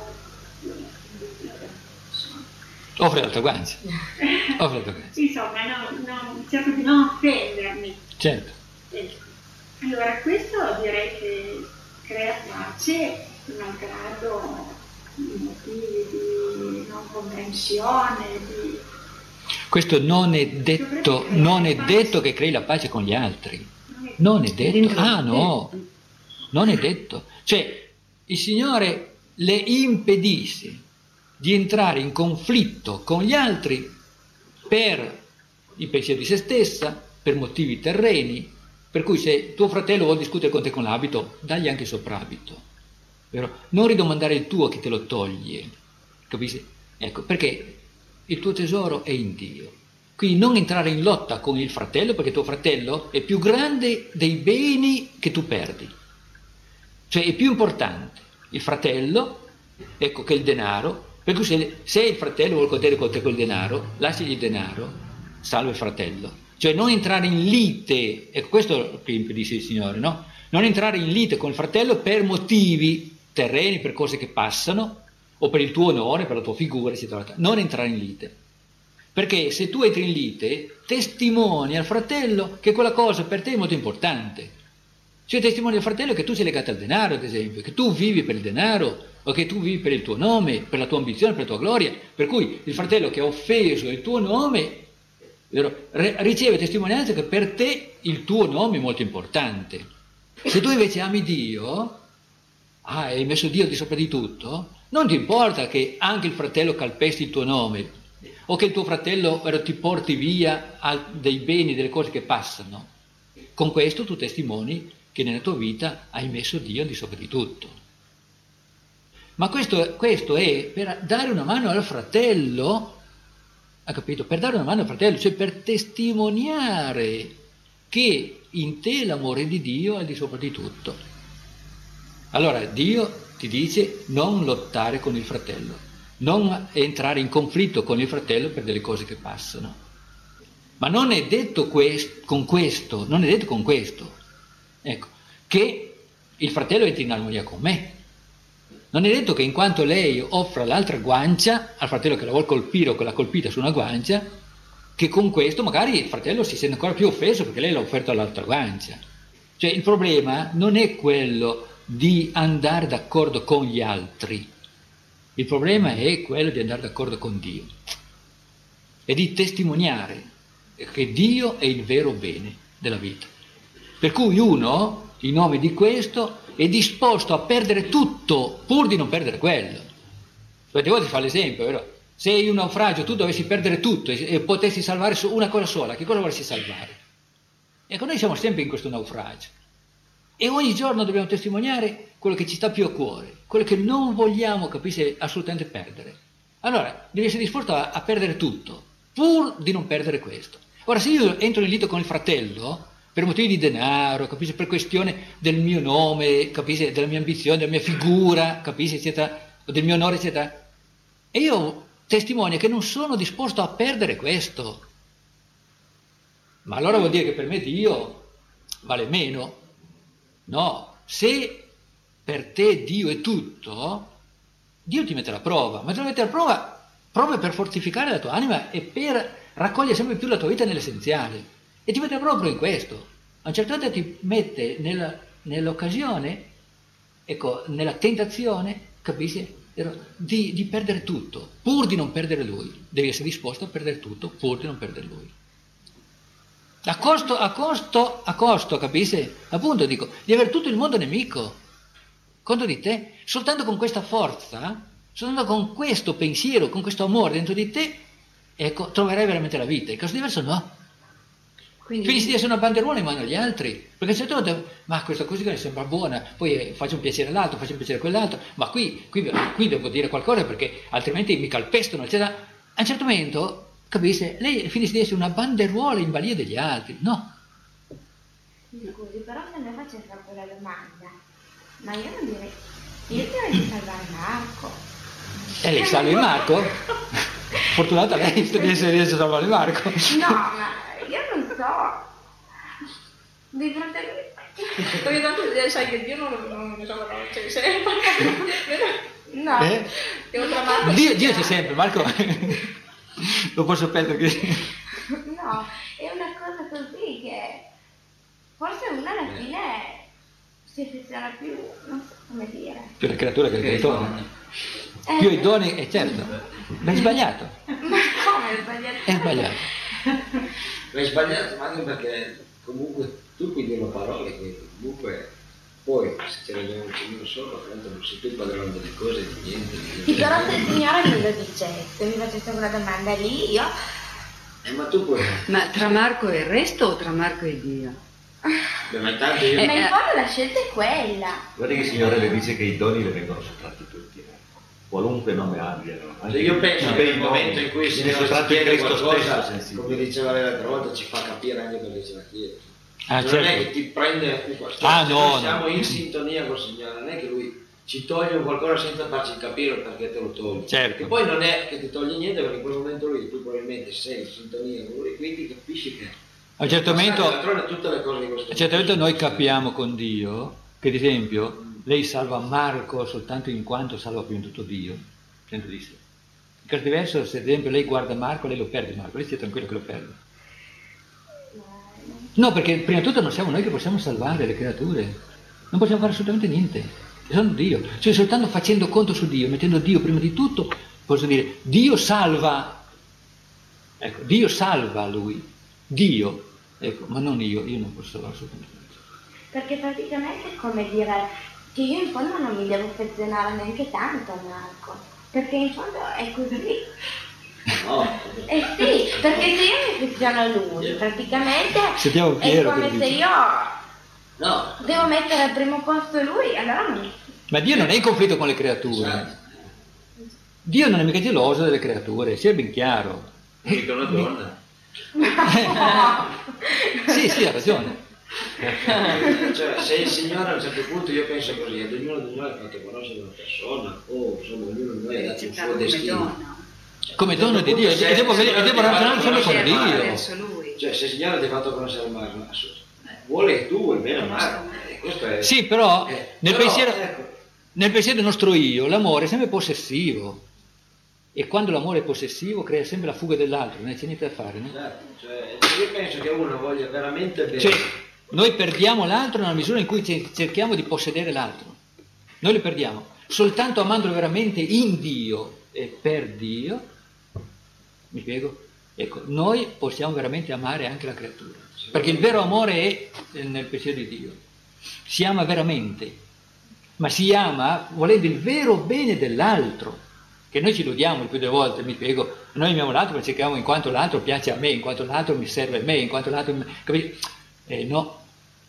Offre l'altra guancia. Offre l'altra guancia. Insomma, no, no, cerco di non offendermi. Certo. Eh, allora questo direi che crea pace, malgrado motivi di non comprensione, di... Questo non è detto, non è detto che crei la pace con gli altri. Non è detto. Ah no, non è detto. Cioè, il Signore le impedisce di entrare in conflitto con gli altri per i pensieri di se stessa, per motivi terreni, per cui se tuo fratello vuole discutere con te con l'abito, dagli anche il soprabito. Vero? Non ridomandare il tuo che te lo toglie, capisci? Ecco, perché il tuo tesoro è in Dio. Quindi non entrare in lotta con il fratello, perché tuo fratello è più grande dei beni che tu perdi. Cioè è più importante il fratello, ecco, che il denaro, per cui se, se il fratello vuole contare con te quel denaro, lasciagli il denaro, salva il fratello. Cioè non entrare in lite, ecco questo che impedisce il Signore, no? Non entrare in lite con il fratello per motivi terreni, per cose che passano, o per il tuo onore, per la tua figura, eccetera. Non entrare in lite. Perché se tu entri in lite, testimoni al fratello che quella cosa per te è molto importante. Cioè testimoni al fratello che tu sei legato al denaro, ad esempio, che tu vivi per il denaro, o che tu vivi per il tuo nome, per la tua ambizione, per la tua gloria. Per cui il fratello che ha offeso il tuo nome vero? Re- riceve testimonianza che per te il tuo nome è molto importante. Se tu invece ami Dio, ah, hai messo Dio di sopra di tutto, non ti importa che anche il fratello calpesti il tuo nome, o che il tuo fratello ti porti via dei beni, delle cose che passano. Con questo tu testimoni che nella tua vita hai messo Dio di sopra di tutto. Ma questo, questo è per dare una mano al fratello, ha capito? Per dare una mano al fratello, cioè per testimoniare che in te l'amore di Dio è di sopra di tutto. Allora Dio ti dice non lottare con il fratello, non entrare in conflitto con il fratello per delle cose che passano. Ma non è detto quest- con questo, non è detto con questo, ecco, che il fratello entri in armonia con me. Non è detto che in quanto lei offra l'altra guancia al fratello che la vuol colpire o che l'ha colpita su una guancia, che con questo magari il fratello si sente ancora più offeso perché lei l'ha offerto all'altra guancia. Cioè il problema non è quello di andare d'accordo con gli altri, il problema è quello di andare d'accordo con Dio e di testimoniare che Dio è il vero bene della vita. Per cui uno, in nome di questo, è disposto a perdere tutto pur di non perdere quello. Perché voi ti fa l'esempio, vero? Se in un naufragio tu dovessi perdere tutto e potessi salvare su una cosa sola, che cosa vorresti salvare? Ecco, noi siamo sempre in questo naufragio. E ogni giorno dobbiamo testimoniare quello che ci sta più a cuore, quello che non vogliamo, capisci, assolutamente perdere. Allora, devi essere disposto a, a perdere tutto, pur di non perdere questo. Ora, se io entro in lito con il fratello, per motivi di denaro, capisci, per questione del mio nome, capisci, della mia ambizione, della mia figura, capisci, eccetera, del mio onore, eccetera, e io testimonio che non sono disposto a perdere questo. Ma allora vuol dire che per me Dio vale meno? No, se per te Dio è tutto, Dio ti mette alla prova, ma ti mette alla prova proprio per fortificare la tua anima e per raccogliere sempre più la tua vita nell'essenziale. E ti mette proprio in questo. A un certo punto ti mette nella, nell'occasione, ecco, nella tentazione, capisci, di, di perdere tutto, pur di non perdere Lui. Devi essere disposto a perdere tutto, pur di non perdere Lui. A costo, a costo, a costo, capisci? Appunto dico, di avere tutto il mondo nemico contro di te. Soltanto con questa forza, soltanto con questo pensiero, con questo amore dentro di te, ecco, troverai veramente la vita. Il caso diverso no. Quindi finisci di essere una banderuola in mano agli altri, perché se tu te, ma questa cosa mi sembra buona, poi eh, faccio un piacere all'altro, faccio un piacere a quell'altro, ma qui, qui, qui devo dire qualcosa perché altrimenti mi calpestano, eccetera. A un certo momento, capisci, lei finisce di essere una banderuola in balia degli altri, no? Scusi, però se mi faccio fare quella domanda, ma io non direi, io direi di salvare Marco. E lei salvi Marco? Fortunata lei di essere di salvare Marco. No, ma io non so. Dei fratelli. Perché tanto sai che Dio non non ne so, cioè sempre. No. Eh? Dio, Dio c'è sempre, Marco. Lo posso perdere. No, è una cosa così che forse uno alla fine si affeziona più, non so come dire. Più la creatura che il creatore. Eh, Più i doni, è certo. Ma è sbagliato. Ma come è sbagliato? È sbagliato. Ma è sbagliato, ma anche perché comunque tu puoi dire parole che comunque poi se ce ne andiamo un cielo sopra, tanto non sei tu padrone delle cose, di niente. Sì, però se il Signore me lo dicesse, mi facesse quella domanda lì, io... Eh, ma tu puoi... Ma tra Marco e il resto o tra Marco e Dio? Beh, ma intanto io... Ma in fondo la scelta è quella. Guarda che il Signore le dice che i doni le vengono sottratti tutti, eh. Qualunque nome abbiano. Cioè, io penso no, che nel no, momento in cui il Signore ci chiede qualcosa, come diceva lei l'altra volta, ci fa capire anche perché ce la chiede. Ah, cioè, certo. non è che ti prende, ah, no, siamo no. in sintonia col Signore, non è che Lui ci toglie qualcosa senza farci capire perché te lo toglie. Certo. E poi non è che ti toglie niente perché in quel momento Lui, tu probabilmente sei in sintonia con Lui, quindi capisci che A un certo momento, tutte le cose di questo a un certo momento noi capiamo con Dio che, ad esempio, lei salva Marco soltanto in quanto salva prima di tutto Dio, dentro di sé. In caso diverso, se ad esempio lei guarda Marco, lei lo perde Marco, lei stia tranquillo che lo perde. No, perché prima di tutto non siamo noi che possiamo salvare le creature, non possiamo fare assolutamente niente, sono Dio. Cioè soltanto facendo conto su Dio, mettendo Dio prima di tutto, posso dire Dio salva, Ecco, Dio salva lui, Dio, ecco, ma non io, io non posso salvare assolutamente. Perché praticamente è come dire che io in fondo non mi devo affezionare neanche tanto a Marco, perché in fondo è così. No. Eh sì, perché se io mi affeziono a lui, praticamente Sentiamo Piero è come che se dice. io No. devo mettere al primo posto lui, allora non... Ma Dio non è in conflitto con le creature. Dio non è mica geloso delle creature, sia ben chiaro. Mica una donna. Sì, sì, ha ragione. Cioè, se il Signore a un certo punto, io penso così, ad ognuno di noi ha fatto conoscere una persona, o insomma ognuno di noi ha dato un suo destino. Come dono di Dio, e devo, e devo ragionare sempre con Dio. Cioè, se il Signore ti ha fatto conoscere Marco, vuole che tu vuoi bene a Marco. Questo è... Sì, però, eh, nel, però pensiero, ecco. nel pensiero nostro io, l'amore è sempre possessivo. E quando l'amore è possessivo crea sempre la fuga dell'altro, non c'è niente da fare, no? Esatto, cioè, io penso che uno voglia veramente bene. Cioè, noi perdiamo l'altro nella misura in cui cerchiamo di possedere l'altro. Noi lo perdiamo. Soltanto amandolo veramente in Dio e per Dio, mi spiego? Ecco, noi possiamo veramente amare anche la creatura. Perché il vero amore è nel pensiero di Dio. Si ama veramente, ma si ama volendo il vero bene dell'altro. Che noi ci illudiamo il più delle volte, mi spiego, noi amiamo l'altro perché cerchiamo in quanto l'altro piace a me, in quanto l'altro mi serve a me, in quanto l'altro mi... Capite? Eh, no.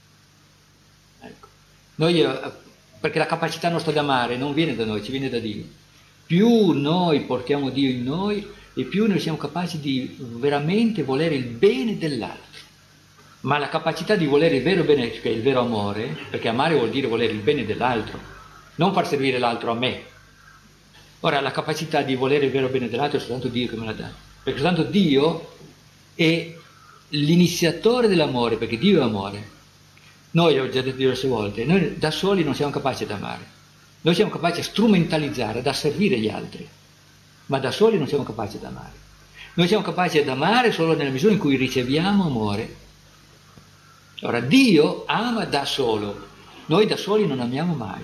Ecco. Noi, eh, perché la capacità nostra di amare non viene da noi, ci viene da Dio. Più noi portiamo Dio in noi e più noi siamo capaci di veramente volere il bene dell'altro. Ma la capacità di volere il vero bene, che è il vero amore, perché amare vuol dire volere il bene dell'altro, non far servire l'altro a me. Ora, la capacità di volere il vero bene dell'altro è soltanto Dio che me la dà, perché soltanto Dio è l'iniziatore dell'amore, perché Dio è amore. Noi, l'ho già detto diverse volte, noi da soli non siamo capaci di amare, noi siamo capaci di strumentalizzare, ad asservire gli altri, ma da soli non siamo capaci di amare. Noi siamo capaci di amare solo nella misura in cui riceviamo amore. Ora, Dio ama da solo, noi da soli non amiamo mai.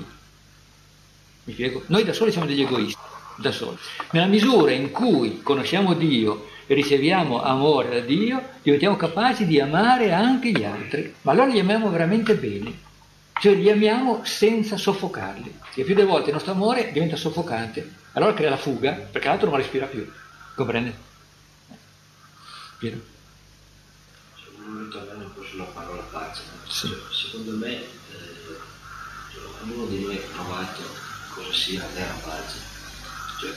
Mi spiego? Noi da soli siamo degli egoisti, da soli. Nella misura in cui conosciamo Dio e riceviamo amore da Dio, diventiamo capaci di amare anche gli altri, ma allora li amiamo veramente bene, cioè li amiamo senza soffocarli. E più delle volte il nostro amore diventa soffocante, allora crea la fuga, perché l'altro non respira più, comprende? Piero? Volevo ritornare un po' sulla parola pace. Sì. Secondo me, eh, ognuno di noi ha provato cosa sia la vera pace. Cioè,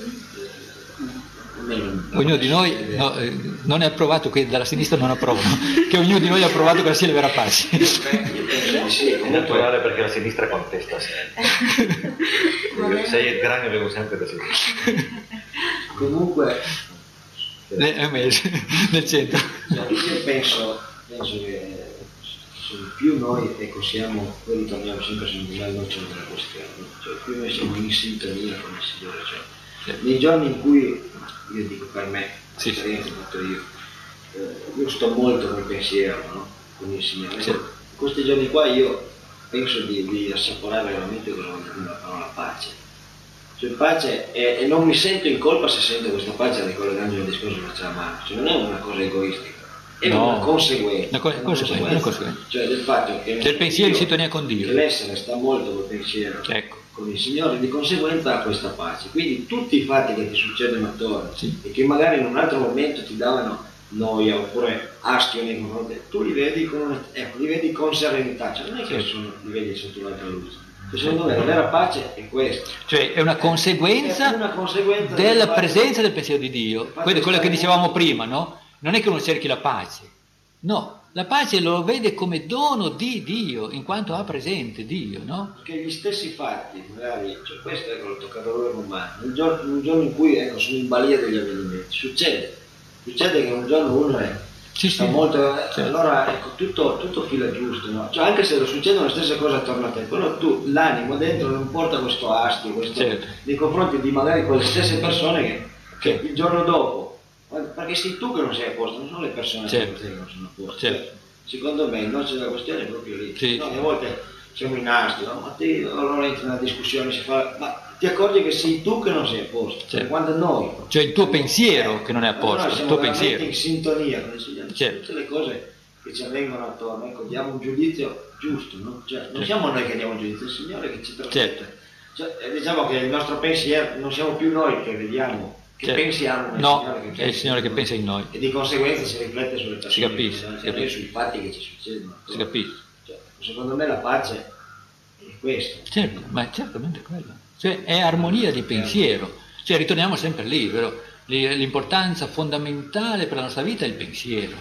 eh, non, ognuno di noi no, eh, non è approvato, che dalla sinistra non approvano, che ognuno di noi ha provato cosa sia la vera pace. Io penso di sì, è naturale perché la sinistra contesta sempre. Sei il grande avevo sempre da sinistra. Comunque nel, nel centro. Cioè, io penso, penso che più noi ecco, siamo, poi ritorniamo sempre al nocciolo della questione, cioè più noi siamo in sintonia con il Signore, cioè, nei giorni in cui, io dico per me, sì, l'esperienza che ho fatto io, eh, io sto molto col pensiero, no? Con il Signore. Sì. In questi giorni qua io penso di, di assaporare veramente cosa vuol dire la parola pace. Cioè pace, e, e non mi sento in colpa se sento questa pace ricollegando il discorso che faceva Marco, cioè non è una cosa egoistica. È no. una conseguenza, una, co- una conseguenza, una conseguenza, cioè del fatto che del pensiero in sintonia con Dio, che l'essere sta molto col pensiero, ecco, con il Signore, di conseguenza ha questa pace. Quindi tutti i fatti che ti succedono attorno, sì, e che magari in un altro momento ti davano noia oppure astio nei confronti, tu li vedi con, ecco, li vedi con serenità, cioè non è che sì, sono, li vedi sotto un'altra luce. Secondo me la vera pace è questa, cioè è una conseguenza, è una conseguenza della presenza del pensiero di Dio, quello, quello che dicevamo prima, no? Non è che uno cerchi la pace, no, la pace lo vede come dono di Dio, in quanto ha presente Dio, no? Perché gli stessi fatti, magari, cioè questo ecco, lo toccatore romano, un giorno, un giorno in cui ecco, sono in balia degli avvenimenti, succede, succede che un giorno uno è, sì, sta sì, molto, certo, allora ecco, tutto, tutto fila giusto, no? Cioè anche se succedono le stesse cose attorno a te, però tu, l'animo dentro non porta questo astio, questo, certo, nei confronti di magari quelle stesse persone che, che certo, il giorno dopo, perché sei tu che non sei a posto, non sono le persone, certo, che non sono a posto. Certo. Secondo me il nocciolo della questione è proprio lì. Sì. No, a volte siamo in astio, no? Ma te, allora entra nella discussione, si fa, ma ti accorgi che sei tu che non sei a posto, certo. Quando noi... Cioè il tuo pensiero che non è a posto, noi il siamo tuo veramente pensiero. in sintonia con il Signore, Certo. tutte le cose che ci avvengono attorno, ecco, diamo un giudizio giusto, no? Cioè, non Certo. siamo noi che diamo un giudizio, è il Signore che ci trasmette. Certo. Cioè, diciamo che il nostro pensiero, non siamo più noi che vediamo, che Certo. pensiamo, ma No, il Signore che è il pensa Signore che in pensa in noi. e di conseguenza si riflette sulle persone, Si capisce, che si capisce. sui fatti che ci succedono. Si capisce. Cioè, secondo me la pace è questo. Certo, ma è certamente quello. Cioè è armonia di pensiero. Cioè ritorniamo sempre lì, vero? L'importanza fondamentale per la nostra vita è il pensiero.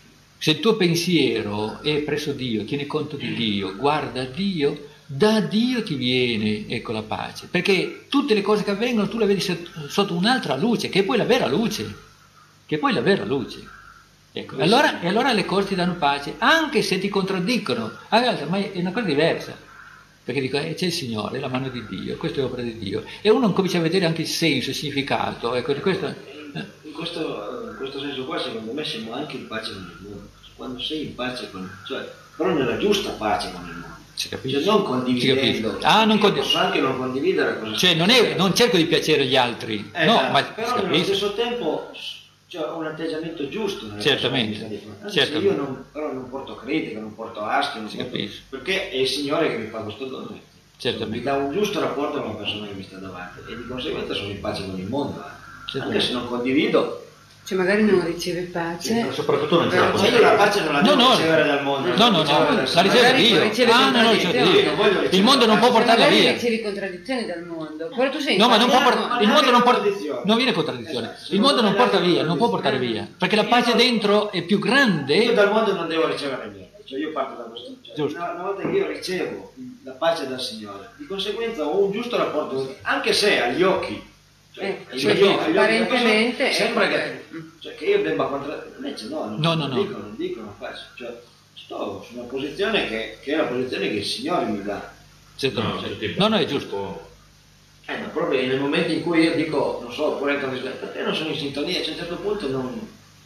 Se il tuo pensiero è presso Dio, tieni conto di Dio, guarda Dio, da Dio ti viene, ecco, la pace. Perché tutte le cose che avvengono tu le vedi sotto un'altra luce, che è poi la vera luce. Che è poi la vera luce. Ecco. E allora, e allora le cose ti danno pace, anche se ti contraddicono. Ah, ma è una cosa diversa. Perché dico, eh, c'è il Signore, è la mano di Dio, questo è opera di Dio. E uno comincia a vedere anche il senso, il significato. Ecco, di questo, eh. in, questo, in questo senso qua, secondo me, siamo anche in pace con il mondo. Quando sei in pace con il mondo, cioè, però nella giusta pace con il mondo. Si capisce. Cioè, non condividendo. Ah, non condiv- posso anche non condividere cosa Cioè, non, è, non cerco di piacere agli altri, eh, no, esatto. ma però nello stesso tempo cioè, ho un atteggiamento giusto nella certamente, persona, certamente. io non, però non porto critica, non porto astio, non porto, perché è il Signore che mi fa questo dono, certamente. Mi dà un giusto rapporto con la persona che mi sta davanti e di conseguenza sono in pace con il mondo, anche se non condivido. Cioè magari non riceve pace, sì, soprattutto non c'è la, io la pace non la devo no, no, ricevere dal mondo, no, no, no, la riceve Dio. Ah, no, no, Dio. Il mondo non può portarla magari via. ricevi contraddizioni dal mondo, però tu sei No, ma non può pace, portare, il mondo non porta, non viene contraddizione. Il mondo non porta via, non può portare via, perché la pace dentro è più grande. Io dal mondo non devo ricevere niente, cioè io parto da questo. Cioè, Giusto. una, una volta che io ricevo la pace dal Signore, di conseguenza ho un giusto rapporto, anche se agli occhi. Cioè, Eh, cioè, sì, io, apparentemente sembra che, cioè, che io debba contraddire, invece no, non, No, no, non no. dico, non dico, non faccio, cioè, sto su una posizione che, che è la posizione che il Signore mi dà. Certamente. No, no, è giusto. Eh, ma proprio nel momento in cui io dico, non so, pure entro in per te non sono in sintonia, cioè, a un certo punto non...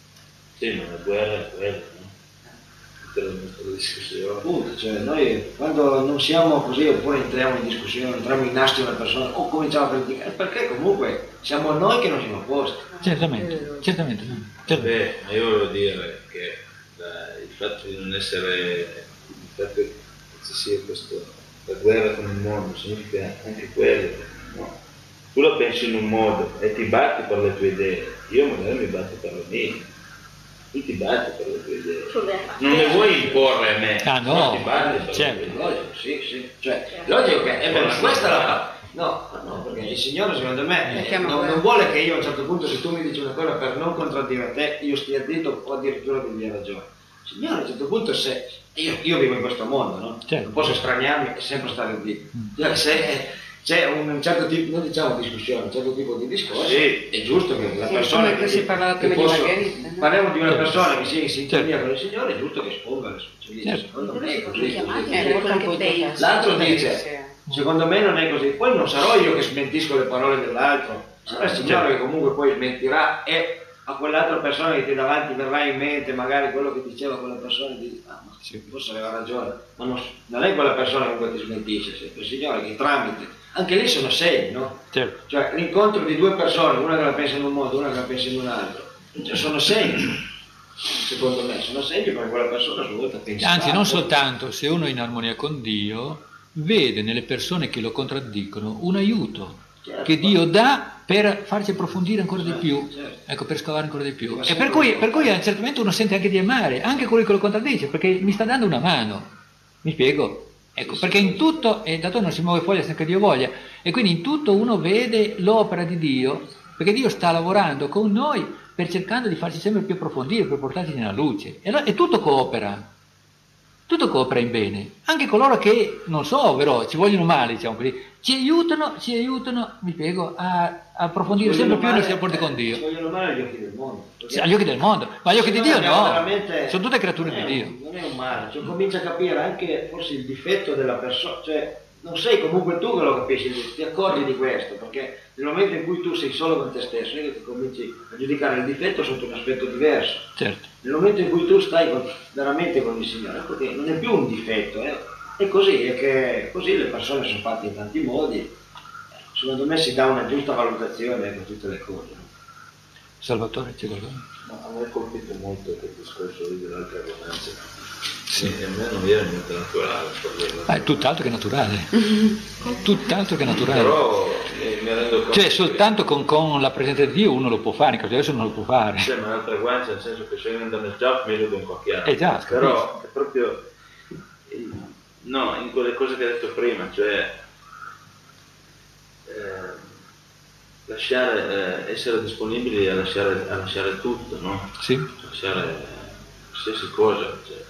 Sì, ma la guerra è quella, no? Per la nostra discussione. Appunto, cioè noi quando non siamo così oppure entriamo in discussione, entriamo in astio una persona o cominciamo a criticare, perché comunque siamo noi che non siamo a posto. Certamente, certamente. Beh, ma io volevo dire che la, il fatto di non essere, il fatto che ci sia questa la guerra con il mondo significa anche quello, no? Tu la pensi in un modo e ti batti per le tue idee, io magari mi batto per le mie. Tu ti batti per le tue idee, non le vuoi imporre a me, ah, no. ti batti per certo. le tue idee. Logico, sì, sì, cioè, logico che è vero, questa è la no, no, perché il Signore secondo me eh, non, non vuole che io a un certo punto, se tu mi dici una cosa per non contraddire te, io stia zitto o addirittura ti dia ragione. Il Signore a un certo punto, se io, io vivo in questo mondo, no? Certo. Non posso estraniarmi e sempre stare lì. Cioè, se c'è un certo tipo, non diciamo discussione, un certo tipo di discorso, sì. è giusto che la Sì, persona come che, si parlava che prima di posso, Margherita, no? parliamo di una Certo. persona che sia in sintonia Certo. con il Signore, è giusto che esponga le sue idee. Certo. Secondo me è così. Eh, così. L'altro dice, secondo me non è così, poi non sarò io che smentisco le parole dell'altro, sarà il Signore che comunque poi smentirà e a quell'altra persona che ti davanti verrà in mente magari quello che diceva quella persona e ti dice, ah ma forse aveva ragione, ma non, non è quella persona che poi ti smentisce, sempre il Signore che tramite, anche lì sono segni, no? Certo. Cioè l'incontro di due persone, una che la pensa in un modo, una che la pensa in un altro, cioè, sono segni, secondo me, sono segni perché quella persona a sua volta pensa. Anzi, non soltanto, se uno è in armonia con Dio, vede nelle persone che lo contraddicono un aiuto Certo. che Dio dà per farci approfondire ancora di più, certo. ecco, per scavare ancora di più. E per cui, per cui a un certo momento uno sente anche di amare, anche quello che lo contraddice, perché mi sta dando una mano. Mi spiego? Ecco, perché in tutto, e da non si muove foglia senza che Dio voglia, e quindi in tutto uno vede l'opera di Dio, perché Dio sta lavorando con noi per cercando di farci sempre più approfondire, per portarci nella luce. E, allora, e tutto coopera. Tutto coopera in bene, anche coloro che, non so, però ci vogliono male, diciamo così, ci aiutano, ci aiutano, mi spiego, a, a approfondire sempre più i nostri rapporti con Dio. Ci vogliono male agli occhi del mondo. Sì, agli occhi del mondo, ma agli occhi di Dio no, veramente, sono tutte creature non è, di Dio. Non è un male, cioè, comincia a capire anche forse il difetto della persona, cioè non sei comunque tu che lo capisci, ti accorgi di questo, perché nel momento in cui tu sei solo con te stesso, non è che ti cominci a giudicare il difetto sotto un aspetto diverso. Certo. Nel momento in cui tu stai con, veramente con il Signore, perché non è più un difetto, eh? è così, è che così le persone sono fatte in tanti modi, secondo me si dà una giusta valutazione per tutte le cose. Salvatore, c'è qualcosa? Ma a me ha colpito molto quel discorso lì dell'altra romanza. Sì, a me non viene molto naturale. Ah, è tutt'altro che naturale. Tutt'altro che naturale. Però mi, mi rendo conto. Cioè, soltanto con, con la presenza di Dio uno lo può fare, in questo adesso non lo può fare. Cioè, ma un'altra guancia, nel senso che se io andavo nel job mi vedo un po' chiaro. Eh già, però è proprio. No, in quelle cose che hai detto prima, cioè. Eh, lasciare, eh, essere disponibili a lasciare, a lasciare tutto, no? Sì. Lasciare qualsiasi cosa. Cioè.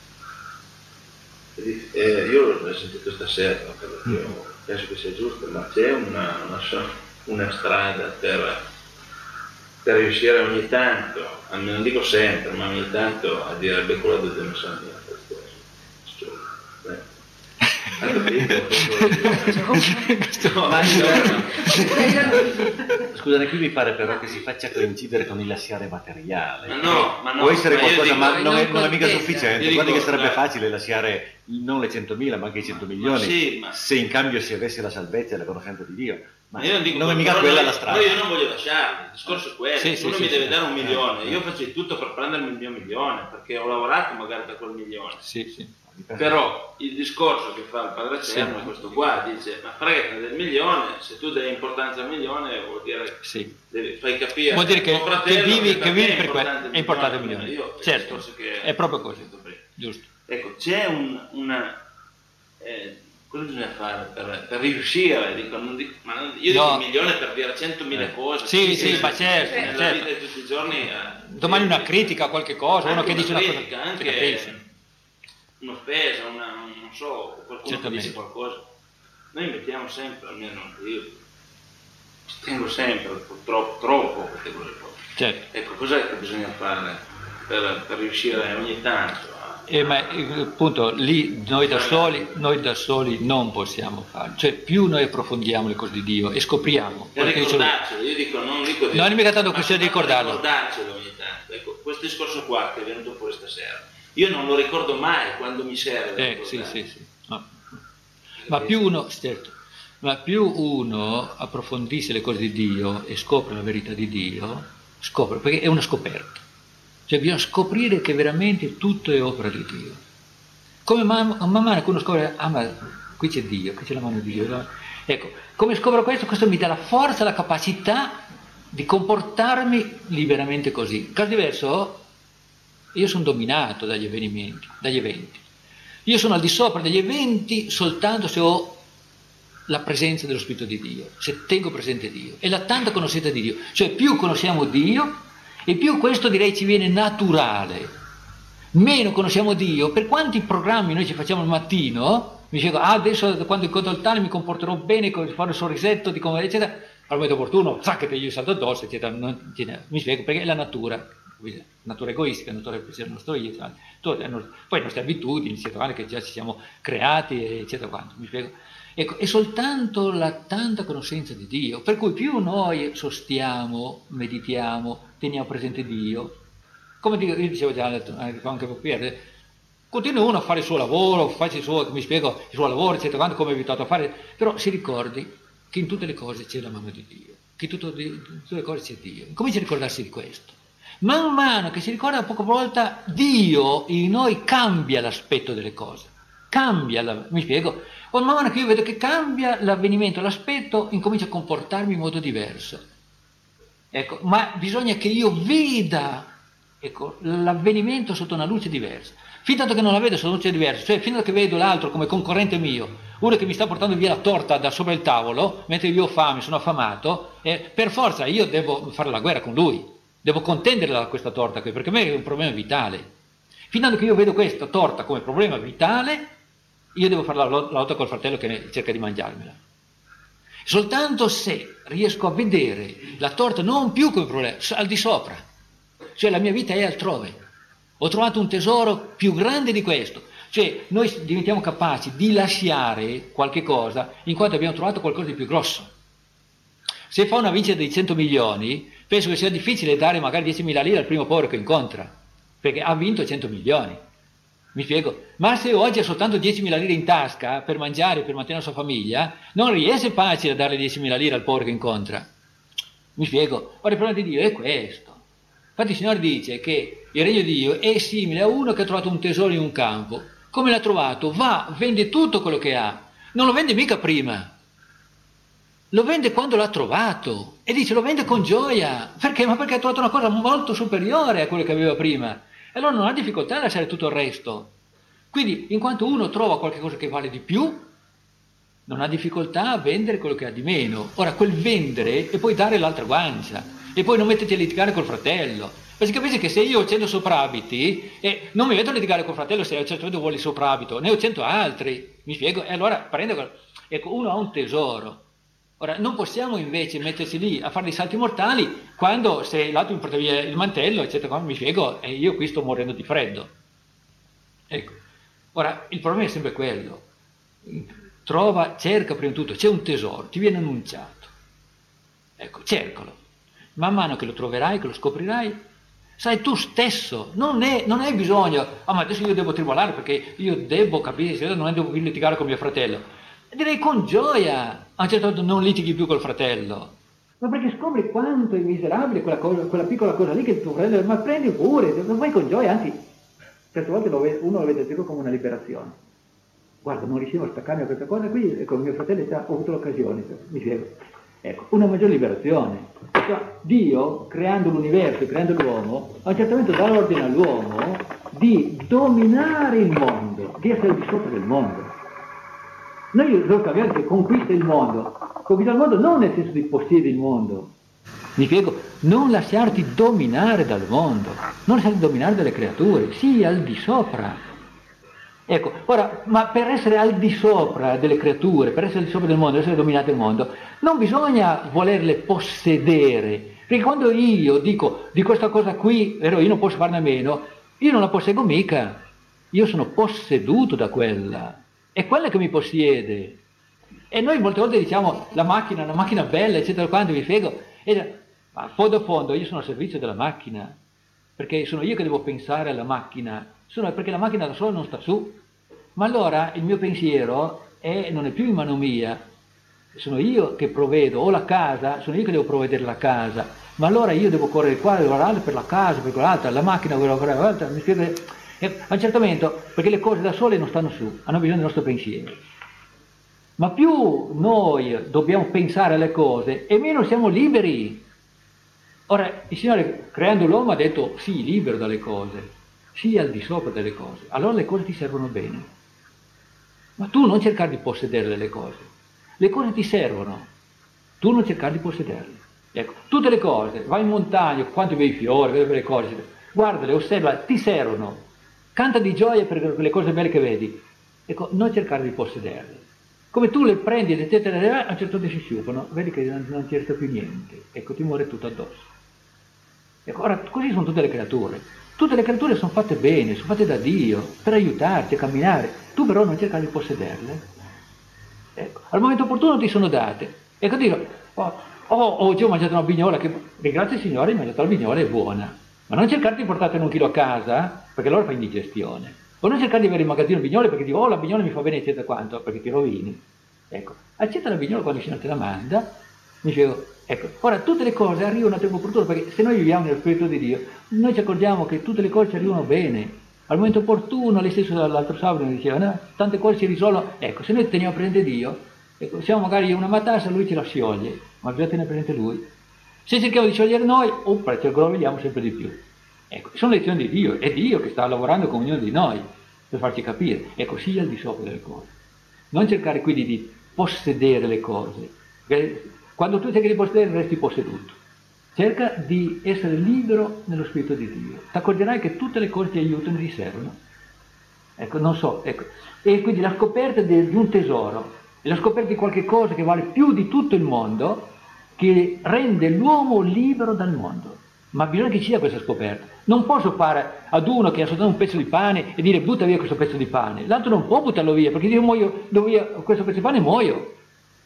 Eh, io l'ho sentito stasera, perché mm. penso che sia giusto, ma c'è una, una, una strada per, per riuscire ogni tanto, non dico sempre, ma ogni tanto a dire beh, quello del Demosani. Scusate, qui mi pare però che si faccia coincidere con il lasciare materiale. Ma no, ma no, può essere ma qualcosa, dico, ma non è, non è mica io sufficiente. dico, Guardi che sarebbe eh. facile lasciare non le centomila, ma anche i cento milioni, sì, ma... se in cambio si avesse la salvezza e la conoscenza di Dio. Ma io non, dico, non è mica quella noi, la strada. Io non voglio lasciarli, il discorso è quello. Sì, sì, uno sì, mi sì, deve sì. dare un milione, Eh, io eh. faccio di tutto per prendermi il mio milione, perché ho lavorato magari per quel milione. Sì, sì. Però il discorso che fa il Padre Eterno Sì. è questo qua, dice ma fregati del milione, se tu dai importanza al milione vuol dire che sì. devi, fai capire Vuol dire a che, tuo fratello che vivi, per che te vivi è per quello, importante è importante il milione. milione. Io- il Certo, discorso che è proprio così, ho detto prima. giusto. Ecco, c'è un, una... Eh, cosa bisogna fare per, per riuscire? Dico, non dico, ma non, io dico No. un milione per dire centomila cose. Sì, sì, che- ma certo, nella certo. vita di tutti i giorni... eh, Domani una critica a qualche cosa, uno anche che dice una critica, cosa, anche si capisce. un'offesa, una, non so, qualcuno che Certamente. dice qualcosa. Noi mettiamo sempre, almeno io ci tengo sempre, purtroppo, troppo a queste cose qua. Certo. Ecco, cos'è che bisogna fare per, per riuscire ogni tanto a... Eh, ma eh, appunto lì noi da soli, noi da soli non possiamo fare, cioè più noi approfondiamo le cose di Dio e scopriamo. Per perché dice- ricordarcelo, io dico, non dico di... Non è mica tanto ma questione di soltanto ricordarlo. ricordarcelo ogni tanto. Ecco, questo discorso qua che è venuto fuori stasera, io non lo ricordo mai quando mi serve. Eh, sì, sì, sì. No. Ma più uno, certo, ma più uno approfondisce le cose di Dio e scopre la verità di Dio, scopre, perché è una scoperta. Cioè bisogna scoprire che veramente tutto è opera di Dio. Come man, man mano che uno scopre, ah ma qui c'è Dio, qui c'è la mano di Dio. la- Ecco, come scopro questo, questo mi dà la forza, la capacità di comportarmi liberamente così. In caso diverso, io sono dominato dagli avvenimenti, dagli eventi. Io sono al di sopra degli eventi soltanto se ho la presenza dello Spirito di Dio, se tengo presente Dio e la tanta conoscenza di Dio. Cioè più conosciamo Dio e più questo direi ci viene naturale. Meno conosciamo Dio, per quanti programmi noi ci facciamo al mattino, mi dico, ah adesso quando incontro il tale mi comporterò bene, farò il sorrisetto, di come, eccetera, al momento opportuno, sa che io salto addosso, eccetera, non, mi spiego, perché è la natura. Natura egoistica, natura del pensiero nostro io, poi le nostre abitudini, eccetera, che già ci siamo creati, eccetera, quanto, mi spiego. Ecco, è soltanto la tanta conoscenza di Dio, per cui più noi sostiamo, meditiamo, teniamo presente Dio, come dico, io dicevo già anche per Pier, continua uno a fare il suo lavoro, faccia il suo, mi spiego, il suo lavoro, eccetera, quanto, come è abituato a fare, però si ricordi che in tutte le cose c'è la mano di Dio, che in tutte, in tutte le cose c'è Dio, comincia a ricordarsi di questo. Man mano che si ricorda poco volta, Dio in noi cambia l'aspetto delle cose, cambia, la, mi spiego, man mano che io vedo che cambia l'avvenimento, l'aspetto, incomincia a comportarmi in modo diverso. Ecco, ma bisogna che io veda, ecco, l'avvenimento sotto una luce diversa. Fin tanto che non la vedo sotto una luce diversa, cioè fin tanto che vedo l'altro come concorrente mio, uno che mi sta portando via la torta da sopra il tavolo, mentre io ho fame, sono affamato, eh, per forza io devo fare la guerra con lui. Devo contenderla da questa torta qui, perché per me è un problema vitale. Fin che io vedo questa torta come problema vitale, io devo fare la lotta col fratello che cerca di mangiarmela. Soltanto se riesco a vedere la torta non più come problema, al di sopra, cioè la mia vita è altrove. Ho trovato un tesoro più grande di questo. Cioè noi diventiamo capaci di lasciare qualche cosa in quanto abbiamo trovato qualcosa di più grosso. Se fa una vincita di cento milioni, penso che sia difficile dare magari diecimila lire al primo povero che incontra, perché ha vinto cento milioni. Mi spiego? Ma se oggi ha soltanto diecimila lire in tasca per mangiare, per mantenere la sua famiglia, non riesce facile a dare diecimila lire al povero che incontra. Mi spiego? Ora il problema di Dio è questo. Infatti il Signore dice che il regno di Dio è simile a uno che ha trovato un tesoro in un campo. Come l'ha trovato? Va, vende tutto quello che ha. Non lo vende mica prima. Lo vende quando l'ha trovato. E dice, lo vende con gioia. Perché? Ma perché ha trovato una cosa molto superiore a quello che aveva prima. E allora non ha difficoltà a lasciare tutto il resto. Quindi, in quanto uno trova qualcosa che vale di più, non ha difficoltà a vendere quello che ha di meno. Ora, quel vendere e poi dare l'altra guancia. E poi non metterti a litigare col fratello. Ma si capisce che se io ho cento soprabiti, e non mi metto a litigare col fratello se a un certo punto vuole il soprabito, ne ho cento altri, mi spiego? E allora prendo quello. Ecco, uno ha un tesoro. Ora, non possiamo invece mettersi lì a fare dei salti mortali quando se l'altro mi porta via il mantello, eccetera, mi spiego, e io qui sto morendo di freddo. Ecco. Ora, il problema è sempre quello. Trova, cerca prima di tutto, c'è un tesoro, ti viene annunciato. Ecco, cercalo. Man mano che lo troverai, che lo scoprirai, sai tu stesso, non, è, non hai bisogno, ah ma adesso io devo tribolare perché io devo capire, se non devo litigare con mio fratello. Direi con gioia, a un certo punto non litighi più col fratello. Ma perché scopri quanto è miserabile quella, cosa, quella piccola cosa lì che il tuo fratello, ma prendi pure, non vai con gioia, anzi, certe volte lo, uno lo vede come una liberazione. Guarda, non riuscivo a staccarmi da questa cosa qui, e con mio fratello già ho avuto l'occasione, mi spiego. Ecco, una maggiore liberazione. Cioè, Dio, creando l'universo, creando l'uomo, a un certo punto dà l'ordine all'uomo di dominare il mondo, di essere di sopra del mondo. Noi lo capiamo che conquista il mondo, conquista il mondo non nel senso di possiede il mondo, mi spiego, non lasciarti dominare dal mondo, non lasciarti dominare dalle creature, sii al di sopra. Ecco, ora, ma per essere al di sopra delle creature, per essere al di sopra del mondo, essere dominato il mondo, non bisogna volerle possedere, perché quando io dico di questa cosa qui, vero, io non posso farne a meno, io non la posseggo mica, io sono posseduto da quella, è quella che mi possiede. E noi molte volte diciamo la macchina, una macchina bella, eccetera, quanto vi frego, e, ma fondo a fondo io sono al servizio della macchina, perché sono io che devo pensare alla macchina, sono, perché la macchina da sola non sta su. Ma allora il mio pensiero è, non è più in mano mia, sono io che provvedo, o la casa, sono io che devo provvedere la casa, ma allora io devo correre qua, devo correre per la casa, per quell'altra, la macchina, devo correre per l'altra, mi spiego, e a un certo momento, perché le cose da sole non stanno su, hanno bisogno del nostro pensiero. Ma più noi dobbiamo pensare alle cose, e meno siamo liberi. Ora, il Signore, creando l'uomo, ha detto, sii libero dalle cose, sii al di sopra delle cose, allora le cose ti servono bene. Ma tu non cercare di possedere le cose, le cose ti servono, tu non cercare di possederle. Ecco, tutte le cose, vai in montagna, quanti bei fiori, vedi le cose, guardale, osserva, ti servono, canta di gioia per le cose belle che vedi. Ecco, non cercare di possederle. Come tu le prendi, eccetera, a un certo punto si sciupano, vedi che non, non ti resta più niente, ecco, ti muore tutto addosso. Ecco, ora, così sono tutte le creature. Tutte le creature sono fatte bene, sono fatte da Dio, per aiutarti a camminare. Tu però non cercare di possederle. Ecco, al momento opportuno ti sono date. Ecco, dico, oh, oh, oggi ho mangiato una vignola, che ringrazio il Signore, ho mangiato la vignola, è buona. Ma non cercare di portartene un chilo a casa, perché allora fai indigestione. O non cercare di avere in magazzino vignole, perché dico, oh, la vignola mi fa bene, eccetera, quanto, perché ti rovini. Ecco, accetta la vignola quando il Signore te la manda, mi dico, ecco, ora tutte le cose arrivano a tempo opportuno, perché se noi viviamo nello Spirito di Dio, noi ci accorgiamo che tutte le cose ci arrivano bene, al momento opportuno. Lei stesso l'altro sabato mi diceva, no? Tante cose si risolvono, ecco, se noi teniamo presente Dio, ecco, siamo magari una matassa, Lui ce la scioglie, ma bisogna tenere presente Lui. Se cerchiamo di sciogliere noi, opera, ci aggrovigliamo sempre di più. Ecco, sono lezioni di Dio, è Dio che sta lavorando con ognuno di noi per farci capire, e così al di sopra delle cose. Non cercare quindi di possedere le cose, perché quando tu cerchi di possedere resti posseduto. Cerca di essere libero nello Spirito di Dio. Ti accorgerai che tutte le cose ti aiutano e ti servono. Ecco, non so, ecco. E quindi la scoperta di un tesoro, e la scoperta di qualche cosa che vale più di tutto il mondo, che rende l'uomo libero dal mondo. Ma bisogna che ci sia questa scoperta. Non posso fare ad uno che ha soltanto un pezzo di pane e dire butta via questo pezzo di pane. L'altro non può buttarlo via, perché io muoio, do via questo pezzo di pane e muoio.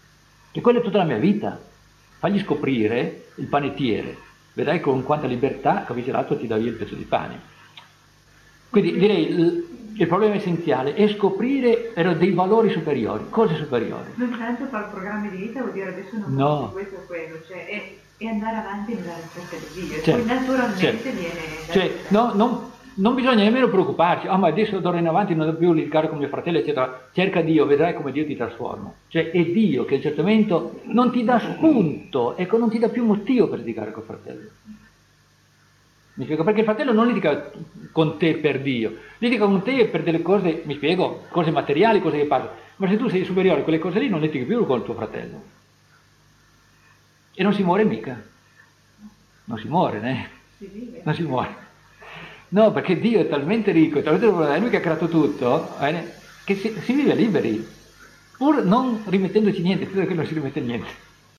E quella è tutta la mia vita. Fagli scoprire il panettiere, vedrai con quanta libertà, capisci, l'altro ti dà via il pezzo di pane. Quindi direi, Il problema essenziale è scoprire però, dei valori superiori, cose superiori. Non tanto fare programmi di vita vuol dire adesso non no. faccio questo o quello, cioè è, è andare avanti nella ricerca di Dio, Cioè, poi naturalmente cioè, viene... Cioè, no, non, non bisogna nemmeno preoccuparci, ah ma adesso d'ora in avanti non devo più litigare con mio fratello, eccetera. Cerca Dio, vedrai come Dio ti trasforma. Cioè è Dio che a un certo momento non ti dà spunto, ecco, non ti dà più motivo per litigare col fratello. Mi spiego? Perché il fratello non litiga con te per Dio, litiga con te per delle cose, mi spiego, cose materiali, cose che passano. Ma se tu sei superiore a quelle cose lì non litighi più con il tuo fratello. E non si muore mica. Non si muore, né? Si vive. Non si muore. No, perché Dio è talmente ricco, è talmente è lui che ha creato tutto, eh, che si, si vive liberi, pur non rimettendoci niente, tutto che non si rimette niente.